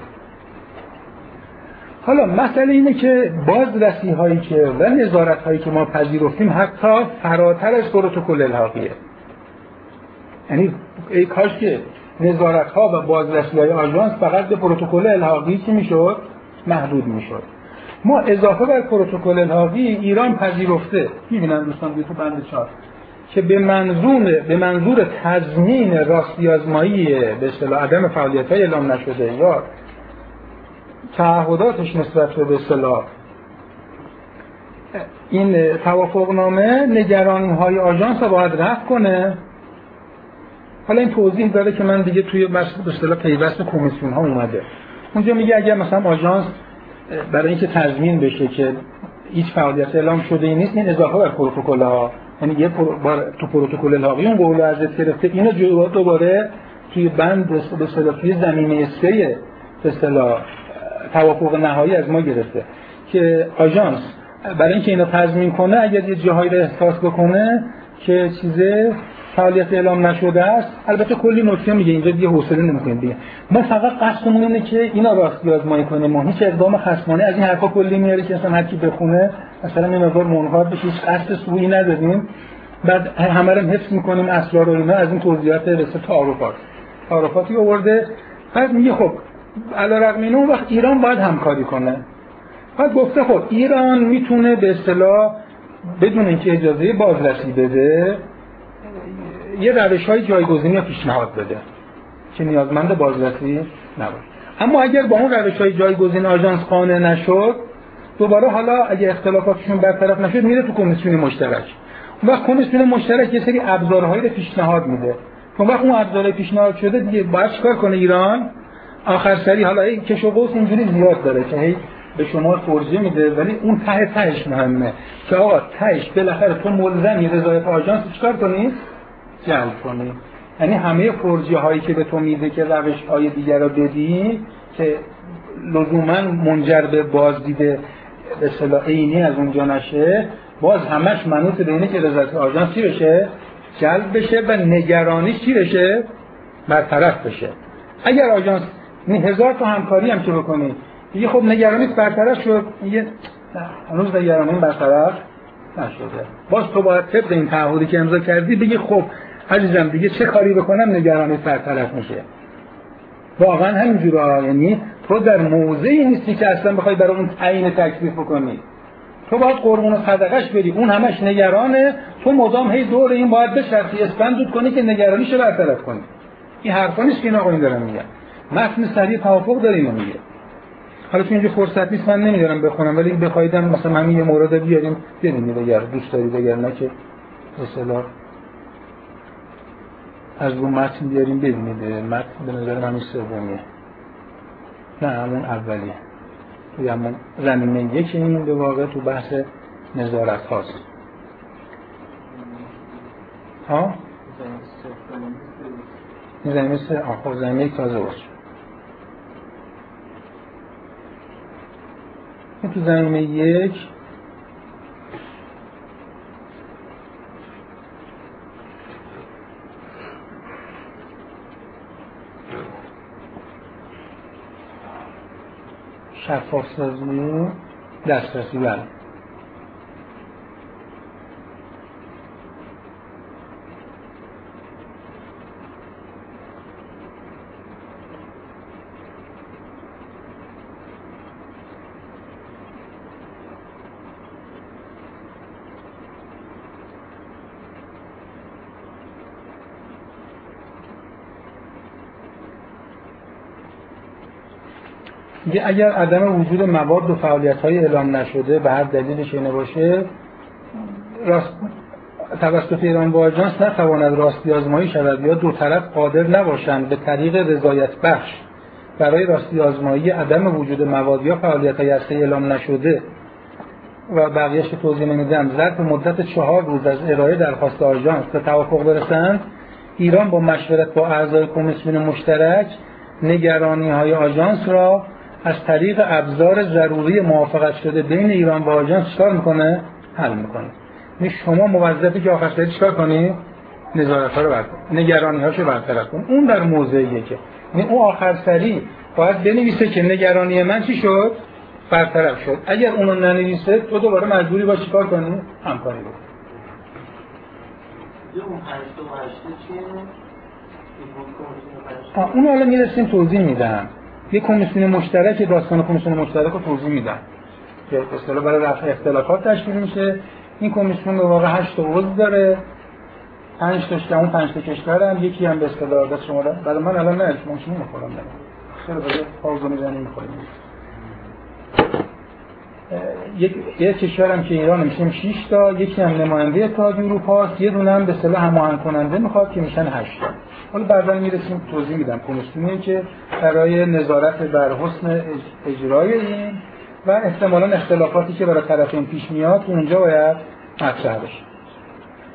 A: حالا مسئله اینه که بازرسی هایی که و نظارت هایی که ما پذیرفتیم حتی فراتر از پروتکل الحاقیه. یعنی ای کاش که نظارت ها و بازرسی های آژانس فقط به پروتکل الحاقی چی میشد؟ محدود میشد. ما اضافه بر پروتکل الحاقی ایران پذیرفته، میبینن دوستان تو بند چهار، که به منظور به منظور تضمین راستی آزمایی به اصطلاح عدم فعالیت های اعلام نشده یا تعهداتش نسبت به اصطلاح این توافقنامه نگرانی های آژانس رو باید رفع کنه. حالا این توضیح داره که من دیگه توی به اصطلاح پیوست کمیسیون ها اومده. اونجا میگه اگر مثلا آژانس برای اینکه تضمین بشه که هیچ فعالیت اعلام شده ای نیست، این اضافه بر پروتکل ها یعنی یه بار تو پروتکل الحاقی اون قول ازت گرفته، اینو دوباره توی بند به اصطلاح توی زمینه سه به اصطلاح توافق نهایی از ما گرفته که آژانس برای اینکه اینو تضمین کنه اگر یه جاهایی رو احساس بکنه که چیزه فعالیت اعلام نشده است، البته کلی نکته میگه اینجا دیگه حوصله نمی‌کنیم دیگه، ما فقط قصدمون اینه که اینا راستی آزمایی کنه، ما هیچ اقدام خصمانه از این حرفا کلی میاره که اصلا هر کی بخونه مثلا این مقدار منقاد بشه، هیچ قصد سوئی نداریم، بعد همه رو حفظ می‌کنیم اسرار و اینا از این توضیحات رسه تعارفات تعارفاتی آورده. بعد میگه خب علیرغم اینه اون وقت ایران باید همکاری کنه. بعد گفته خب ایران میتونه به اصطلاح بدون اینکه اجازه بازرسی بده یه روش‌های جایگزینی پیشنهاد بده که نیازمند بازرسی نباشه، اما اگر با اون روش‌های جایگزین آژانس قانع نشد دوباره حالا اگه اختلافاتشون برطرف نشد میره تو کمیسیون مشترک. اون وقت کمیسیون مشترک یه سری ابزارهایی رو پیشنهاد میده. اون وقت اون ابزارهای پیشنهاد شده دیگه باید چیکار کنه ایران؟ آخر سری حالا این کش و قوس اینجوری زیاد داره که هی به شما فرضیه میده، ولی اون ته تهش مهمه که آقا تهش بالاخره تو ملزمی رضایت آژانس چیکار کنی؟ جلب کنی. یعنی همه فرضیه هایی که به تو میده که روش های دیگر رو بدی که لزوما منجر به بازدید به اصطلاح عینی از اونجا نشه، باز همش منوط به اینه که رضایت آژانس چی بشه؟ جلب بشه و نگرانیش چی بشه؟ برطرف بشه. اگر آژانس هزار تا همکاری هم که بکنی دیگه خب نگرانیش برطرف شد، میگه هنوز نگرانی برطرف نشده، باز تو باید طبق این تعهدی که امضا کردی بگی خب عزیزم دیگه چه کاری بکنم نگرانی برطرف میشه. واقعا همینجوره، یعنی تو در موضعی نیستی که اصلا بخوای برای اون تعیین تکلیف بکنی، تو باید قربون صدقش بری، اون همش نگرانه، تو مدام هی دور این باید بچرخی اسپندود کنی که نگرانیشو برطرف کنی. این حرفا نیست که اینا آقایون دارن میگن، متن صریح توافق داره اینو میگه. حالا چون اینجا فرصت نیست من نمیدارم بخونم، ولی بخوایدم مثلا همین یه مورد بیاریم بریم دیگه دوست داری دیگه نه که مثلا از اون متن بیاریم ببینید. متن به نظر من سومیه، نه همون اولیه، توی همون زمینه یکی این به واقع تو بحث نظارت هاست. ها؟ این زمینه سه آخر زمینه یک تازه باشه. این تو زمینه یک شفاف سازی دسترسی بله. میگه اگر عدم وجود مواد و فعالیت‌های اعلام نشده به هر دلیلش اینه باشه، راست توسط ایران با آژانس نتواند راستی آزمایی شود یا دو طرف قادر نباشند به طریق رضایت بخش برای راستی آزمایی عدم وجود مواد یا فعالیت‌های هسته‌ای اعلام نشده و بقیه‌اش که توضیح نمیدم ظرف مدت چهار روز از ارائه درخواست آژانس به توافق برسند، ایران با مشورت با اعضای کمیسیون مشترک نگرانی‌های آژانس را از طریق ابزار ضروری موافقت شده بین ایران و آژانس چیکار میکنه؟ حل میکنه. یعنی شما موظفی که آخر سری چیکار کنی؟ نظارت‌ها رو برطرف، نگرانی‌هاشو برطرف کن. اون در موضعیه که یعنی اون آخر سری باید بنویسه که نگرانی من چی شد؟ برطرف شد. اگر اونو ننویسه تو دوباره مجبوری باید چیکار کنی؟ همکاری بکنی.
C: اون هشت و هشت چیه؟
A: اون حالا میرسیم توضیح میدم. یه کمیسیون مشترک، داستان کمیسیون مشترک رو توضیح میدم که به اصطلاح برای رفع اختلافات تشکیل میشه. این کمیسیون به واقع هشت تا عضو داره، پنج تاش که اون پنج تا کشورن، یکی هم به اصطلاح دست شما داره. برای من الان نه ماشین میخورم نه خیلی برای پاوزو میزنی میخوریم. یک یک کشورم که ایران میشیم شش تا، یکی هم نماینده اتحادیه اروپا است، یه دونه هم به اصطلاح هماهنگ کننده میخواد که میشن هشت تا. حالا بعدا میرسیم توضیح میدم کمیسیونی که برای نظارت بر حسن اجرای این و احتمالاً اختلافاتی که برای طرفین پیش میاد اونجا باید مطرح بشه.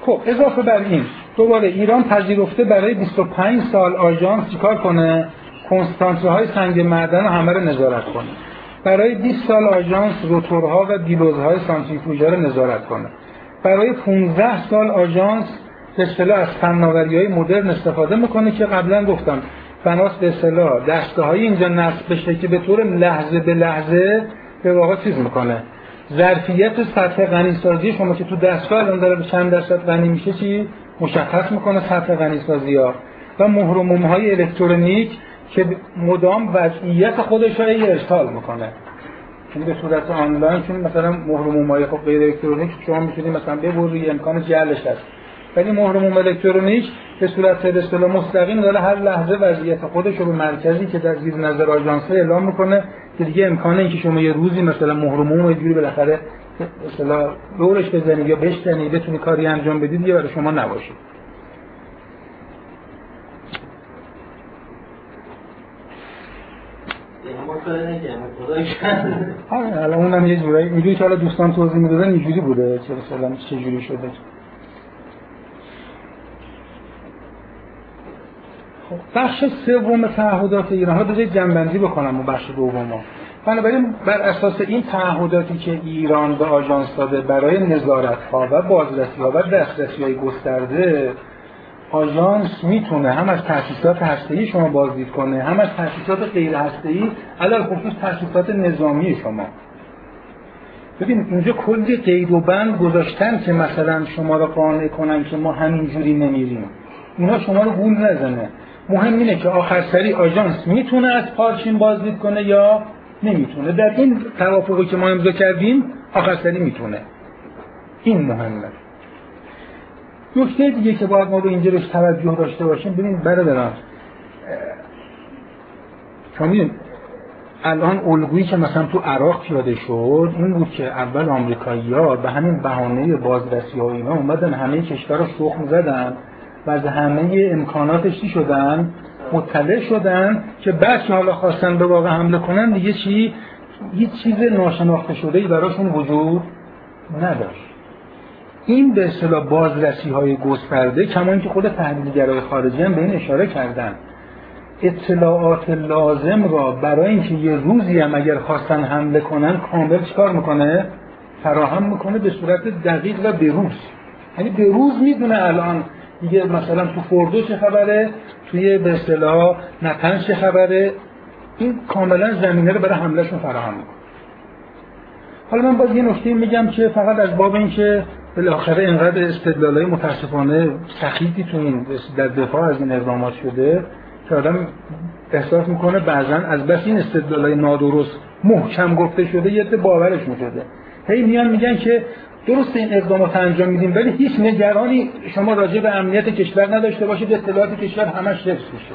A: خب اضافه بر این دوباره ایران پذیرفته برای بیست و پنج سال آژانس چیکار کنه؟ کنسانترهای سنگ معدن رو همه رو نظارت کنه. برای بیست سال آژانس روتورها و بیلوزهای سانتریفیوژها رو نظارت کنه. برای پانزده سال آژانس به اصطلاح از فناوری‌های مدرن استفاده میکنه که قبلا گفتم بناس به اصطلاح دستگاه‌های اینجا نصب بشه که به طور لحظه به لحظه به واقع چیز میکنه. ظرفیت سطح غنیسازی شما که تو دستگاه الان داره به چند درصد غنی میشه چی مشخص میکنه سطح غنیسازی‌ها و مهر و موم‌های الکترونیک که مدام وضعیت خودش رو ارسال میکنه. این به صورت آنلاین چون مثلا مهر و موم‌های خب غیر الکترونیک شما میتونید مثلا ببری امکان جعلش هست. ولی مهر و موم الکترونیک به صورت به اصطلاح مستقیم داره هر لحظه وضعیت خودش رو به مرکزی که در زیر نظر آژانس اعلام میکنه که دیگه امکانه اینکه شما یه روزی مثلا مهر و موم یه جوری بالاخره به اصطلاح دورش بزنید یا بشکنید بتونی کاری انجام بدید دیگه برای شما نباشه. آره الان اونم یه جورایی اینجوری که حالا دوستان توضیح میدادن اینجوری بوده چه مثلا چه جوری شده. بخش سوم تعهدات ایران ها بذارید جنبندی بکنم و بخش دومو. بنابراین بر اساس این تعهداتی که ایران به آژانس داده برای نظارت ها و بازرسی ها و دسترسی های گسترده آژانس میتونه هم از تأسیسات هسته‌ای شما بازدید کنه هم از تأسیسات غیر هسته‌ای علل خصوص تأسیسات نظامی شما. ببین اینجا کلی قید و بند گذاشتن که مثلا شما رو قانع کنن که ما همینجوری نمیریم. اینا شما رو گول نزنه. مهم اینه که آخر سری آژانس میتونه از پارچین بازدید کنه یا نمیتونه. در این توافقی که ما امضا کردیم آخر سری میتونه. این مهمه. نکته دیگه که باید ما به اینجا بهش توجه داشته باشیم ببینید برادران شما میدونید الان الگویی که مثلا تو عراق پیاده شد این بود که اول آمریکایی‌ها به همین بهانه بازرسی ها اینا اومدن همه کشور رو شخم زدن و از همه امکاناتش چی شدن مطلع شدن که بعد که حالا خواستن به واقع حمله کنن دیگه چی هیچ چیز ناشناخته شده‌ای براشون وجود نداشت. این به اصطلاح بازرسی های گسترده کمان که خود تحلیلگرای خارجی هم به این اشاره کردن اطلاعات لازم را برای اینکه یه روزی هم اگر خواستن حمله کنن کامل چیکار میکنه فراهم میکنه به صورت دقیق و بروز. یعنی بروز میدونه الان دیگه مثلا تو فوردو چه خبره توی به اصطلاح نتنز چه خبره این کاملا زمینه رو برای حملهشون فراهم میکنه. حالا من باز یه نکته میگم که فقط از باب این که بالاخره اینقدر استدلالای متاسفانه سخیفی تو این در دفاع از این اقدامات شده که آدم احساس میکنه بعضا از بس این استدلالای نادرست محکم گفته شده یه عده باورش میشده. هی میان میگن که درست این اقدامات انجام میدیم ولی هیچ نگرانی شما راجع به امنیت کشور نداشته باشید اطلاعات کشور همش حفظ میشه.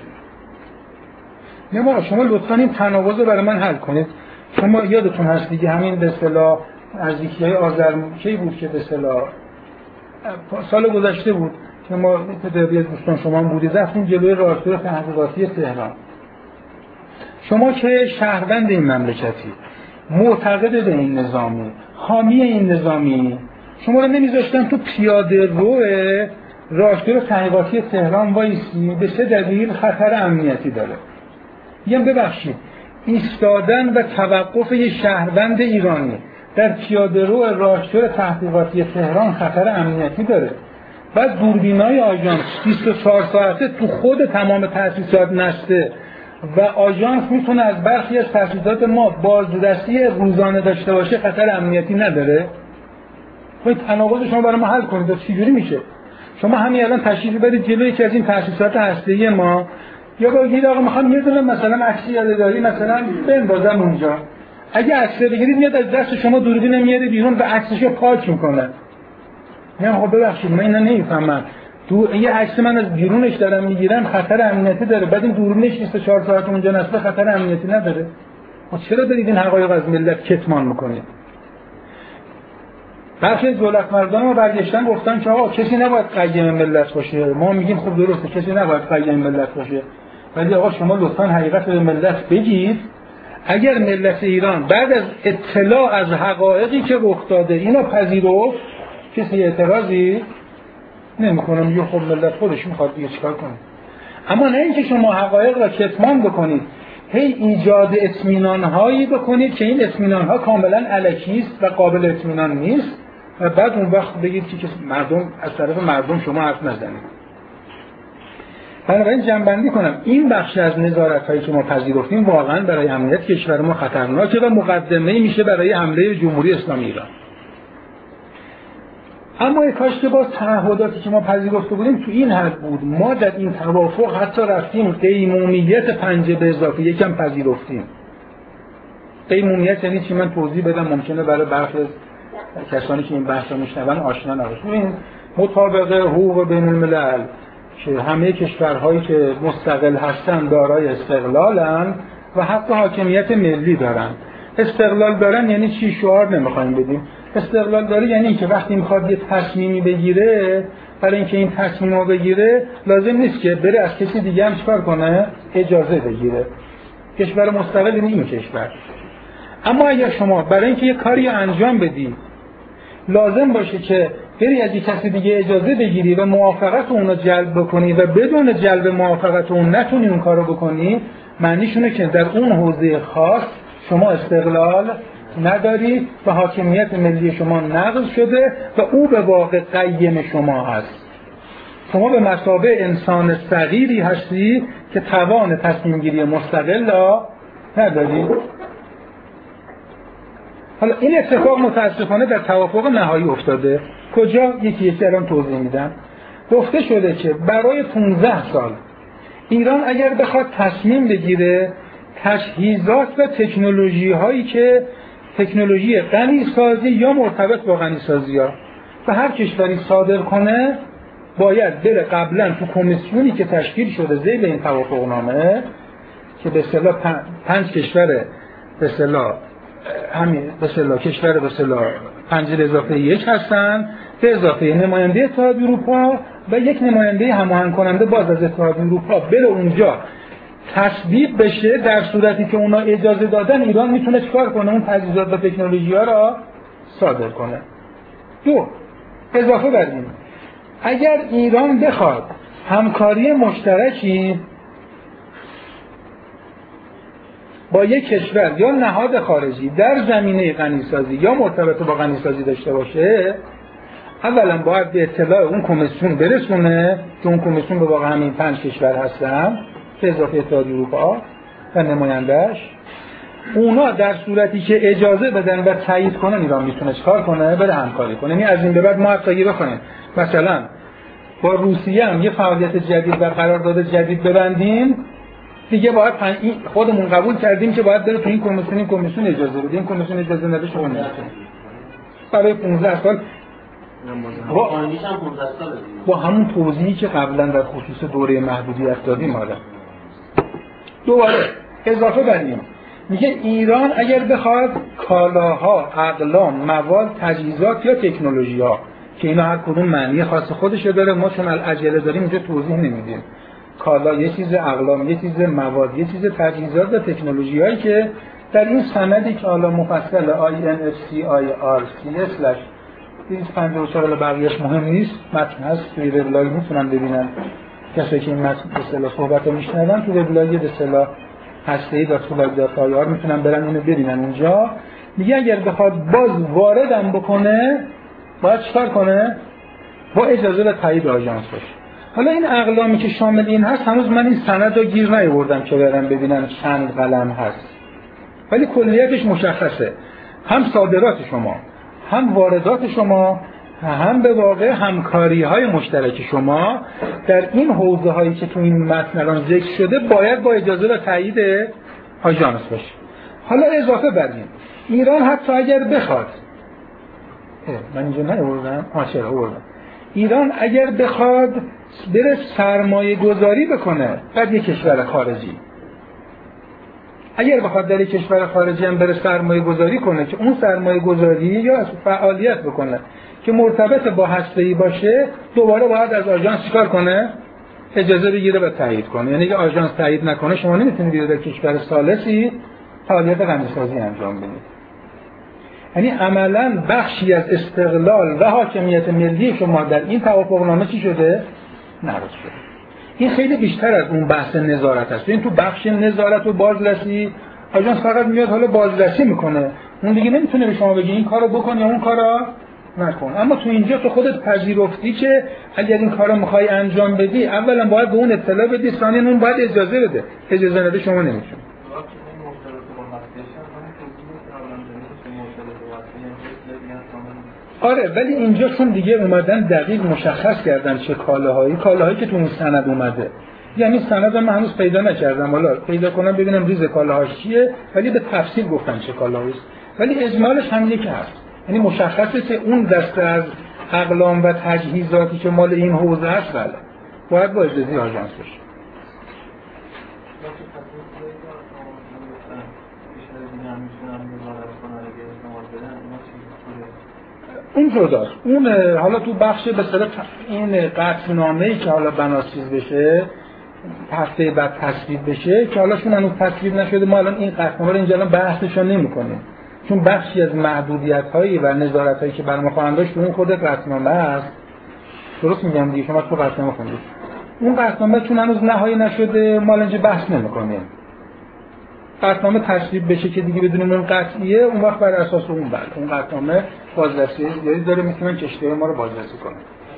A: نه شما لطفا این تناقض رو برای من حل کنید. شما یادتون هست دیگه همین به اصطلاح نزدیکی‌های آذر کی بود که به اصطلاح سال گذشته بود که ما تعدادی از دوستان شما هم بودید رفتیم جلوی راهرو تحقیقاتی تهران. شما که شهروند این مملکتی معتقد به این نظامی حامی این نظامی شما رو نمیذاشتن تو پیاده رو راهرو تحقیقاتی تهران وایسی به سه دلیل خطر امنیتی داره. میگم ببخشید ایستادن و توقف یک شهروند ایرانی در پیاده رو راهرو تحقیقاتی تهران خطر امنیتی داره. بعد دوربینای آژانس بیست و چهار ساعته تو خود تمام تأسیسات نشته و آژانس میتونه از برخی از تأسیسات ما بازرسی روزانه داشته باشه خطر امنیتی نداره. خب تناقض شما برای ما حل کنید. چجوری میشه؟ شما همین الان تشریف برید جلوی یکی از این تأسیسات هسته‌ای ما یا بگید آقا میخوام یه دونه مثلا عکس یادگاری مثلا بندازم اونجا. اگه عکس بگیرید میاد از دست شما دوربین میاره بیرون و عکسشو پاک میکنه. میگم خب ببخشید من اینا نمیفهمم. تو یه عکس من از بیرونش دارم میگیرم خطر امنیتی داره بعد این دوربینش بیست و چهار ساعت اونجا نصب خطر امنیتی نداره. خب چرا دارید این حقایق از ملت کتمان میکنید؟ برخی از دولت مردان رو برگشتن گفتن که آقا کسی نباید قیم ملت باشه. ما میگیم خب درسته کسی نباید قیم ملت باشه. ولی آقا شما لطفاً حقیقت به ملت بگید. اگر ملت ایران بعد از اطلاع از حقایقی که رخ داده اینو پذیرفت کسی اعتراضی نمیکنم. یه خب ملت خودش میخواد دیگه چیکار کنه. اما نه اینکه شما حقایق را کتمان بکنید، هی ایجاد اطمینان هایی بکنید که این اطمینان ها کاملا الکی است و قابل اطمینان نیست و بعد اون وقت بگید که مردم از طرف مردم شما حرف نزنید. بنابراین جمع‌بندی کنم، این بخش از نظارت هایی که ما پذیرفتیم واقعا برای امنیت کشور ما خطرناکه و مقدمه میشه برای حمله جمهوری اسلامی ایران. اما کاش که باز تعهداتی که ما پذیرفته بودیم تو این حد بود. ما در این توافق حتی رفتیم قیمومیت پنجه به اضافه یکم پذیرفتیم. قیمومیت یعنی چی؟ من توضیح بدم، ممکنه برای برخی از کسانی که این بحث رو میشنون آشنا نباشه. این مطابق حقوق بین الملل که همه کشورهایی که مستقل هستن دارای استقلالن و حق حاکمیت ملی دارن. استقلال دارن یعنی چی؟ شعار نمیخوایم بدیم. استقلال داره یعنی اینکه وقتی میخواد یه تصمیمی بگیره، برای اینکه این تصمیم رو بگیره لازم نیست که بره از کسی دیگه هم چکار کنه؟ اجازه بگیره. کشور مستقل یعنی این کشور. اما اگر شما برای اینکه یه کاری انجام بدی لازم باشه که بری از یک کسی دیگه اجازه بگیری و موافقت اون رو جلب بکنی و بدون جلب موافقت اون نتونی اون کارو بکنی، معنیشونه که در اون حوزه خاص شما استقلال نداری و حاکمیت ملی شما نقض شده و او به واقع قیم شما هست. شما به مثابه انسان صغیری هستی که توان تصمیم گیری مستقل را نداری. حالا این اتفاق متاسفانه در توافق نهایی افتاده. کجا؟ یکی یکی الان توضیح میدم. گفته شده که برای پانزده سال ایران اگر بخواد تصمیم بگیره تجهیزات و تکنولوژی هایی که تکنولوژی غنی سازی یا مرتبط با غنی سازی ها و هر کشوری صادر کنه، باید بره قبلا تو کمیسیونی که تشکیل شده ذیل این توافق نامه که به اصطلاح پنج کشور به اصطلاح همین به اصطلاح کشور به اصطلاح پنج اضافه یک هستن، به اضافه نماینده اتحادیه اروپا و یک نماینده هماهنگ کننده باز از اتحادیه اروپا بره اونجا تصویب بشه. در صورتی که اونا اجازه دادن ایران میتونه چکار کنه؟ اون تجهیزات و تکنولوژی ها را صادر کنه. دو، اضافه بر این، اگر ایران بخواد همکاری مشترکی با یک کشور یا نهاد خارجی در زمینه غنیسازی یا مرتبط با غنیسازی داشته باشه، اولا باید به اطلاع اون کمیسیون برسونه که اون کمیسیون به واقع همین پنج کشور هستن به اضافه اتحادیه اروپا و نماینده‌اش. اونا در صورتی که اجازه بدن و تایید کنن ایران میتونه چکار کنه؟ بره همکاری کنه. یعنی از این به بعد ما حتی بکنیم مثلا با روسیه هم یه فعالیت جدید و قرارداد جدید ببندیم، دیگه باید خودمون قبول کردیم که باید بره تو این کمیسیون این کمیسیون اجازه بده. این کمیسیون اجازه نده شما نمیتونه. برای پانزده سال با, با همون توضیحی که قبلا در خصوص دوره محدودیت دادیم آره. دوباره اضافه بریم میگه ایران اگر بخواد کالاها، اقلام، مواد، تجهیزات یا تکنولوژی ها که اینا هر کدوم معنی خاص خودشه داره، ما چون عجله داریم اینجا توضیح نمیدیم. کالا یه چیز، اقلام یه چیز، مواد یه چیز، تجهیزات و تکنولوژی هایی که در این سندی که حالا مفصل آی ان اف سی آی آر سی اسلش دویست و پنجاه و چهار بقیه‌اش مهم نیست، متن هست توی وبلاگ میتونن ببینن. کسی که این متن به اصطلاح صحبت رو میشنون تو وبلاگ به اصطلاح هسته‌ای دات فلاگ دات آی آر میتونن برن اینو ببینن اونجا. میگه اگر بخواد باز واردم بکنه باید چیکار کنه؟ با اجازه و تایید آژانس باشه. حالا این اقلامی که شامل این هست، هنوز من این سند رو گیر نیاوردم که برم ببینم چند قلم هست، ولی کلیتش مشخصه. هم صادرات شما، هم واردات شما، هم به واقع همکاری های مشترک شما در این حوزه هایی که تو این متن الان ذکر شده باید با اجازه و تایید آژانس باشه. حالا اضافه بر این، ایران حتی اگر بخواد، من اینجا نیاوردم، ها چرا آوردم، ایران اگر بخواد بره سرمایه گذاری بکنه در یک کشور خارجی، اگر بخواد در یک کشور خارجی هم بره سرمایه گذاری کنه که اون سرمایه گذاری یا از فعالیت بکنه که مرتبط با هسته‌ای باشه، دوباره باید از آژانس چیکار کنه؟ اجازه بگیره و تایید کنه. یعنی اگه آژانس تایید نکنه شما نمیتونید بیرون در کشور ثالثی فعالیت غنیسازی انجام بدید. یعنی عملاً بخشی از استقلال و حاکمیت ملی شما در این توافقنامه چی شده؟ نقض شده. این خیلی بیشتر از اون بحث نظارت است. این تو بخش نظارت و بازرسی آژانس فقط میاد حالا بازرسی میکنه، اون دیگه نمیتونه به شما بگه این کارو بکن یا اون کارو نکن. اما تو اینجا تو خودت پذیرفتی که اگر این کارو میخوای انجام بدی اولا باید به اون اطلاع بدی، ثانیاً اون باید اجازه بده. اجازه نده شما نمیتونی. آره ولی اینجا چون دیگه اومدن دقیق مشخص کردن چه کالاهایی کالاهایی که تو اون سند اومده، یعنی سند من هنوز پیدا نکردم، حالا پیدا کنم ببینم ریز کالاهاش چیه، ولی به تفصیل گفتن چه کالاهایی است، ولی اجمالش هم یکی هست. یعنی مشخصه که اون دسته از اقلام و تجهیزاتی که مال این حوزه هست بله باید با اجازه آژانس بشه. اون جداست. اون حالا تو بخش به اصطلاح این قطعنامه‌ای که حالا بناسیز بشه هفته بعد تصویب بشه که حالا چون هنوز تصویب نشده ما الان این قطعنامه رو اینجا الان بحثش نمی‌کنیم، چون بخشی از محدودیت‌هایی و نظارت‌هایی که بر ما خواهند داشت اون خود قطعنامه است. درست میگم دیگه، شما تو قطعنامه خوندید. اون قطعنامه چون هنوز نهایی نشده ما اینجا بحث نمی‌کنیم. قطعنامه تصویب بشه که دیگه بدونیم اون قطعیه، اون وقت بر اساس اون بله اون قطعنامه بازرسی زیادی داره میتونن که اشتباه ما رو بازرسی کنن.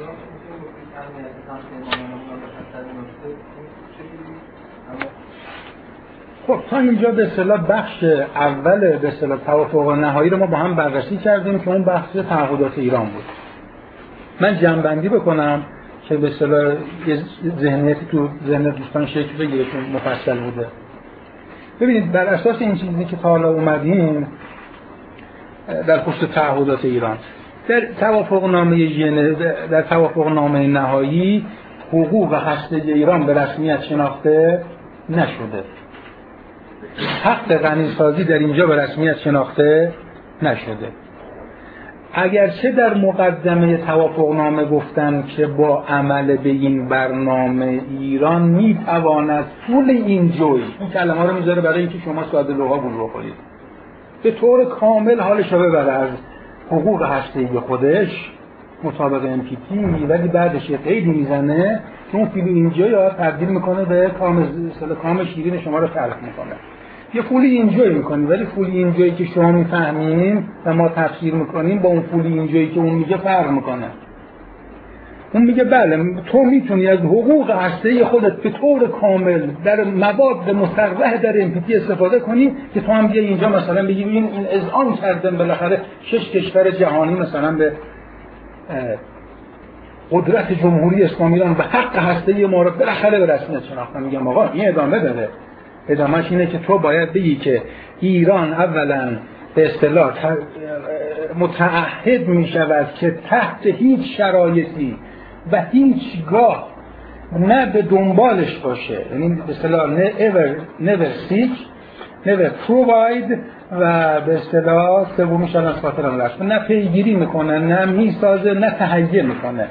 A: خب تا اینجا به اصطلاح بخش اول به اصطلاح توافق نهایی رو ما با هم بررسی کردیم که اون بحث تعهدات ایران بود. من جمع‌بندی بکنم که به اصطلاح ذهنیتی تو ذهن دوستان شکل بگیره که مفصل بوده. ببینید بر اساس این چیزی که تا حالا اومدیم در خصوص تعهدات ایران در توافقنامه ژنو در توافقنامه نهایی حقوق هسته ایران به رسمیت شناخته نشده. حق غنیسازی در اینجا به رسمیت شناخته نشده. اگرچه در مقدمه توافقنامه گفتن که با عمل به این برنامه ایران میتواند طول این جوی، این کلمه رو میذاره برای اینکه شما ساده لوحا گول بخورید، به طور کامل حالش رو ببره از حقوق هسته‌ای خودش مطابق ام پی تی، ولی بعدش یه قیدی میزنه که اون فیلو اینجا یا تبدیل میکنه به کام کام شیرین شما رو تلخ میکنه. یه فولی اینجوری میکنی، ولی فولی اینجوری که شما میفهمین و ما تفسیر میکنیم با اون فولی اینجوری که اون میگه فرق میکنه. اون میگه بله تو میتونی از حقوق هسته‌ای خودت به طور کامل در مواد مصرح در ام پی تی استفاده کنی که تو هم بیا اینجا مثلا بگی این این اذعان کردن بالاخره شش کشور جهانی مثلا به قدرت جمهوری اسلامی ایران به حق هسته‌ای ما رو بالاخره به رسمیت شناختن. میگم آقا این ادامه داره. ادامهش اینه که تو باید بگی که ایران اولا به اصطلاح متعهد می شود که تحت هیچ شرایطی و هیچگاه نه به دنبالش باشه، یعنی به اصطلاح never never seek never provide و به اصطلاح سومیش الان خاطرم رفت نه پیگیری میکنه نه میسازه نه تهیه میکنه.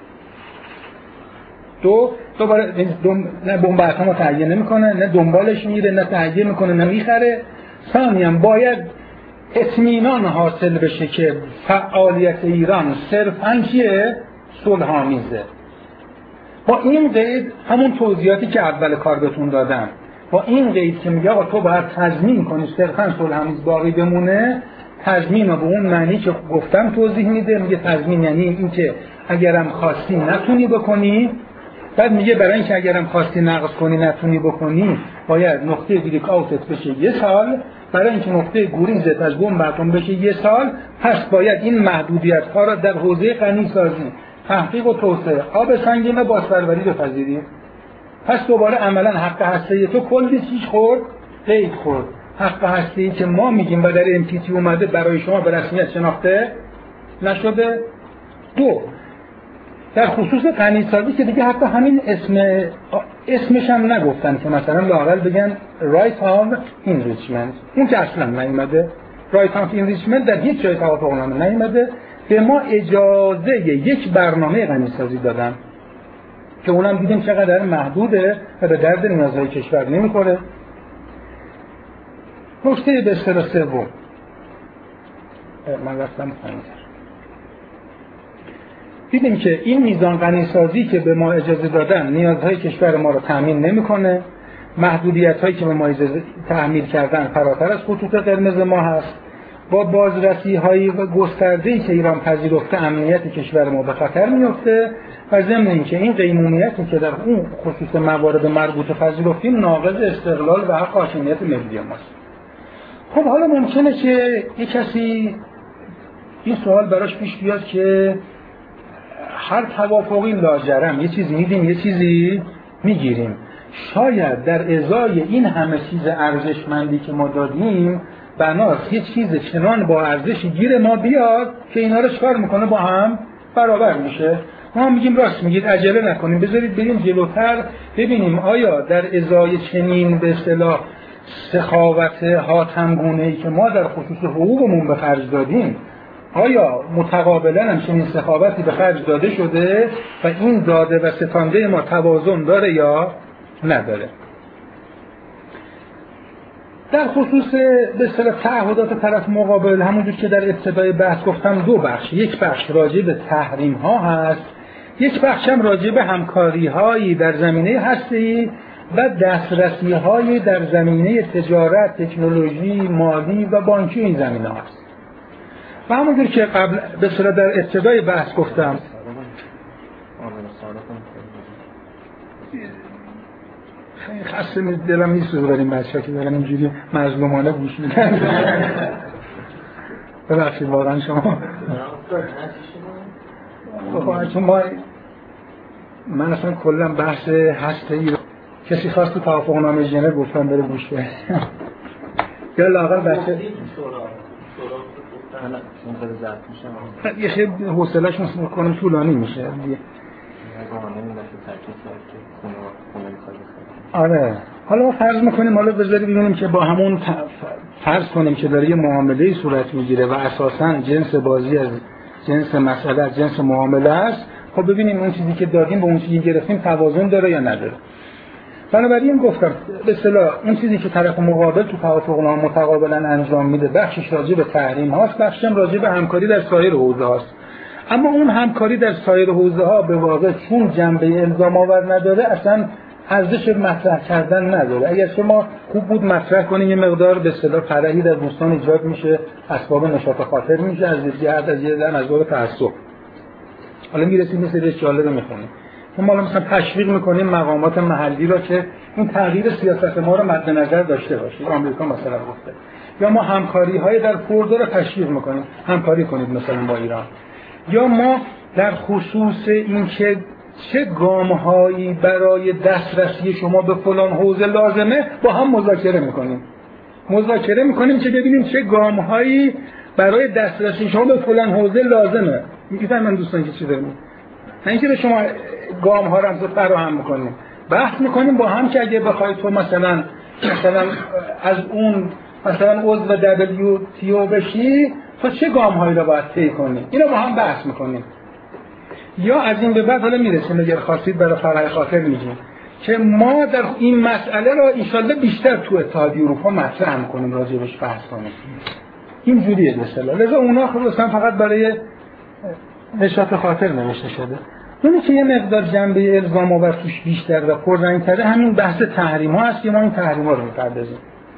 A: دو دوباره دم... نه بمب اتم تهیه نمیکنه نه دنبالش میره نه تهیه میکنه نه میخره. ثانیاً باید اطمینان حاصل بشه که فعالیت ایران صرفاً چیه؟ صلح‌آمیزه. با این قید همون توضیحاتی که اول کار بهتون دادم، با این قید که میگه آقا تو باید تضمین کنی صرفاً صلح‌آمیز باقی بمونه، تضمین رو به اون معنی که گفتم توضیح میده. میگه تضمین یعنی این که اگرم خواستی نتونی بکنی، بعد میگه برای اینکه اگرم خواستی نقض کنی نتونی بکنی باید نقطه بریک آوتت بشه یه سال، برای اینکه نقطه گریزت از بمب اتم بشه یه سال، پس باید این محدودیت ها را در حوزه غنیسازی، تحقیق و توسعه، آب سنگین و بازپروری بپذیری. پس دوباره عملا حق هسته‌ای تو کلی چیز خورد، قید خورد. حق هسته‌ای که ما میگیم و در ام پی تی اومده برای شما به رسمیت شناخته نشده. دو در خصوص غنیسازی که دیگه حتی همین اسم اسمش هم نگفتن که مثلا لااقل بگن right of enrichment، اون که اصلا نیومده. right of enrichment در هیچ جای توافقنامه نیومده. به ما اجازه یک برنامه غنیسازی دادن که اونم دیدیم چقدر محدوده و به درد نیازهای کشور نمیخوره. نکته به اصطلاح سوم، من رفتم پایین‌تر. دیدیم که این میزان غنی‌سازی که به ما اجازه دادن نیازهای کشور ما رو تامین نمی‌کنه، محدودیت‌هایی که به ما اجازه تحمیل کردن فراتر از خطوط قرمز ما هست. با بازرسی‌های گسترده‌ای که ایران پذیرفته امنیت کشور ما به خطر میفته و ضمن اینکه این قیمومیتی که در اون خصوص موارد مربوطه پذیرفتیم ناقض استقلال و حق حاکمیت ملی ماست. خب حالا ممکنه که یک کسی این سوال براش پیش بیاد که هر توافقی لاجرم یه چیزی میدیم یه چیزی میگیریم. شاید در ازای این همه چیز ارزشمندی که ما دادیم بناست یه چیز چنان با ارزشی گیر ما بیاد که اینا رو چکار میکنه با هم برابر میشه. ما میگیم راست میگید، عجله نکنیم، بذارید بریم جلوتر ببینیم آیا در ازای چنین به اصطلاح سخاوت حاتمگونه‌ای که ما در خصوص حقوقمون به خرج دادیم آیا متقابلا هم چنین سخاوتی به خرج داده شده و این داده و ستانده ما توازن داره یا نداره. در خصوص به اصطلاح تعهدات طرف مقابل همونجور که در ابتدای بحث گفتم دو بخش، یک بخش راجع به تحریم ها هست، یک بخش هم راجع به همکاری هایی در زمینه هسته‌ای و دسترسی هایی در زمینه تجارت، تکنولوژی، مالی و بانکی این زمینه هست. و همونجور که قبل به اصطلاح در ابتدای بحث گفتم خیلی خسته دلم میسوزه برای این بچه‌ها که دارن اینجوری مظلومانه گوش میدن. ببخشید واقعا شما چون ما من اصلا کلا بحث هسته‌ای رو کسی خواست تو توافقنامه ژنو گفتم بره گوش بده یا لااقل بچه یه خیلی حوصله‌شون کنم طولانی میشه. آره حالا ما فرض میکنیم، حالا بذارید ببینیم که با همون فرض کنیم که داره یه معامله‌ای صورت میگیره و اساساً جنس بازی از جنس مسئله از جنس معامله است. خب ببینیم اون چیزی که دادیم با اون چیزی که گرفتیم توازن داره یا نداره. بنابراین گفتم به اصطلاح اون چیزی که طرف مقابل تو توافقنامه متقابلا انجام میده بخشش راجع به تحریم هاست، بخشش هم راجع به همکاری در سایر حوزه هاست. اما اون همکاری در سایر حوزه ها به واقع چون جنبه الزام آور نداره اصلا ارزش مطرح کردن نداره. اگر شما خوب بود مطرح کنید یه مقدار به اصطلاح فرحی در دوستان ایجاد میشه، اسباب نشاط خاطر میشه، از جهت از یه در اسباب تعصب. حالا میرسیم مثل یه جالب میخونیم. ما حالا مثلا تشویق میکنیم مقامات محلی را که این تغییر سیاست ما رو مد نظر داشته باشه. آمریکا مثلا گفته. یا ما همکاری های در فورد رو تشویق میکنیم، همکاری کنید مثلا با ایران. یا ما در خصوص اینکه چه گام‌هایی برای دسترسی شما به فلان حوزه لازمه با هم مذاکره میکنیم. مذاکره میکنیم که ببینیم چه گام‌هایی برای دسترسی شما به فلان حوزه لازمه. میفهمن دوستان که چی داریم؟ نه اینکه شما گام‌ها رو هم فراهم میکنیم. بحث میکنیم با هم که اگه بخواید تو مثلا مثلا از اون مثلا عضو دبلیو تی او بشی تو چه گام‌هایی رو باید طی کنی؟ اینو با هم بحث میکنیم. یا از این به بعد حالا میرسیم اگر خواستید برای فرای خاطر میگیم که ما در این مسئله رو انشالله بیشتر تو اتحادیه اروپا مطرح میکنیم، راجعش بحث کنیم. این جوریه به اصطلاح. لذا اونا خصوصا فقط برای نشاط خاطر نوشته شده. اونی که یه مقدار جنبه الزام آور توش بیشتر و پررنگ‌تره همین بحث تحریم ها هست که ما این تحریم ها رو میپردازیم.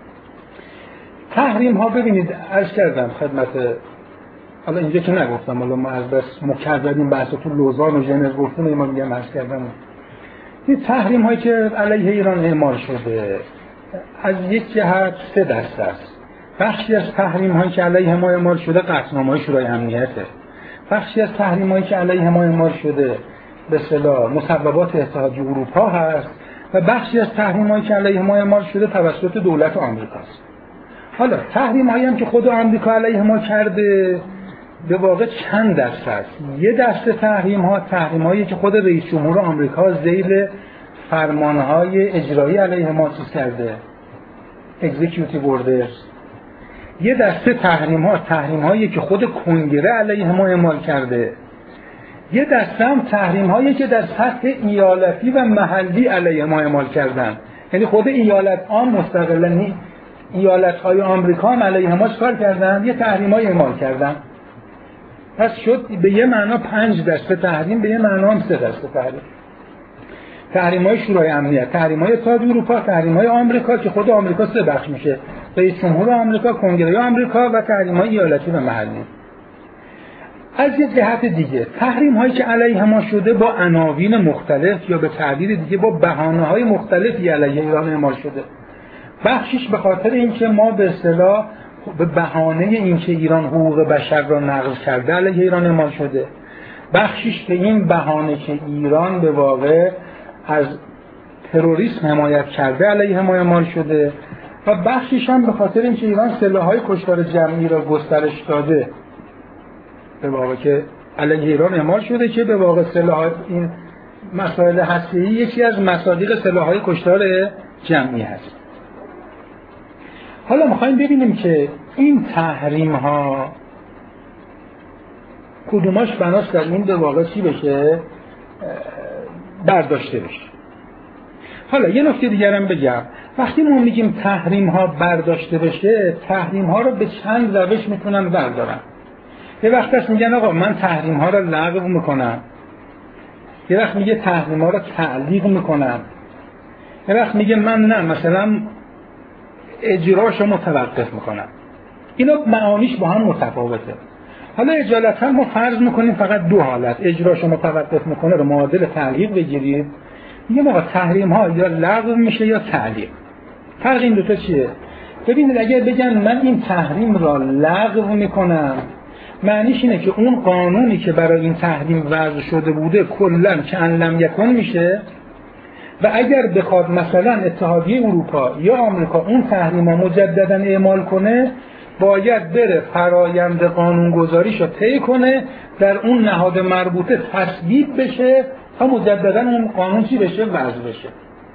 A: تحریم ها ببینید عرض کردم خدمت، حالا اینجا که نگفتم، حالا ما از بس مکرریم بحث تو لوزان و ژنو گفتیم، ما میگم عرض کردم این تحریم هایی که علیه ایران اعمال شده از یک جهت سه دسته است. بخشی از تحریم هایی که علیه ما اعمال شده قطعنامه های شورای امنیته. بخشی از تحریم هایی که علیه ما اعمال شده به اصطلاح مصوبات اتحادیه اروپا هست و بخشی از تحریم هایی که علیه ما اعمال شده توسط دولت آمریکا است. حالا تحریم هایی هم که خود آمریکا علیه ما کرده به واقع چند دسته است. یه دسته تحریم ها تحریم هایی که خود رئیس جمهور آمریکا ذیل فرمان های اجرایی علیه ما چیز کرده، executive orders. یه دسته تحریم ها تحریم هایی که خود کنگره علیه ما اعمال کرده. یه دسته هم تحریم هایی که در سطح ایالتی و محلی علیه ما اعمال کردن، یعنی خود ایالت ها مستقلا ایالت‌های آمریکا هم علیه ما چکار کردن؟ یه تحریم‌های اعمال کردن. پس شد به یه معنا پنج دسته تحریم، به یه معنا هم سه دسته تحریم. تحریم‌های شورای امنیت، تحریم‌های اتحادیه اروپا، تحریم‌های آمریکا که خود آمریکا سه بخش میشه: رئیس جمهور آمریکا، کنگره آمریکا و تحریم‌های ایالتی و محلی. از یه جهت دیگه تحریم‌هایی که علیه ما شده با عناوین مختلف یا به تعبیر دیگه با بهانه‌های مختلفی علیه ایران اعمال شده. بخشش به خاطر اینکه ما به اصطلاح به بهانه اینکه ایران حقوق بشر را نقض کرده علیه ایران اعمال شده. بخشش به این بهانه که ایران به واقع از تروریسم حمایت کرده علیه ما اعمال شده و بخشش هم به خاطر اینکه ایران سلاح‌های کشتار جمعی را گسترش داده به واقع که علیه ایران اعمال شده که به واقع سلاح این مسائل هسته‌ای یکی از مصادیق سلاح‌های کشتار جمعی هست. حالا می‌خوایم ببینیم که این تحریم‌ها کدوماش بناست در این به واقع چی بشه برداشته بشه. حالا یه نکته دیگر هم بگم، وقتی ما میگیم تحریم‌ها برداشته بشه، تحریم‌ها رو به چند روش میتونن بردارن. یه وقت هست میگن آقا من تحریم‌ها رو لغو میکنم، یه وقت میگه تحریم‌ها رو تعلیق میکنم، یه وقت میگه من نه مثلا اجراشو متوقف میکنم. اینا معانیش با هم متفاوته. حالا اجالتا ما فرض میکنیم فقط دو حالت اجراشو متوقف میکنه رو معادل تعلیق بگیرید. یه موقع تحریم ها یا لغو میشه یا تعلیق. فرق این دوتا چیه؟ ببینید اگر بگن من این تحریم را لغو میکنم، معنیش اینه که اون قانونی که برای این تحریم وضع شده بوده کلاً کأن لم یکن میشه و اگر بخواد مثلا اتحادیه اروپا یا آمریکا اون تحریم ها مجددا اعمال کنه، باید بره فرایند قانونگذاریش رو طی کنه، در اون نهاد مربوطه تصویب بشه تا مجددا اون قانون چی بشه؟ وضع بشه.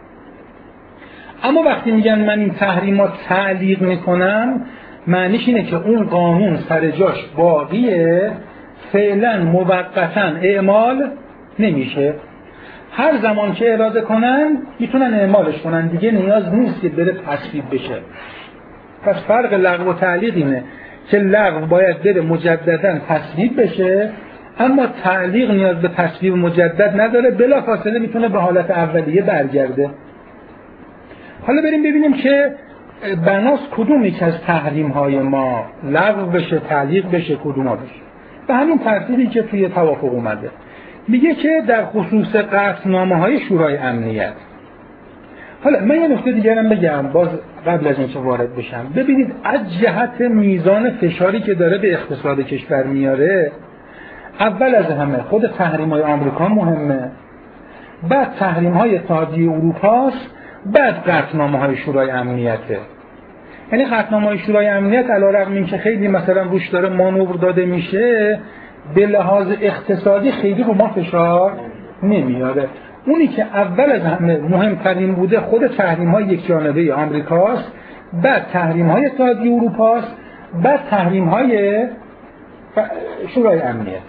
A: اما وقتی میگن من این تحریمات تعلیق میکنم، معنیش اینه که اون قانون سر جاش باقیه، فعلا موقتا اعمال نمیشه. هر زمان که اراده کنن میتونن اعمالش کنن، دیگه نیاز نیست که بره تصویب بشه. پس فرق لغو و تعلیق اینه که لغو باید بره مجددا تصویب بشه، اما تعلیق نیاز به تصویب مجدد نداره، بلافاصله میتونه به حالت اولیه برگرده. حالا بریم ببینیم که بناس کدوم یک از تحریم های ما لغو بشه، تعلیق بشه، کدوم بشه. به همین ترتیبی که توی توافق اومده. میگه که در خصوص قطعنامه های شورای امنیت. حالا من یه نکته دیگرم بگم باز قبل از اینکه وارد بشم. ببینید از جهت میزان فشاری که داره به اقتصاد کشور میاره، اول از همه خود تحریم های آمریکا مهمه، بعد تحریم های اتحادیه اروپاست، بعد قطعنامه های شورای امنیته. یعنی قطعنامه های شورای امنیت علیرغم اینکه خیلی مثلا روش داره مانور داده میشه، به لحاظ اقتصادی خیلی رو ما فشار نمیاره. اونی که اول از همه مهمترین بوده خود تحریم های یک جانبه آمریکاست، بعد تحریم های اتحادیه اروپاست، بعد تحریم های شورای امنیت.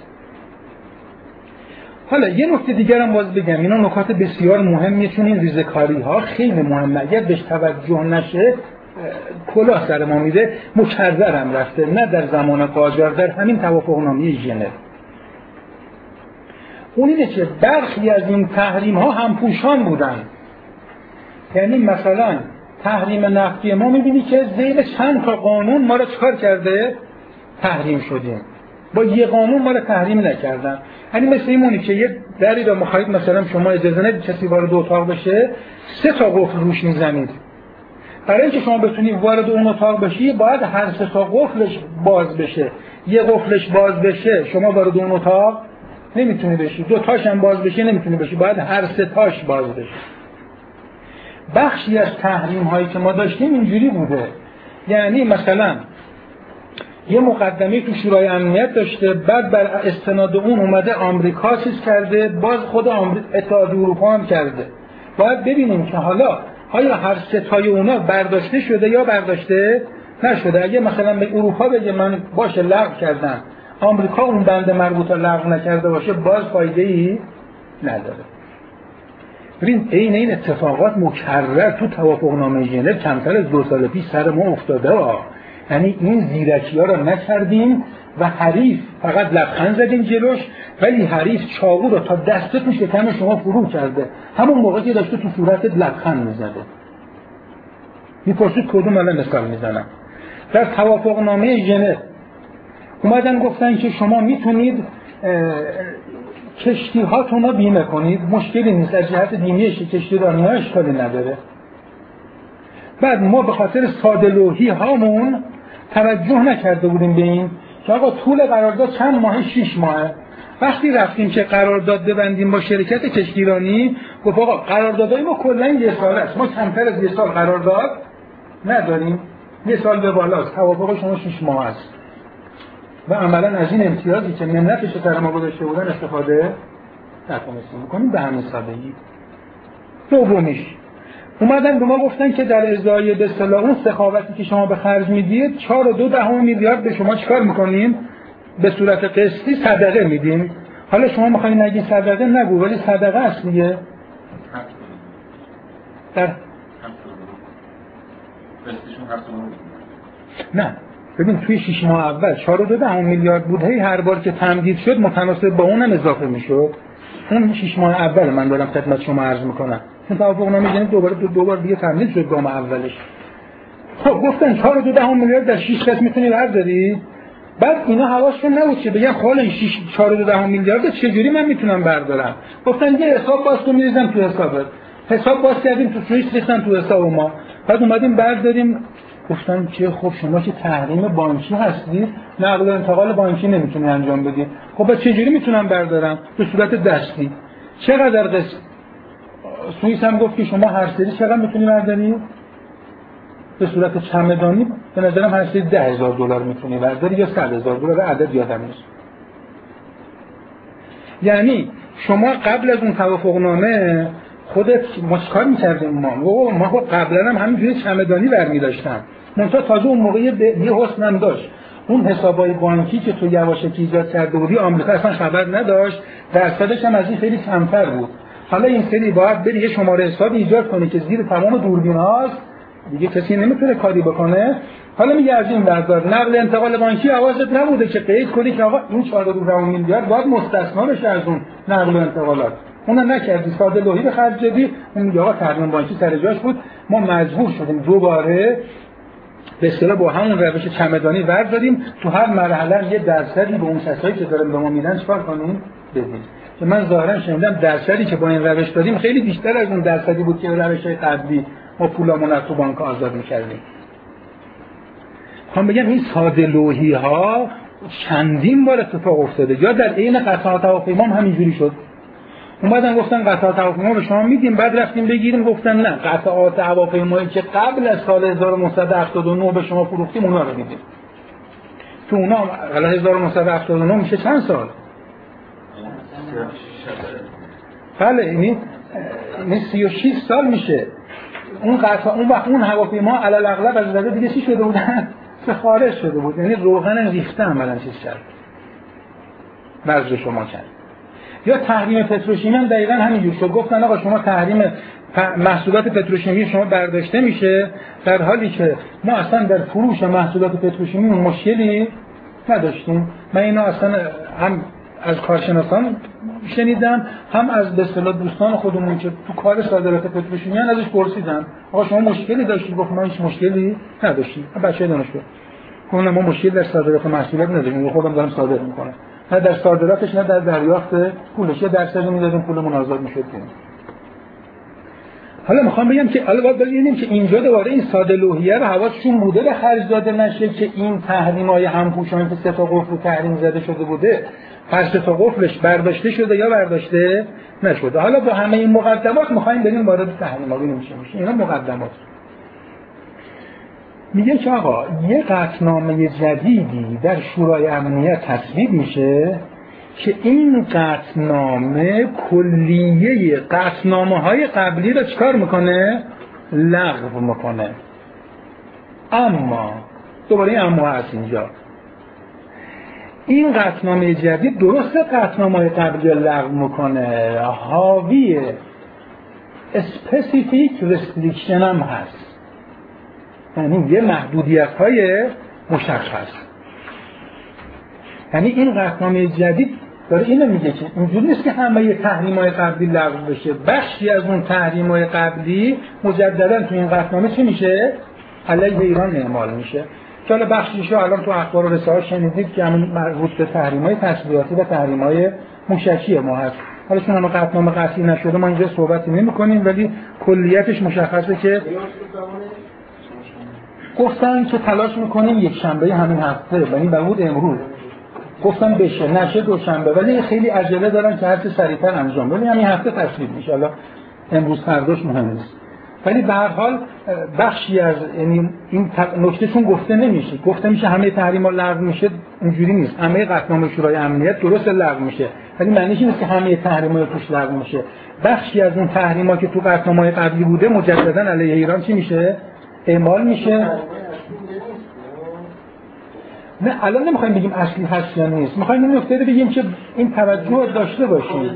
A: حالا یه نکته دیگر هم باز بگم، اینا نکات بسیار مهمیه چون این ریزکاری ها خیلی مهمه. اگر بهش توجه نشه کلاه سر ما میده. مکرر هم رفته، نه در زمان قاجار، در همین توافقنامه ژنو. اون اینه که برخی از این تحریم ها هم پوشان بودن. یعنی مثلا تحریم نفتی ما میبینی که زیر چند تا قانون ما رو چکار کرده؟ تحریم شدیم. با یه قانون ما رو تحریم نکردن. یعنی مثل اینمونی که یه دری رو مخواهید مثلا شما اجازه ندید کسی وارد اتاق بشه، سه تا قفل روش میزنید. برای اینکه شما بتونید وارد اون اتاق بشی باید هر سه تا قفلش باز بشه. یه قفلش باز بشه شما وارد اون اتاق نمیتونی بشی، دو تاش هم باز بشه نمیتونی بشی، باید هر سه تاش باز بشه. بخشی از تحریم هایی که ما داشتیم اینجوری بوده. یعنی مثلا یه مقدمه تو شورای امنیت داشته، بعد بر استناد اون اومده آمریکا چیز کرده، باز خود اتحادیه اروپا هم کرده. باید ببینیم که حالا آیا هر سه تای اونا برداشته شده یا برداشته نشده. اگه مثلا به اروپا بگه من باشه لغو کردم، آمریکا اون بند مربوطه لغو نکرده باشه، باز فایده ای نداره. ببین عین این اتفاقات مکرر تو توافقنامه ژنو کمتر از دو سال پیش سر ما افتاده ها. یعنی این زیرکی‌ها رو نکردیم و حریف فقط لبخند زدیم جلوش، ولی حریف چاقو رو تا دستتون شکم شما فرو کرده، همون موقع که داشته تو صورتت لبخند میزده. میپرسید کدوم؟ الان مثال میزنم. در توافقنامه ژنو اومدن گفتن که شما میتونید کشتی هاتون رو بیمه کنید، مشکلی نیست، از جهت بیمه کشتیرانی ها اشکالی نداره. بعد ما به خاطر ساده‌لوحی هامون توجه نکرده بودیم به این که آقا طول قرارداد چند ماه؟ شش ماهه. وقتی رفتیم که قرارداد ببندیم با شرکت کشتیرانی، گفت آقا قراردادهای ما کلا یه سال است، ما کمتر از یه سال قرارداد نداریم، یه سال به بالاست، توافق شما شش ماه است. و عملا از این امتیازی که منتش سر ما گذاشته بودن استفاده نتونستیم بکنیم به همین سادگی. دومیش اومدن به ما گفتن که در ازای به اصطلاح اون سخاوتی که شما به خرج میدید چهار و دو دهم میلیارد به شما چیکار میکنیم؟ به صورت قسطی صدقه میدیم. حالا شما میخواین نگین صدقه نگو، ولی صدقه است دیگه. در نه ببین توی شش ماه اول چهار و دو دهم میلیارد بود، هی هر بار که تمدید شد متناسب با اونم اضافه میشد. اون شش ماه اول من دارم خدمت شما عرض میکنم. این توافقنامه ژنو دوباره دو, دو بار دیگه تمدید شد گام اولش. خب گفتن چهار و دو دهم میلیارد در شش قسط میتونی برداری. بعد اینا حواسشون نبود که بگن خب این چهار و دو دهم میلیارد چجوری من میتونم بردارم. گفتن یه حساب باز کن میریزم تو حسابت. حساب باز کردیم تو سوئیس ریختن تو حساب ما. بعد اومدیم برداریم. گفتن که خب شما که تحریم بانکی هستید، نقل و انتقال بانکی نمیتونی انجام بدید. خب بعد چجوری میتونم بردارم؟ به صورت دستی. چقدر قسط؟ سوئیس هم گفت که شما هر سری چقدر میتونی برداری؟ به صورت چمدانی به نظرم هر سری ده هزار دلار میتونی برداری یا صد هزار دلار، عدد یادم نیست. یعنی شما قبل از اون توافقنامه خودت ما چیکار می‌کردیم؟ ما ما خب قبلا هم همینجوری چمدانی برمی‌داشتم. منتها تازه اون موقع یه حسن هم داشت. اون حسابای بانکی که تو یواشکی ایجاد کرده بودی آمریکا اصلا خبر نداشت، درصدش هم از این خیلی کمتر بود. حالا این سری باید بری یه شماره حساب ایجاد کنی که زیر تمام دوربین‌هاست، دیگه کسی نمیتونه کاری بکنه. حالا میگه از این بردار نقل انتقال بانکی حواست نبوده که قید کنی که آقا این چهار و دو دهم میلیارد باید مستثنا بشه از اون نقل و انتقالات. اونم نکردی، ساده لوحی به خرج دادی. اون میگه آقا تحریم بانکی سر جاش بود، ما مجبور شدیم دوباره به اصطلاح با همون روش چمدانی ورد دادیم، تو هر مرحله یه درصدی به اون کسایی که دارن به ما میدن چیکار کنیم؟ بدیم. که من ظاهرا شنیدم درصدی که با این روش دادیم خیلی بیشتر از اون درصدی بود که روش‌های قبلی ما پولامون از تو بانک آزاد می‌کردیم. میخوام بگم این ساده لوحی ها چندین بار اتفاق افتاده. یا در عین قطعات هواپیما هم همینجوری شد. اومدن گفتن قطعات هواپیما به شما میدیم، بعد رفتیم بگیریم گفتن نه، قطعات هواپیمایی که قبل از سال هزار و نهصد و هفتاد و نه به شما فروختیم اونا رو میدیم. تو اونا حالا هزار و نهصد و هفتاد و نه میشه چند سال؟ بله این این سی و شش سال میشه. اون قطعا اون وقت اون هواپیما علل اغلب از زده دیگه چی شده بودن؟ به خارج شده بود. یعنی روغن ریخته عملاً چیز کرد. وضع شما کرد. یا تحریم پتروشیمی هم دقیقاً همینجور شد. گفتن آقا شما تحریم محصولات پتروشیمی شما برداشته میشه، در حالی که ما اصلا در فروش محصولات پتروشیمی مشکلی نداشتیم. من اینا اصلا هم از کارشناسان شنیدم، هم از به اصطلاح دوستان خودمون که تو کار صادرات پتروشیمی ان ازش پرسیدم آقا شما مشکلی داشتید؟ گفت ما هیچ مشکلی نداشتیم. بچه‌های دانشگاه گفتن ما مشکلی در صادرات محصولات نداریم، خودم دارم صادر میکنم، نه در صادراتش نه در دریافت پولش، یه درصدی میدادیم پولمون آزاد میشد. حالا میخوام بگم که حالا باید ببینیم که اینجا دوباره این ساده لوحیه رو حواسشون بوده به خرج داده نشه که این تحریم‌های همپوشانی که سه تا قفل تحریم زده شده بوده هر سه تا قفلش برداشته شده یا برداشته نشده. حالا با همه این مقدمات میخوایم بریم وارد تحریم‌ها بشیم. اینا مقدمات. میگه که آقا یه قطعنامه جدیدی در شورای امنیت تصویب میشه که این قطعنامه کلیه قطعنامه‌های قبلی رو چکار میکنه؟ لغو میکنه. اما دوباره این اما هست اینجا، این قطعنامه جدید درست قطعنامه‌های قبلی رو لغو میکنه، حاوی اسپسیفیک رستریکشن هم هست، یعنی یه محدودیت های مشخص. یعنی این قطعنامه جدید داره اینو میگه که اینجوری نیست که همه تحریم‌های قبلی لغو بشه، بخشی از اون تحریم‌های قبلی مجددا تو این قطعنامه چی میشه؟ علیه ایران اعمال میشه. که حالا بخشیشو الان تو اخبار و رسانه‌ها شنیدید که همون مربوط به تحریم‌های تسلیحاتی و تحریم‌های موشکی ما هست. حالا چون اون قطعنامه قطعی نشده ما اینجا صحبتی نمی‌کنیم، ولی کلیتش مشخصه که گفتن که تلاش می‌کنیم یک شنبه همین هفته، یعنی بود امروز گفتن بشه، نشه دوشنبه، ولی خیلی عجله دارن که هر چه سریعتر انجام بدن، یعنی همین هفته تصویب میشه. حالا امروز فرداش مهم نیست، ولی به هر حال بخشی از یعنی این نکته چون گفته نمیشه، گفته میشه همه تحریم‌ها لغو میشه، اینجوری نیست. همه قطعنامه شورای امنیت درست لغو میشه، ولی معنیش نیست که همه تحریم‌ها توش لغو میشه. بخشی از اون تحریم‌ها که تو قطعنامه قبلی بوده مجددا علیه ایران چی میشه؟ اعمال میشه. نه الان نمیخوایم بگیم اصلی هست یا نیست، میخوایم این نکته رو بگیم که این توجه داشته باشیم.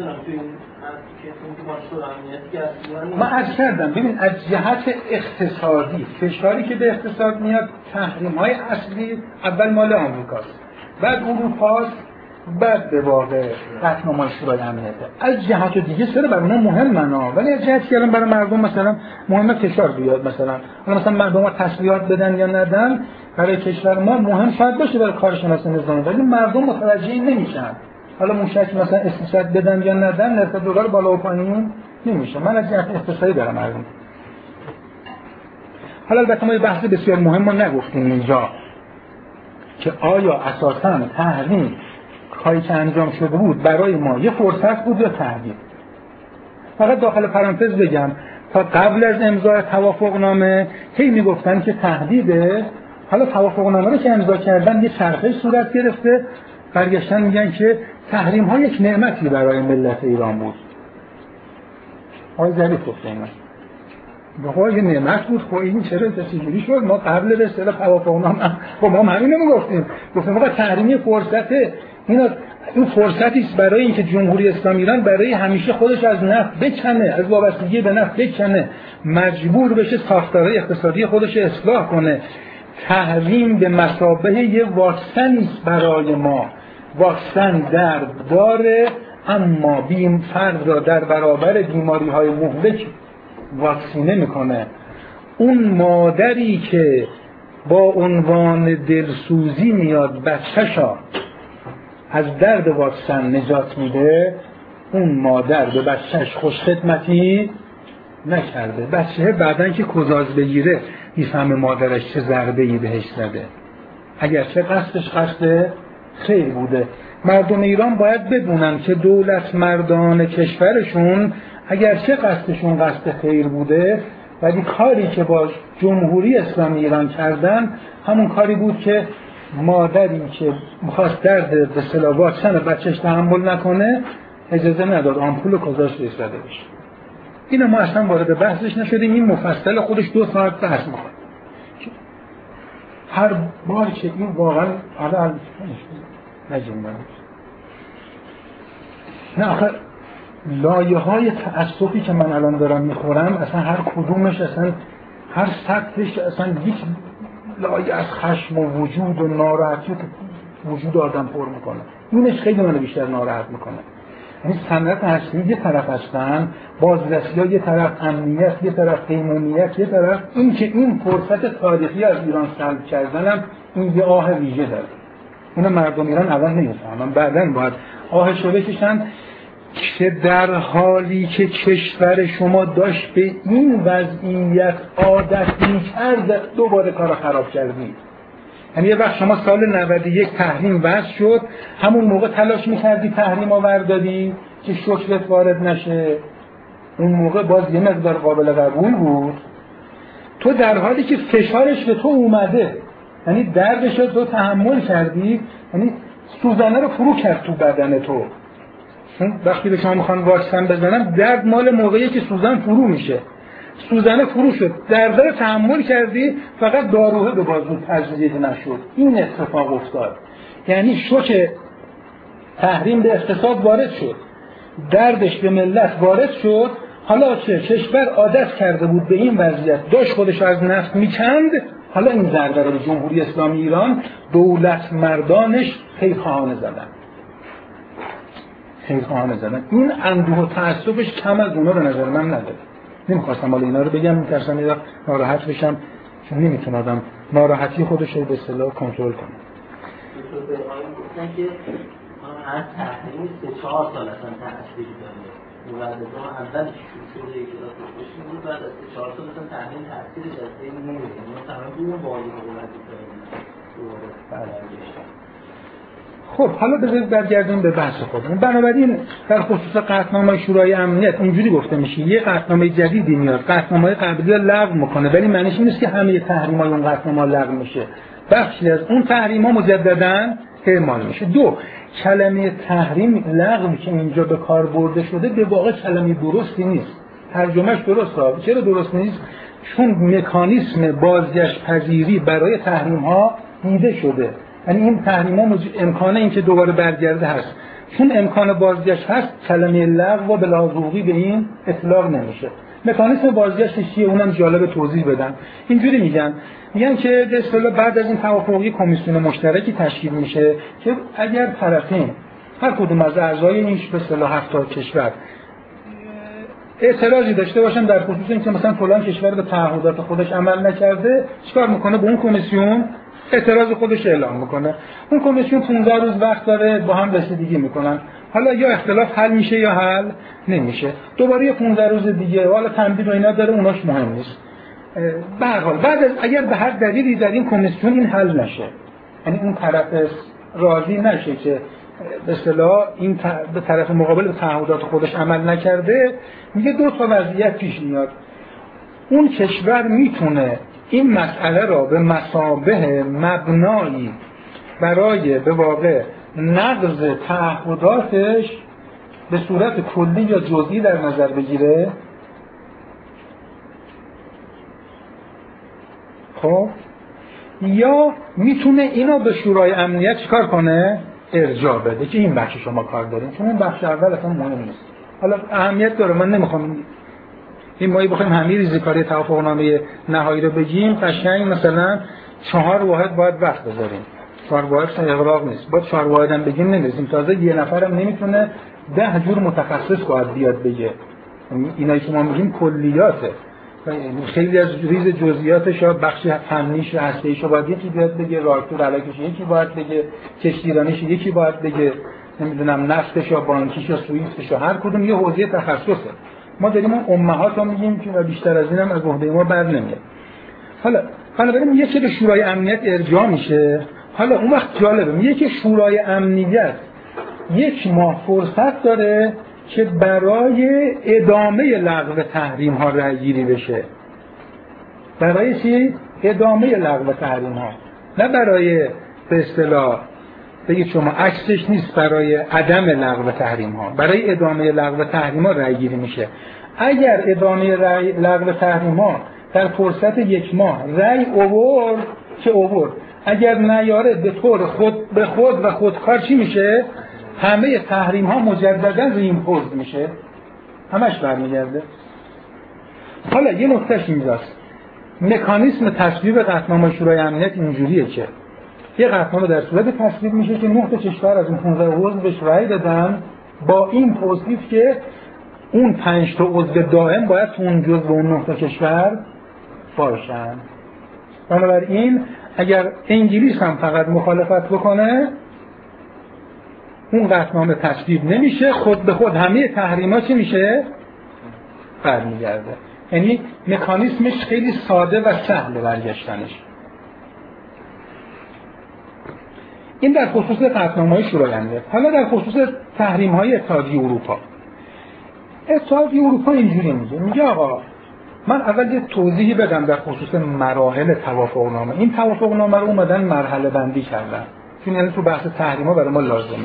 A: من عرض کردم ببین از جهت اقتصادی فشاری که به اقتصاد میاد، تحریم‌های اصلی اول مال آمریکاست، بعد اروپاست، بعد به واقع قطعنامه شورای امنیت. از جهت دیگه چرا برای ما مهمه، ولی از جهتی که الان برای مردم مثلا مهمه فشار بیاد، مثلا مثلا مردم تسلیحات بدن یا ندن، برای کشور ما مهم شاید باشه برای کارشناس نظامی، ولی مردم متوجه این نمیشن. حالا موشک مثلا استیصد بدن یا ندن نسبت دلار بالا و پایین نمیشه. من از جهت اقتصادی دارم مردم. حالا البته ما یه بحث بسیار مهم ما نگفتیم اینجا که آیا اساساً تحریم کاری که انجام شده بود برای ما یه فرصت بود یا تهدید. فقط داخل پرانتز بگم تا قبل از امضای توافقنامه هی میگفتن که تهدیده، حالا توافقنامه رو که امضا کردن یه چرخه صورت گرفته، برگشتن میگن که تحریم ها یک نعمتی برای ملت ایران بود. آقای ظریف گفته اینا بخواه یه نعمت بود، خب این چرا چجوری شد؟ ما قبل به اصطلاح توافقنامه خب ما هم همین رو میگفتیم، گفتیم آقا تحریمی فرصته، اینا این فرصتی است برای اینکه جمهوری اسلامی ایران برای همیشه خودش از نفت بکنه، از وابستگی به نفت بکنه، مجبور بشه ساختارهای اقتصادی خودش اصلاح کنه. تحریم به مثابه یه واکسن است برای ما. واکسن درد داره اما بیم فرد را در برابر بیماری های مهلک واکسینه میکنه. اون مادری که با عنوان دلسوزی میاد بچه‌شا از درد واکسن نجات میده، اون مادر به بچهش خوش خدمتی نکرده. بچه بعدن که کزاز بگیره میفهمه مادرش چه ضربه‌ای بهش زده، اگرچه قصدش قصد خیر بوده. مردم ایران باید بدونن که دولت مردان کشورشون اگرچه قصدشون قصد خیر بوده، ولی کاری که با جمهوری اسلامی ایران کردن همون کاری بود که مادری که میخواست درد به اصطلاح واکسن بچهش تحمل نکنه اجازه نداد آمپول کزاش بهش زده بشه. اینو ما اصلا وارد بحثش نشدیم، این مفصل خودش دو ساعت بحث میکنه. هر بار که این واقعا حالا نجیم نه آخه لایه های تأسفی که من الان دارم میخورم اصلا هر کدومش اصلا هر سطحش اصلا یک لایه از خشم و وجود و ناراحتی که وجود آدم پر میکنه. اینش خیلی منو بیشتر ناراحت میکنه. یعنی صنعت هسته‌ای یه طرف هستن، بازرسی‌ها یه طرف، امنیت یه طرف، قیمومیت یه طرف، این که این فرصت تاریخی از ایران سلب کردنم این یه آه ویژه داره. اینو مردم ایران اول نمیفهمن، بعداً باید آهش رو بکشن که در حالی که کشور شما داشت به این وضعیت عادت می‌کرد دوباره کارو خراب کردید. یعنی یه وقت شما سال نود و یک تحریم وضع شد، همون موقع تلاش می‌کردی تحریم آور دادی که شکلت وارد نشه، اون موقع باز یه مقدار قابل قبول بود. تو در حالی که فشارش به تو اومده، یعنی دردش رو تو تحمل کردی، یعنی سوزنه رو فرو کرد تو بدن تو. وقتی به شما میخوان واکسن بزنن درد مال موقعی که سوزن فرو میشه. سوزنه فرو شد، درد رو تحمل کردی، فقط داروه به بازو تجدید نشد. این اتفاق افتاد. یعنی شوک تحریم به اقتصاد وارد شد، دردش به ملت وارد شد، حالا که کشور عادت کرده بود به این وضعیت، داشت خودش از نفت میکند، حالا این ضربه رو به جمهوری اسلامی ایران دولت مردانش خیرخواهانه زدن خیرخواهانه زدن. این اندوه و تعصبش کم از اونا به نظر من نداره. نمیخواستم حالا اینا رو بگم، میترسم یه ناراحت بشم، چون نمیتونه آدم ناراحتی خودش رو به اصطلاح کنترل کنه.
C: به آقای گفتن که هر تحریم سه چهار سال اصلا تأثیر داره. مقدمه اول شروع شده که داشته باشیم بود، بعد از سه چهار سال اصلا تحریم تأثیرش از بین نمیره. مثلا اون باقی حکومتی داره.
A: خب حالا بذارید برگردیم به بحث خودمون. بنابراین در خصوص قطعنامه شورای امنیت اینجوری گفته میشه یه قطعنامه جدیدی میاد، قطعنامه قبلی رو لغو میکنه، ولی معنیش این نیست که همه تحریم‌های اون قطعنامه لغو میشه. بخشی از اون تحریم‌ها مجدداً اعمال میشه. دو، کلمه تحریم لغو که اینجا به کار برده شده به واقع کلمه درستی نیست. ترجمهش درسته. چرا درست نیست؟ چون مکانیسم بازگشت پذیری برای تحریم‌ها دیده شده. یعنی این تحریم‌ها مج... امکان این که دوباره برگرده هست. چون امکان بازگشت هست، کلمه لغو به لحاظ حقوقی به این اطلاق نمیشه. مکانیسم بازگشتش چیه؟ اونم جالب توضیح بدم. اینجوری میگن میگن که به اصطلاح بعد از این توافقی کمیسیون مشترکی تشکیل میشه که اگر طرفین هر کدوم از اعضای این به اصطلاح هفتاد کشور اعتراضی داشته باشن در خصوص اینکه مثلا فلان کشور به تعهدات خودش عمل نکرده، چیکار میکنه؟ به اون کمیسیون اعتراض خودش اعلام میکنه. اون کمیسیون پانزده روز وقت داره، با هم رسیدگی میکنن. حالا یا اختلاف حل میشه یا حل نمیشه. دوباره پانزده روز دیگه، حالا تمدید و اینا داره، اوناش مهم نیست. به هر حال بعد از اگر به هر دلیلی در این کمیسیون این حل نشه، یعنی اون طرف راضی نشه که به اصطلاح این به طرف مقابل به تعهدات خودش عمل نکرده، میگه دو تا وضعیت پیش میاد. اون کشور میتونه این مسئله را به مثابه مبنایی برای به واقع نقض تعهداتش به صورت کلی یا جزئی در نظر بگیره. خب یا میتونه اینو به شورای امنیت چیکار کنه؟ ارجاع بده که این بخش شما کار دارین، چون این بخش اول اصلا مهم نیست. حالا اهمیت داره، من نمیخوام این مایی بخوایم همه ریزکاری توافقنامه نهایی رو بگیم، قشنگ مثلا چهار واحد باید وقت بذاریم. چهار واحد اغراق نیست، باید چهار واحد هم بگیم نمی‌رسیم. تازه یه نفرم نمیتونه ده جور متخصص باید بیاد بگه. اینایی که ما میگیم کلیاته. خیلی از ریز جزئیاتش یا بخش فنیش هسته‌ایش باید یکی بیاد بگه، راکتور علاقش یکی باید بگه، کشتیرانیش یکی باید بگه، نمیدونم نفتش یا بانکیش یا سوئیسش، هر کدوم یه حوزه تخصصه. ما داریم اون امهات رو میگیم که بیشتر از اینم از عهده ما بر نمیاد. حالا حالا بریم یکی به شورای امنیت ارجاع میشه. حالا اون وقت جالبه، میگه که شورای امنیت یک ماه فرصت داره که برای ادامه لغو تحریم ها رأی گیری بشه. برای چی؟ ادامه لغو تحریم ها، نه برای به اصطلاح بگید شما عکسش نیست، برای عدم لغو تحریم ها، برای ادامه لغو تحریم ها رأی گیری میشه. اگر ادامه لغو تحریم ها در فرصت یک ماه رأی اوورد که اوورد، اگر نیاره به طور خود به خود و خودکار چی میشه؟ همه تحریم ها مجددا ریمپوز میشه، همش برمیگرده. حالا یه نکتهش اینجاست، مکانیسم تصویب قطعنامه شورای امنیت اینجوریه که یه قطعنامه در صورت تصویب میشه که نه تا کشور از اون پانزده عضو بهش رأی دادن، با این توصیف که اون پنج تا عضو دائم باید تو اون جزء اون نه تا کشور باشن. بنابراین اگر انگلیس هم فقط مخالفت بکنه، اون قطعنامه تصویب نمیشه، خود به خود همه تحریما چی میشه؟ برمیگرده. یعنی مکانیسمش خیلی ساده و سهل برگشتنش. این در خصوص قطعنامه‌های شورای امنیت. حالا در خصوص تحریم‌های اتحادیه اروپا. اتحادیه اروپا اینجوری میگه، میگه آقا من اول یه توضیحی بدم در خصوص مراحل توافقنامه. این توافقنامه رو اومدن مرحله بندی کردن، چون یعنی تو بحث تحریم‌ها برای ما لازمه.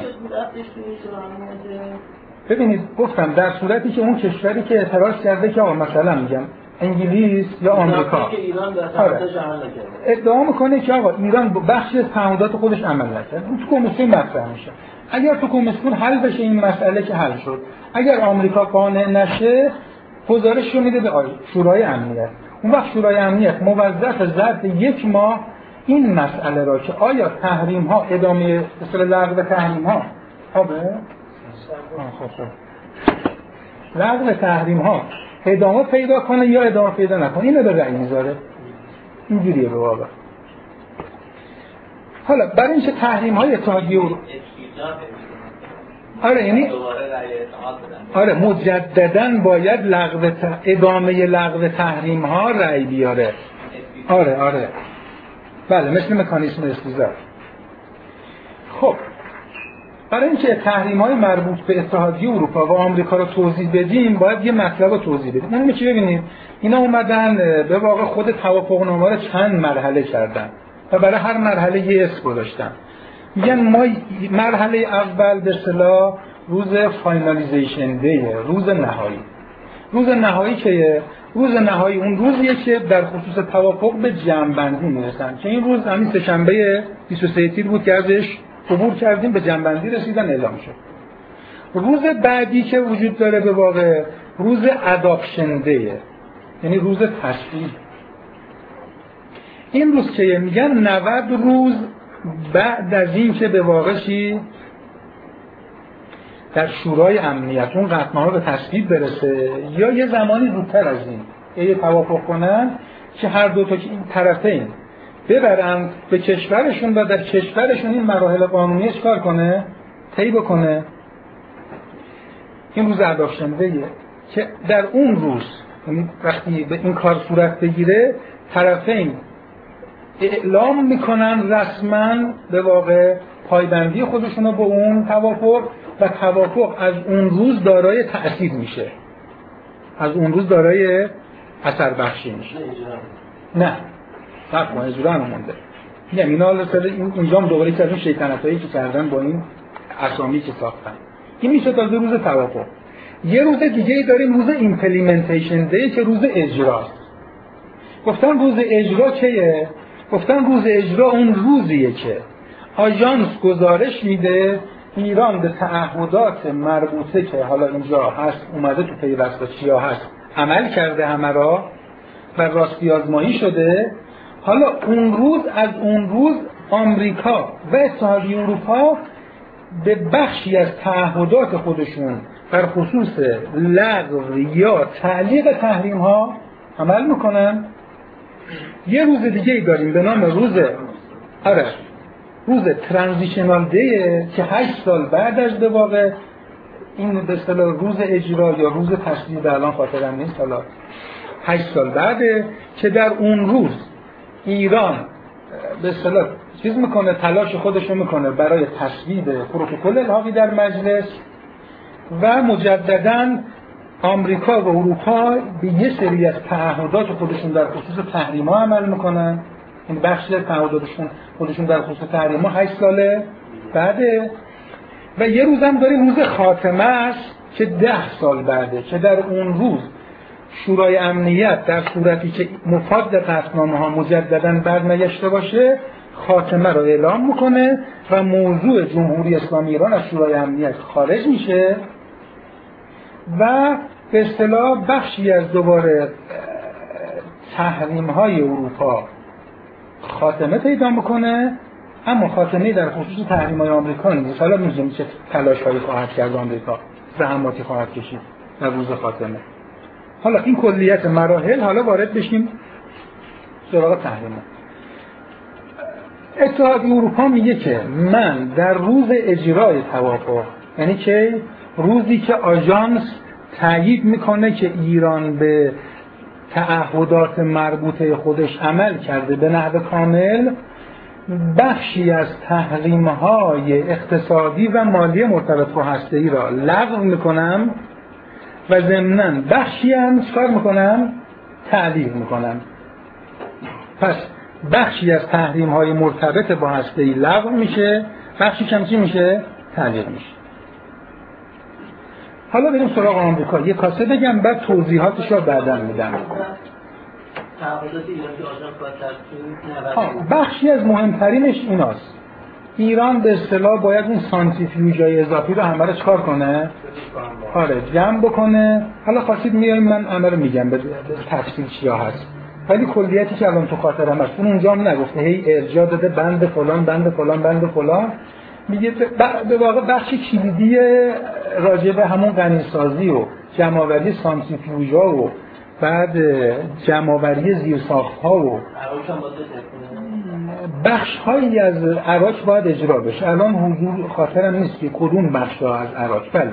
A: ببینید گفتم در صورتی که اون کشوری که اعتراض کرده که آقا مثلا میگم انگلیس یا آمریکا ادعا میکنه که آقا ایران بخشی از تعهدات خودش عمل نکرد، اون تو کمیسیون مطرح میشه. اگر تو کمیسیون حل بشه این مسئله که حل شد، اگر آمریکا قانع نشه گزارش رو میده به شورای امنیت. اون وقت شورای امنیت موظف ظرف یک ماه این مسئله را که آیا تحریم ها ادامه اصطلاح لغو تحریم ها خوبه؟ خب خب لغو تحریم ها ادامه پیدا کنه یا ادامه پیدا نکنه، اینو به رأی میذاره. اینجوریه به واقع. حالا برای اینکه تحریم های اتحادیه اروپا آره یعنی آره مجدداً باید لغو ت... ادامه لغو تحریم ها رأی بیاره. آره آره بله مثل مکانیسم استیزار. خب برای اینکه تحریم های مربوط به اتحادیه اروپا و آمریکا رو توضیح بدیم باید یه مطلب رو توضیح بدیم. اونم چی ببینید اینا اومدن به واقع خود توافقنامه رو چند مرحله کردن و برای هر مرحله یه اسم گذاشتن. میگن ما مرحله اول به اصطلاح روز فاینالیزیشن دی، روز نهایی. روز نهایی که روز نهایی اون روزیه که در خصوص توافق به جمع‌بندی میرسن که این روز همین سه‌شنبه بیست و سه تیر بود که ازش عبور کردیم به جمع‌بندی رسیدن اعلام شد. روز بعدی که وجود داره به واقع روز اداپشن دی، یعنی روز تصویب. این روز که میگن نود روز بعد از این که به واقع چی در شورای امنیت اون قطعنامه به تصویب برسه یا یه زمانی زودتر از این یه توافق کنن که هر دو تا این طرفین ببرن به کشورشون و در کشورشون این مراحل قانونی چکار کنه؟ طی بکنه. این روز اداپشن دیه که در اون روز یعنی وقتی به این کار صورت بگیره طرفین اعلام میکنن رسما به واقع پایبندی خودشونو به اون توافق و توافق از اون روز دارای تأثیر میشه، از اون روز دارای اثر بخشی میشه. نه صرف ما اجرا هم مونده. میگم اینا این اینجا هم دوباره که از اون شیطنتایی که کردن با این اسامی که ساختن این میشه تا روز توافق. یه روز دیگه ای داریم روز ایمپلیمنتیشن دی که روز اجراست. گفتن روز اجرا چیه؟ گفتن روز اجرا اون روزیه که آژانس گزارش میده ایران به تعهدات مربوطه که حالا اینجا هست اومده تو پیوست با چیا هست عمل کرده همه را و راستی آزمایی شده. حالا اون روز از اون روز آمریکا و اتحادیه اروپا به بخشی از تعهدات خودشون بر خصوص لغو یا تعلیق تحریم ها عمل میکنن. یه روز دیگه ای داریم به نام روز آره روز ترانزیشنال دیه که هشت سال بعد از به واقع این به اصطلاح روز اجرا یا روز تصویب الان خاطرم نیست، حالا هشت سال بعده که در اون روز ایران به اصطلاح چیز میکنه تلاش خودشو میکنه برای تصویب پروتکل الحاقی در مجلس و مجدداً آمریکا و اروپا به یه سری از تعهدات خودشون در خصوص تحریم‌ها عمل میکنن. این بخشی از تعهداتشون خودشون در خصوص تحریم‌ها هشت ساله بعده و یه روز هم داریم روز خاتمه است که ده سال بعده که در اون روز شورای امنیت در صورتی که مفاد قطعنامه‌ها مجدداً برنگشته باشه خاتمه رو اعلام میکنه و موضوع جمهوری اسلامی ایران از شورای امنیت خارج میشه و به اصطلاح بخشی از دوباره تحریم‌های اروپا خاتمه پیدا میکنه، اما خاتمه در خصوص تحریم‌های آمریکا نیست. حالا می‌دونیم چه تلاش‌هایی خواهد کرد آمریکا، زحماتی خواهد کشید در روز خاتمه. حالا این کلیت مراحل، حالا وارد بشیم سراغ تحریم‌ها. اتحادیه اروپا میگه که من در روز اجرای توافق، یعنی که روزی که آژانس تایید میکنه که ایران به تعهدات مربوطه خودش عمل کرده به نحو کامل، بخشی از تحریم‌های اقتصادی و مالی مرتبط با هسته‌ای را لغو میکنم و ضمناً بخشی هم چکار میکنم؟ تعلیق میکنم. پس بخشی از تحریم‌های مرتبط با هسته‌ای لغو میشه، بخشی کم چی میشه؟ تعلیق میشه. حالا بریم سراغ آمریکا. یه کاسه بگم بعد توضیحاتش رو بعداً میدم. بخشی از مهمترینش ایناست. ایران به اصطلاح باید اون سانتریفیوژهای اضافی رو همه رو چکار کنه؟ آره جمع بکنه. حالا خواستید میایم من همه رو میگم به تفصیل چیا هست، ولی کلیتی که الان تو خاطرم هست اون اونجا هم نگفته، هی ارجاع داده بند فلان بند فلان بند فلان، میگه به واقع بخش کلیدی راجع به همون غنیسازی و جمع‌آوری سانتریفیوژها و بعد جمع‌آوری زیرساخت‌ها و بخش هایی از عراق باید اجرا بشه. الان حضور خاطرم نیست که کدوم بخش ها از عراق، بله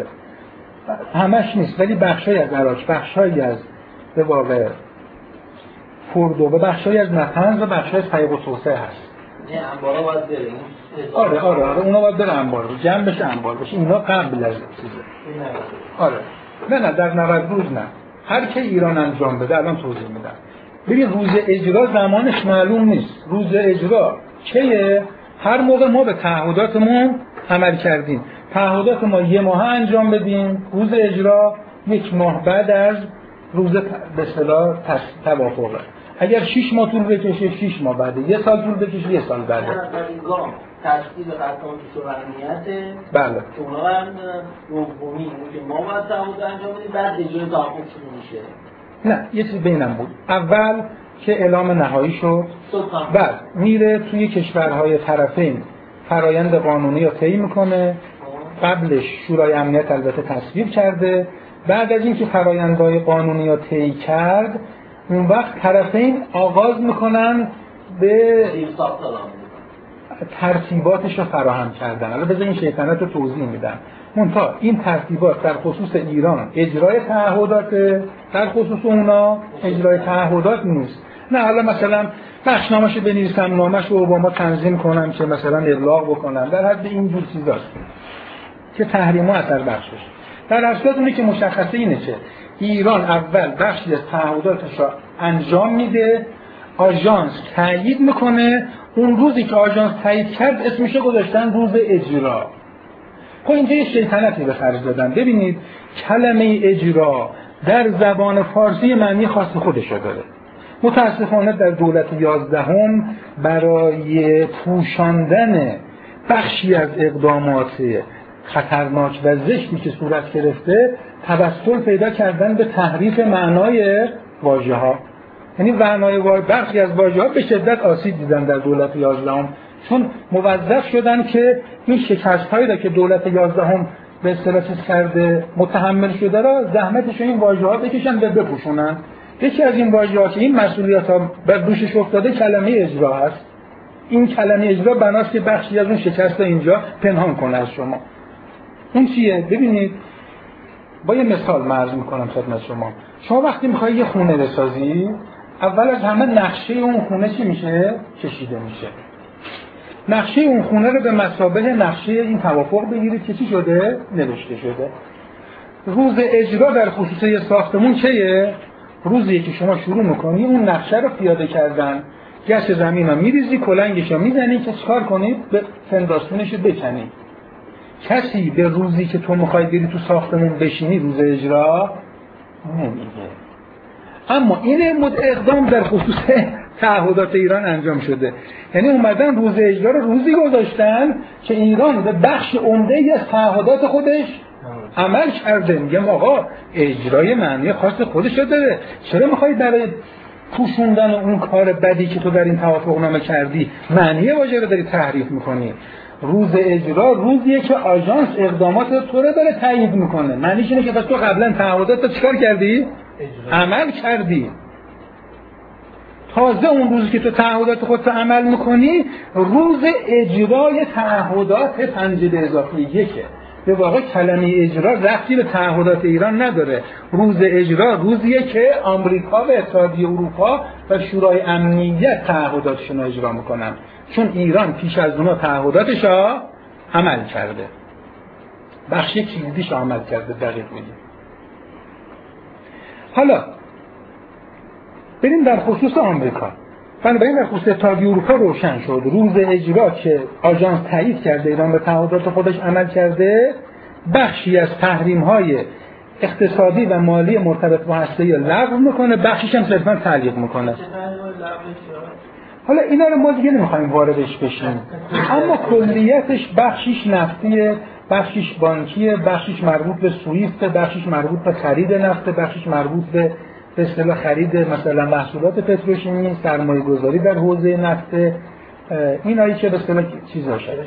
A: همش نیست ولی بخش های از عراق، بخش هایی از به واقع فردو و بخش هایی از نطنز و بخش های طیب و توسعه هست.
C: نه انبارا باید بره.
A: آره آره آره اونا باید بره انبار بشه، جمع بشه انبار بشه. اینا قبل از چیزه. آره نه نه در نود روز نه، هر که ایران انجام بده. الان توضیح میدم. ببین روز اجرا زمانش معلوم نیست. روز اجرا چیه؟ هر موقع ما به تعهداتمون عمل کردیم، تعهدات ما یه ماه انجام بدیم، روز اجرا یک ماه بعد از روز به اصطلاح توافقه. اگر شش ماه طول بکشه شش ماه بعد، یه سال طول بکشه یه سال بعد.
C: ترتیب قطعات شورانیت
A: بله
C: که اونا هم دومی که ما باید تعهد انجام بدیم، بعد اجرای توافق شروع میشه.
A: نه یه چیز بینم بود. اول که اعلام نهایی شد، بعد میره توی کشورهای طرفین فرایند قانونی رو طی میکنه. قبلش شورای امنیت البته تصویب کرده. بعد از اینکه فرایندهای قانونی رو طی کرد، اون وقت طرفین آغاز میکنن به ترتیباتش رو فراهم کردن. حالا بذار این شیطنت رو توضیح میدم. منتها این ترتیبات در خصوص ایران اجرای تعهدات، در خصوص اونا اجرای تعهدات نیست. نه حالا مثلا بخشنامه‌شو بنویسم، نامه‌شو اوباما تنظیم کنم که مثلا ابلاغ بکنم، در حد اینجور چیزاست که تحریم‌ها اثر بخشش. در اصل اونی که مشخصه اینه که ایران اول بخشی از تعهداتش رو انجام میده، آژانس تایید میکنه. اون روزی که آژانس تایید کرد اسمش رو گذاشتن روز اجرا. خب اینجا یه شیطنتی به خرج دادن. ببینید کلمه اجرا در زبان فارسی معنی خاص خودش رو داره. متاسفانه در دولت یازدهم برای پوشاندن بخشی از اقدامات خطرناک و زشتی که صورت گرفته توسل پیدا کردن به تحریف معنای واژه‌ها. یعنی معنای برخی از واژه‌ها به شدت آسیب دیدن در دولت یازدهم، چون موظف شدن که این شکست‌هایی را که دولت یازدهم به اصطلاح چیز کرده متحمل شده را زحمتش این واژه‌ها بکشن و بپوشونن. یکی از این واژه‌ها که این مسئولیت‌ها بر دوشش افتاده کلمه اجرا هست. این کلمه اجرا بناست که بخشی از اون شکست اینجا پنهان کنه از شما. اون چیه؟ ببینید با یه مثال مرز میکنم خدمت شما. شما وقتی میخوایی یه خونه بسازی، اول از همه نقشه اون خونه چی میشه؟ کشیده میشه. نقشه اون خونه رو به مثابه نقشه این توافق بگیرید که چی شده؟ نوشته شده. روز اجرا در خصوص یه ساختمون چیه؟ روزی که شما شروع میکنی اون نقشه رو پیاده کردن، گچ زمین رو میریزی، کلنگش رو میزنی که چکار کنید؟ به فنداسونش رو بکنید. کسی به روزی که تو میخوای بری تو ساختمون بشینی روز اجرا نمیگه. اما این مد اقدام در خصوص تعهدات ایران انجام شده. یعنی اومدن روز اجرا رو روزی گذاشتن که ایران به بخش عمده‌ای از تعهدات خودش عمل کرده. میگم آقا اجرای معنی خاص خودش داره، چرا میخوای برای پوشوندن اون کار بدی که تو در این توافقنامه کردی معنی واژه رو داری تحریف میکنی؟ روز اجرا روزیه که آژانس اقدامات تو رو داره تایید میکنه. معنیش اینه که پس تو قبلا تعهدات رو چیکار کردی؟ اجرا. عمل کردی. تازه اون روزی که تو تعهدات خودت عمل میکنی روز اجرای تعهدات پنجره اضافی یکه. به واقع کلمه اجرا ربطی به تعهدات ایران نداره. روز اجرا روزیه که آمریکا و اتحادیه اروپا و شورای امنیت تعهداتشون رو اجرا میکنن، چون ایران پیش از اونها تعهداتش رو عمل کرده. بخش کلیدیش رو عمل کرده. دقیق میگیم. حالا بریم در خصوص آمریکا. بنابراین در خصوص اتحادیه اروپا روشن شد. روز اجرا که آژانس تایید کرده ایران به تعهدات خودش عمل کرده، بخشی از تحریم‌های اقتصادی و مالی مرتبط با هسته‌ای لغو میکنه، بخشیش هم صرفاً تعلیق میکنه. حالا اینا رو ما دیگه نمیخوایم واردش بشیم، اما کلیتش بخشیش نفتیه، بخشیش بانکیه، بخشیش مربوط به سوئیست، بخشیش مربوط به خرید نفت، بخشیش مربوط به به اصطلاح خرید مثلا محصولات پتروشیمی، سرمایه گذاری در حوزه نفت، اینایی که به اصطلاح چیزا شد.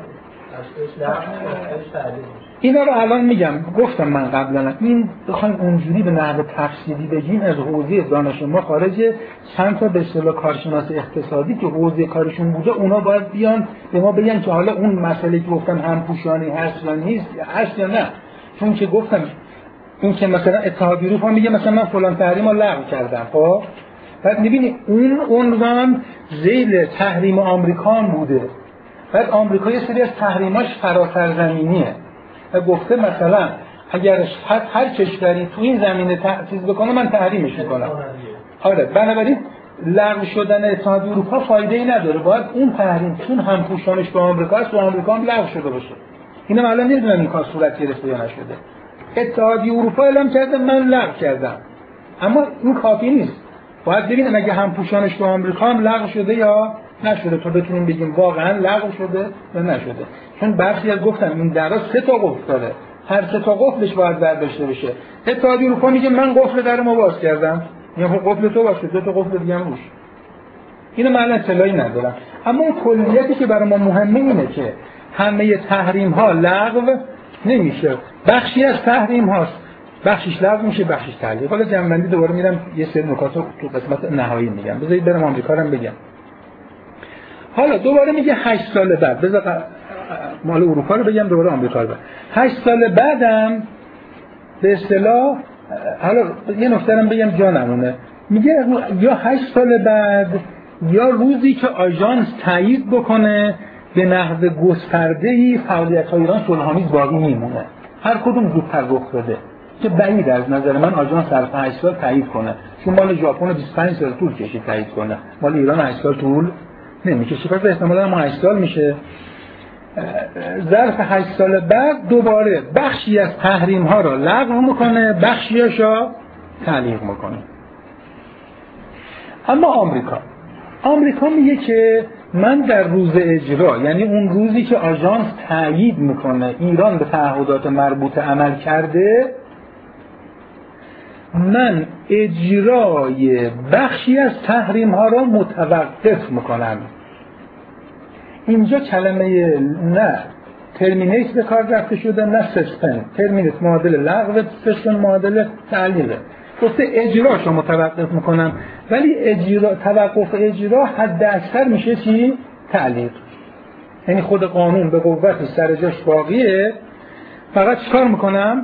A: اینا رو الان میگم، گفتم من قبلا این بخوایم اونجوری به نحو تفصیلی بگیم از حوزه دانش ما خارجه. چند تا به اصطلاح کارشناس اقتصادی که حوزه کارشون بوده اونا باید بیان به ما بگن که حالا اون مسئله که گفتم همپوشانی هست یا نیست، هست یا نه. چون که گفتم این که مثلا اتحادیه اروپا میگه مثلا من فلان تحریم رو لغو کردم، خب بعد میبینی اون عنوان ذیل تحریم آمریکا بوده، بعد آمریکا یه سری از تحریماش فراسرزمینیه و گفته مثلا اگر هر کشوری تو این زمینه تأسیس بکنه من تحریمش میکنم. آره، بنابراین لغو شدن اتحادیه اروپا فایده ای نداره، باید اون تحریم چون همپوشانش با آمریکا است و آمریکا هم لغو شده باشه. اینا الان نمیدونم این کار صورت گرفته یا نشده. اتحادیه اروپا اعلام کرده من لغو کردم، اما این کافی نیست، باید ببینیم اگه همپوشانش با آمریکا هم لغو شده یا نشده تا بتونیم بگیم واقعا لغو شده یا نشده. چون برخی از گفتم این درا سه تا قفل داره، هر سه تا قفلش باید برداشته بشه. اتحادیه اروپا میگه من قفل درمو باز کردم، میگم قفل تو باشه، دو تا قفل دیگه هم روش. اینو من اطلاعی ندارم، اما اون کلیتی که برای ما مهمه اینه که همه تحریم ها لغو نمیشه، بخشی از تحریم هاست بخشش لغو میشه، بخشش تعلیق. حالا جمع‌بندی دوباره میرم یه سری نکات رو تو قسمت نهایی میگم، بذارید برم آمریکا رو بگم. حالا دوباره میگه هشت سال بعد، بذار مال اروپا رو بگم دوباره آمریکا رو بگم. هشت سال بعدم به اصطلاح، حالا یه نکته رو بگم جا نمونه، میگه یا هشت سال بعد یا روزی که آژانس تایید بکنه به نحو گسترده‌ای فعالیت‌های ایران صلح‌آمیز باقی میمونه. هر کدوم زودتر رخ بده که بعید از نظر من آژانس در هشت سال تایید کنه، چون مال ژاپن بیست و پنج سال طول کشید تایید کنه، مال ایران هشت سال طول نمی‌کشه، پس احتمالاً ما هشت سال میشه. ظرف هشت سال بعد دوباره بخشی از تحریم ها را لغو میکنه، بخشیش را تعلیق میکنه. اما آمریکا آمریکا میگه که من در روز اجرا، یعنی اون روزی که آژانس تایید میکنه ایران به تعهدات مربوطه عمل کرده، من اجرای بخشی از تحریم ها را متوقف میکنم. اینجا کلمه نه ترمینیت به کار رفته شده، نه سسپند. ترمینیت معادل لغو، سسپند معادل تعلیقه. گفته اجراشو متوقف میکنم، ولی اجرا توقف اجرا حد اکثر میشه چی؟ تعلیق. یعنی خود قانون به قوت سر جاش باقیه، فقط چیکار میکنم؟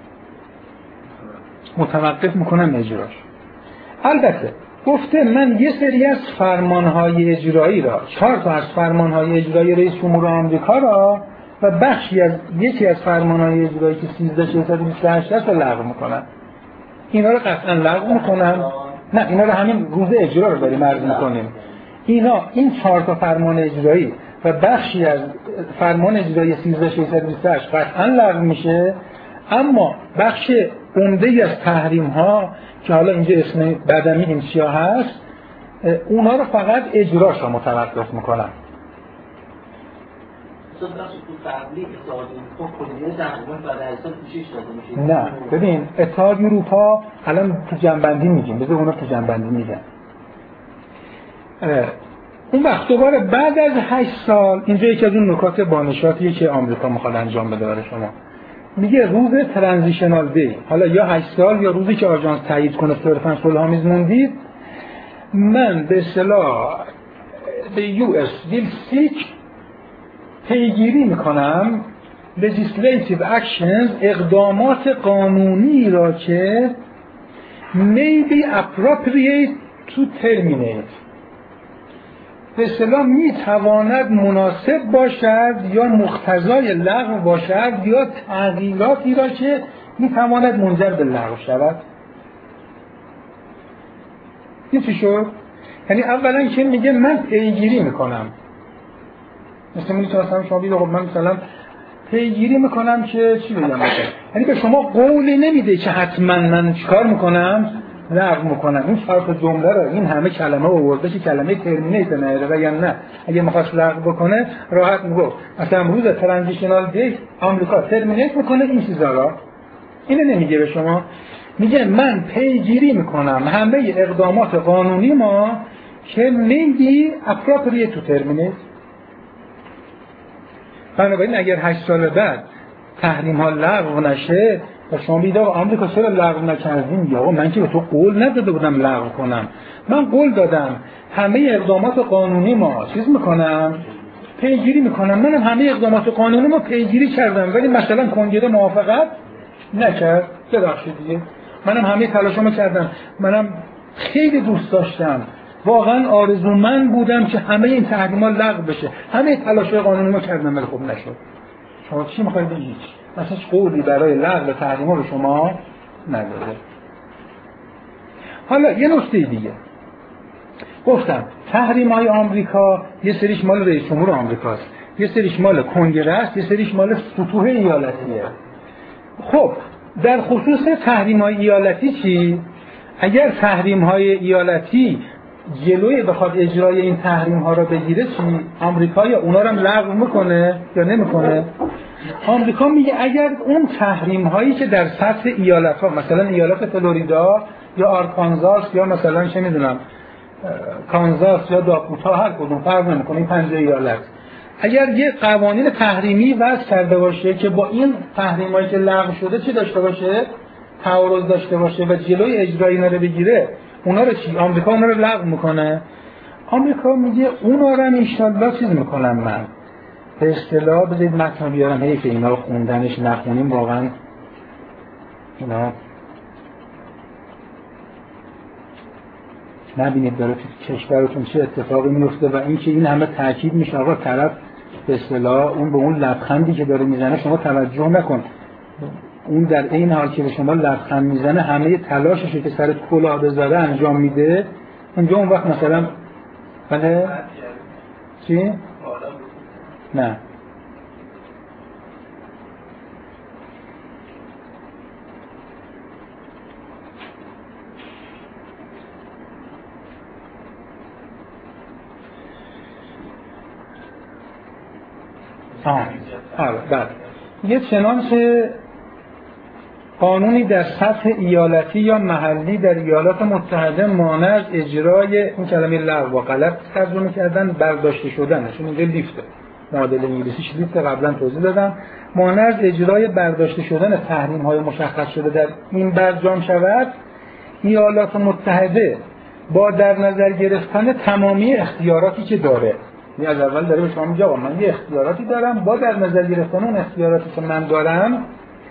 A: متوقف میکنم اجراش. البته گفته من یه سری از فرمانهای اجرایی را، چهار تا از فرمانهای اجرایی رئیس جمهور آمریکا را و بخشی از یکی از فرمانهای اجرایی که سیزده ششصد و بیست و هشت است را لغو میکنم. اینا رو قطعا لغو میکنم. نه، اینا رو همین روز اجرا رو داریم عرض میکنیم. اینا این چهار تا فرمان اجرایی و بخشی از فرمان اجرایی سیزده ششصد و بیست و هشت قطعا لغو میشه، اما بخش عمده از تحریم ها که حالا اینجا اسم بدمی انشیا هست، اونا رو فقط اجراش رو متوقف میکنن. نه ببین، اتحادیه اروپا الان تو جنبندی میگیم، بذار اونا تو جنبندی میگن. اون وقت دوباره بعد از هشت سال، اینجا یکی از اون نکات بانشاتیه که آمریکا میخواد انجام بده برای شما، میگه روز ترانزیشنال دی، حالا یا هشت سال یا روزی که آژانس تایید کنه صرفاً صلح‌آمیز موندید، من به اصطلاح به یو اس ویل سیک پیگیری میکنم legislative actions، اقدامات قانونی را که may be appropriate to terminate، به اصطلاح میتواند مناسب باشد یا مقتضای لغو باشد یا تغییراتی را که میتواند منجر به لغو شود. این چی شد؟ یعنی اولا که میگه من پیگیری میکنم، مثل میگه مثلا شما بگید من مثلا پیگیری میکنم که چی بگم مثلا، یعنی به شما قولی نمیده که حتما من چیکار میکنم، لغو میکنم این چهار تا جمله رو این همه کلمه آورده که کلمه ترمینیت نره و یا نه اگه میخواست لغو بکنه راحت میگفت مثلا امروز ترانزیشنال دیت آمریکا ترمینیت میکنه این چیزا رو. اینو نمیگه به شما، میگه من پیگیری میکنم همه اقدامات قانونی ما که میگی appropriate to terminate. بنابراین اگر هشت سال بعد تحریم ها لغو نشه و شما بیده آمریکا چرا لغو نکردیم؟ یا من که به تو قول نداده بودم لغو کنم، من قول دادم همه اقدامات قانونی ما چیز میکنم پیگیری میکنم، منم همه اقدامات قانونی ما پیگیری کردم ولی مثلا کنگره موافقت نکرد، ببخشید دیگه منم همه تلاشمو کردم، منم خیلی دوست داشتم واقعا آرزومند بودم که همه این تحریم‌ها لغو بشه، همه تلاش‌های قانونی ما کردم ولی خب نشد. شما چی می‌خواید بگید؟ مثلا قولی برای لغو تحریم‌ها به شما نداده. حالا یه نکته دیگه گفتم تحریم‌های آمریکا یه سریش مال رئیس جمهور آمریکاست، یه سریش مال کنگره است، یه سریش مال سطوح ایالتیه. خب در خصوص تحریم‌های ایالتی چی؟ اگر تحریم‌های ایالتی جلوی بخواد اجرای این تحریم‌ها رو بگیره چی؟ آمریکا یا اونا رو هم لغو میکنه یا نمیکنه؟ آمریکا میگه اگر اون تحریم‌هایی که در سطح ایالت‌ها مثلا ایالت فلوریدا یا آرکانزاس یا مثلا چه میدونم کانزاس یا داکوتا هر کدوم فرق نمیکنه این پنج ایالت اگر یه قوانین تحریمی وضع کرده باشه که با این تحریمایی که لغو شده چی داشته باشه؟ تعارض داشته باشه و جلوی اجرای اینا رو بگیره، اونا رو چی؟ آمریکا اونا رو لغو میکنه. آمریکا میگه اونا رو ان شاءالله چیز میکنم من به اصطلاح بذارید متن بیارم، حیف اینا رو خوندنش نخونیم واقعا اینا نبینید داره تو کشورتون چه اتفاقی میفته و اینکه این همه تاکید میشه آقا طرف به اصطلاح اون به اون لبخندی که داره میزنه شما توجه نکن، اون در این حال که به شما لبخند میزنه همه تلاششه که سر کلاه بذاره انجام میده، اونجا اون وقت مثلا بله چی؟ نه آه آه بله یه چنانچه قانونی در سطح ایالتی یا محلی در ایالات متحده مانع از اجرای این کلمه لغو غلط ترجمه کردن برداشته شدن، چون اینجا لیفته معادل انگلیسیش لیفت قبلا توضیح دادم، مانع از اجرای برداشته شدن تحریم های مشخص شده در این برجام شود ایالات متحده با در نظر گرفتن تمامی اختیاراتی که داره، این از اول داره به شما میگه من یه اختیاراتی دارم، با در نظر گرفتن اون اختیاراتی که من دارم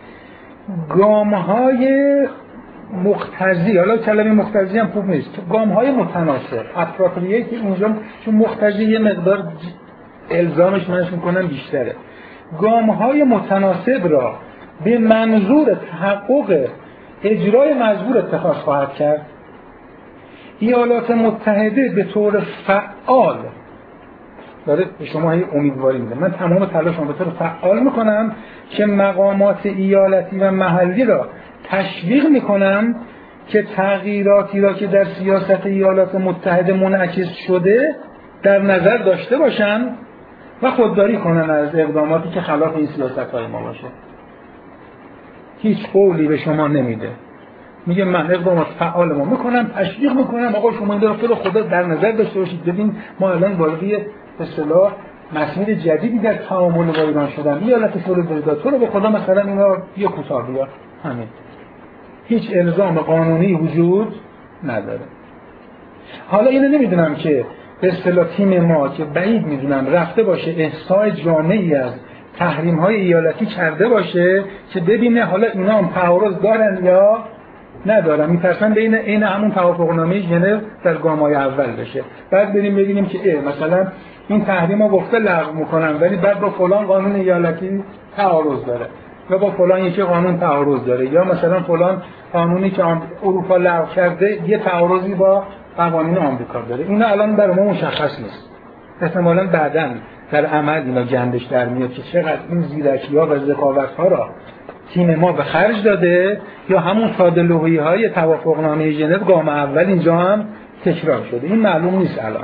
A: گام‌های مقتضی، حالا کلمه مقتضی هم خوب نیست، گام‌های متناسب اپروپرییت اینجا چون مقتضی یه مقدار الزامش منش میکنم بیشتره، گام‌های متناسب را به منظور تحقق اجرای مجبور اتخاذ خواهد کرد. ایالات متحده به طور فعال داره به شما هی امیدواری میده، من تمام تلاشم به طور فعال میکنم که مقامات ایالتی و محلی را تشویق میکنم که تغییراتی را که در سیاست ایالات متحده منعکس شده در نظر داشته باشن و خودداری کنن از اقداماتی که خلاف این سیاست‌های ما باشه. هیچ قولی به شما نمیده، میگه من اقدامات فعال ما میکنم، تشویق میکنم آقا شما این رو خدا در نظر داشته باشید. ببین ما الان وارد به اصطلاح مسیر جدیدی در تعامل با ایران شدن، ایالت فلوریدا تو رو به خدا مثلا اینا یه کوتاه بیا، همین، هیچ الزام قانونی وجود نداره. حالا اینو نمیدونم که به اصطلاح تیم ما که بعید میدونم رفته باشه احصای جامعی از تحریم‌های ایالتی کرده باشه که ببینه حالا اینا هم تعارض دارن یا ندارن، میترسن بین این همون توافقنامه ژنو در گام‌های اول بشه، بعد بریم ببینیم که اه مثلا این تحریم‌ها گفته لغو میکنن ولی بعد با فلان قانون ایالتی تعارض داره یا با فلان یکی قانون تعارض داره یا مثلا فلان قانونی که اروپا لغو کرده یه تعارضی با قوانین آمریکا داره. اینا الان برای ما مشخص نیست، احتمالاً بعداً در عمل اینا گندش در میاد که چقدر این زیرکی‌ها و ذکاوت‌ها را تیم ما به خرج داده یا همون ساده لوحی های توافقنامه ژنو گام اول اینجا هم تکرار شده. این معلوم نیست الان.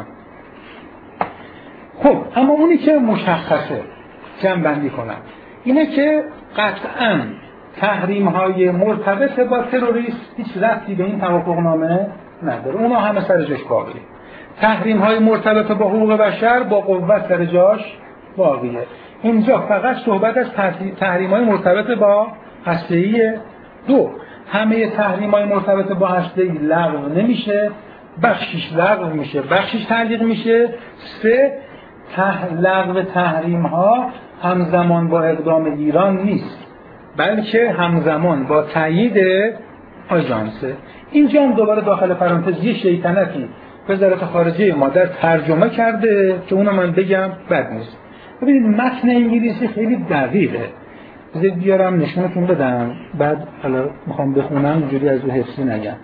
A: خب اما اونی که مشخصه جمع بندی کنم اینه که قطعاً تحریم های مرتبط با تروریسم هیچ ربطی به این توافقنامه نداره، اونا همه سر جاش باقیه. تحریم های مرتبط با حقوق بشر با قوت سر جاش باقیه. اینجا فقط صحبت از تحریم های مرتبط با هسته‌ای. دو، همه تحریم های مرتبط با هسته‌ای لغو نمیشه، بخشش لغو میشه بخشش تعلیق میشه. سه، ته... لغو تحریم ها همزمان با اقدام ایران نیست بلکه همزمان با تایید آژانسه. اینجا هم دوباره داخل پرانتز یه شیطنتی وزارت خارجه ما در ترجمه کرده که اونو من بگم بد نیست. ببینید متن انگلیسی خیلی دقیقه، بذارید بیارم نشونتون بدم، بعد حالا میخوام بخونم اینجوری از او حفظی نگم.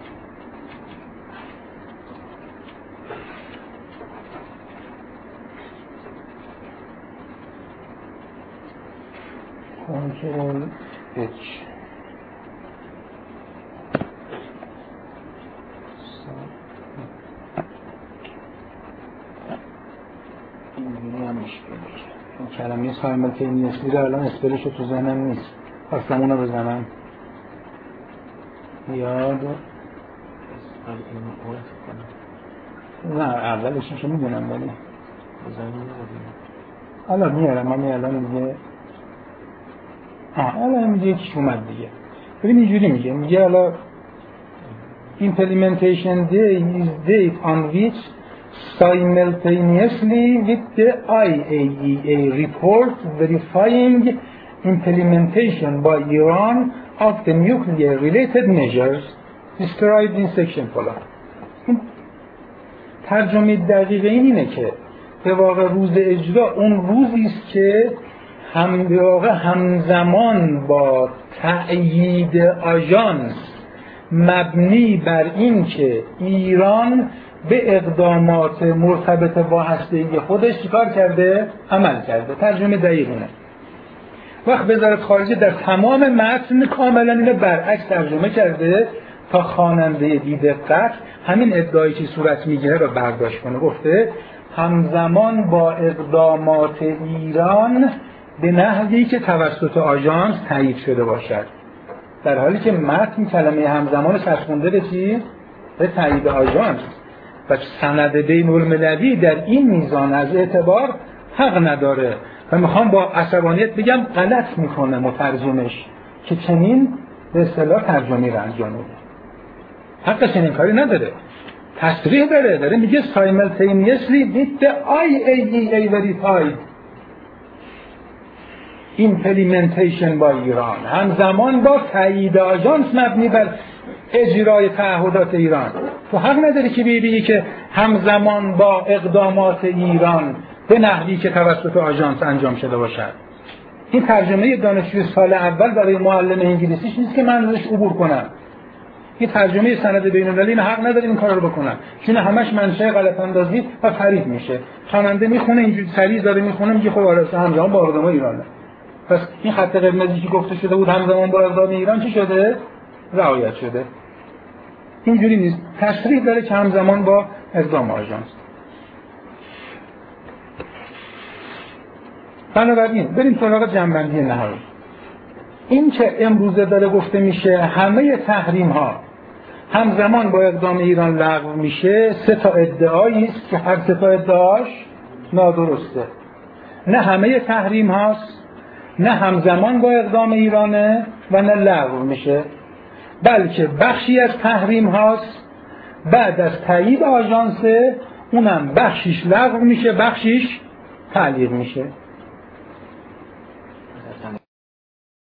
A: کنترل اچ اینجوری هم میشه. این کلمه سایمالتینیسلی رو الان اسپلش رو تو ذهنم نیست، خواستم اونو بزنم یاد نه اولش که میدونم ولی الان میارم من الان میگه آه الان میگه یکیش اومد دیگه. ببین اینجوری میگه میگه الان implementation day is date on which simultaneously with the I A E A report verifying implementation by Iran of the nuclear related measures described in section فلان. ترجمه دقیق این اینه که به واقع روز اجرا اون روزی است که هم به واقع همزمان با تأیید آژانس مبنی بر این که ایران به اقدامات مرتبط با هسته‌ای خودش چیکار کرده؟ عمل کرده. ترجمه دقیق اینه. وقت وزارت خارجه در تمام متن کاملا اینو برعکس ترجمه کرده تا خواننده بی‌دقت همین ادعایی که صورت میگیره رو برداشت کنه. گفته همزمان با اقدامات ایران به نحوی که توسط آژانس تایید شده باشد، در حالی که متن کلمه همزمان چسبونده به چی؟ به تایید آژانس و سند بین المللی در این میزان از اعتبار حق نداره و میخوام با عصبانیت بگم غلط میکنه مترجمش که چنین به اصطلاح ترجمه را انجام میده. حق چنین کاری نداره، تصریح داره، داره میگه simultaneously with the I A E A verified implementation با ایران، همزمان با تایید آژانس مبنی بر اجرای تعهدات ایران. تو حق نداری که بگی که همزمان با اقدامات ایران به نحوی که توسط آژانس انجام شده باشد. این ترجمه دانشجوی سال اول برای معلم انگلیسیش نیست که من ازش عبور کنم. این ترجمه سند بین‌المللی حق نداره این کارا رو بکنم، چون همش منشأ غلط اندازی و فریب میشه. خواننده میخونه اینجوری سریع داره میخونه میگه خب آره همزمان با اقدام ایرانه. پس این خط قرمزی که گفته شده بود همزمان با اقدام ایران چی شده؟ رعایت شده. اینجوری نیست، تصریح داره که همزمان با اقدام آژانس. بنابراین بریم سراغ جنبندی نهایی. این که امروزه داره گفته میشه همه تحریم ها همزمان با اقدام ایران لغو میشه، سه تا ادعایی است که هر سه تا ادعاش نادرسته. نه همه تحریم هاست، نه همزمان با اقدام ایرانه و نه لغو میشه، بلکه بخشی از تحریم هاست بعد از تایید آژانس، اونم بخشیش لغو میشه بخشیش تعلیق میشه.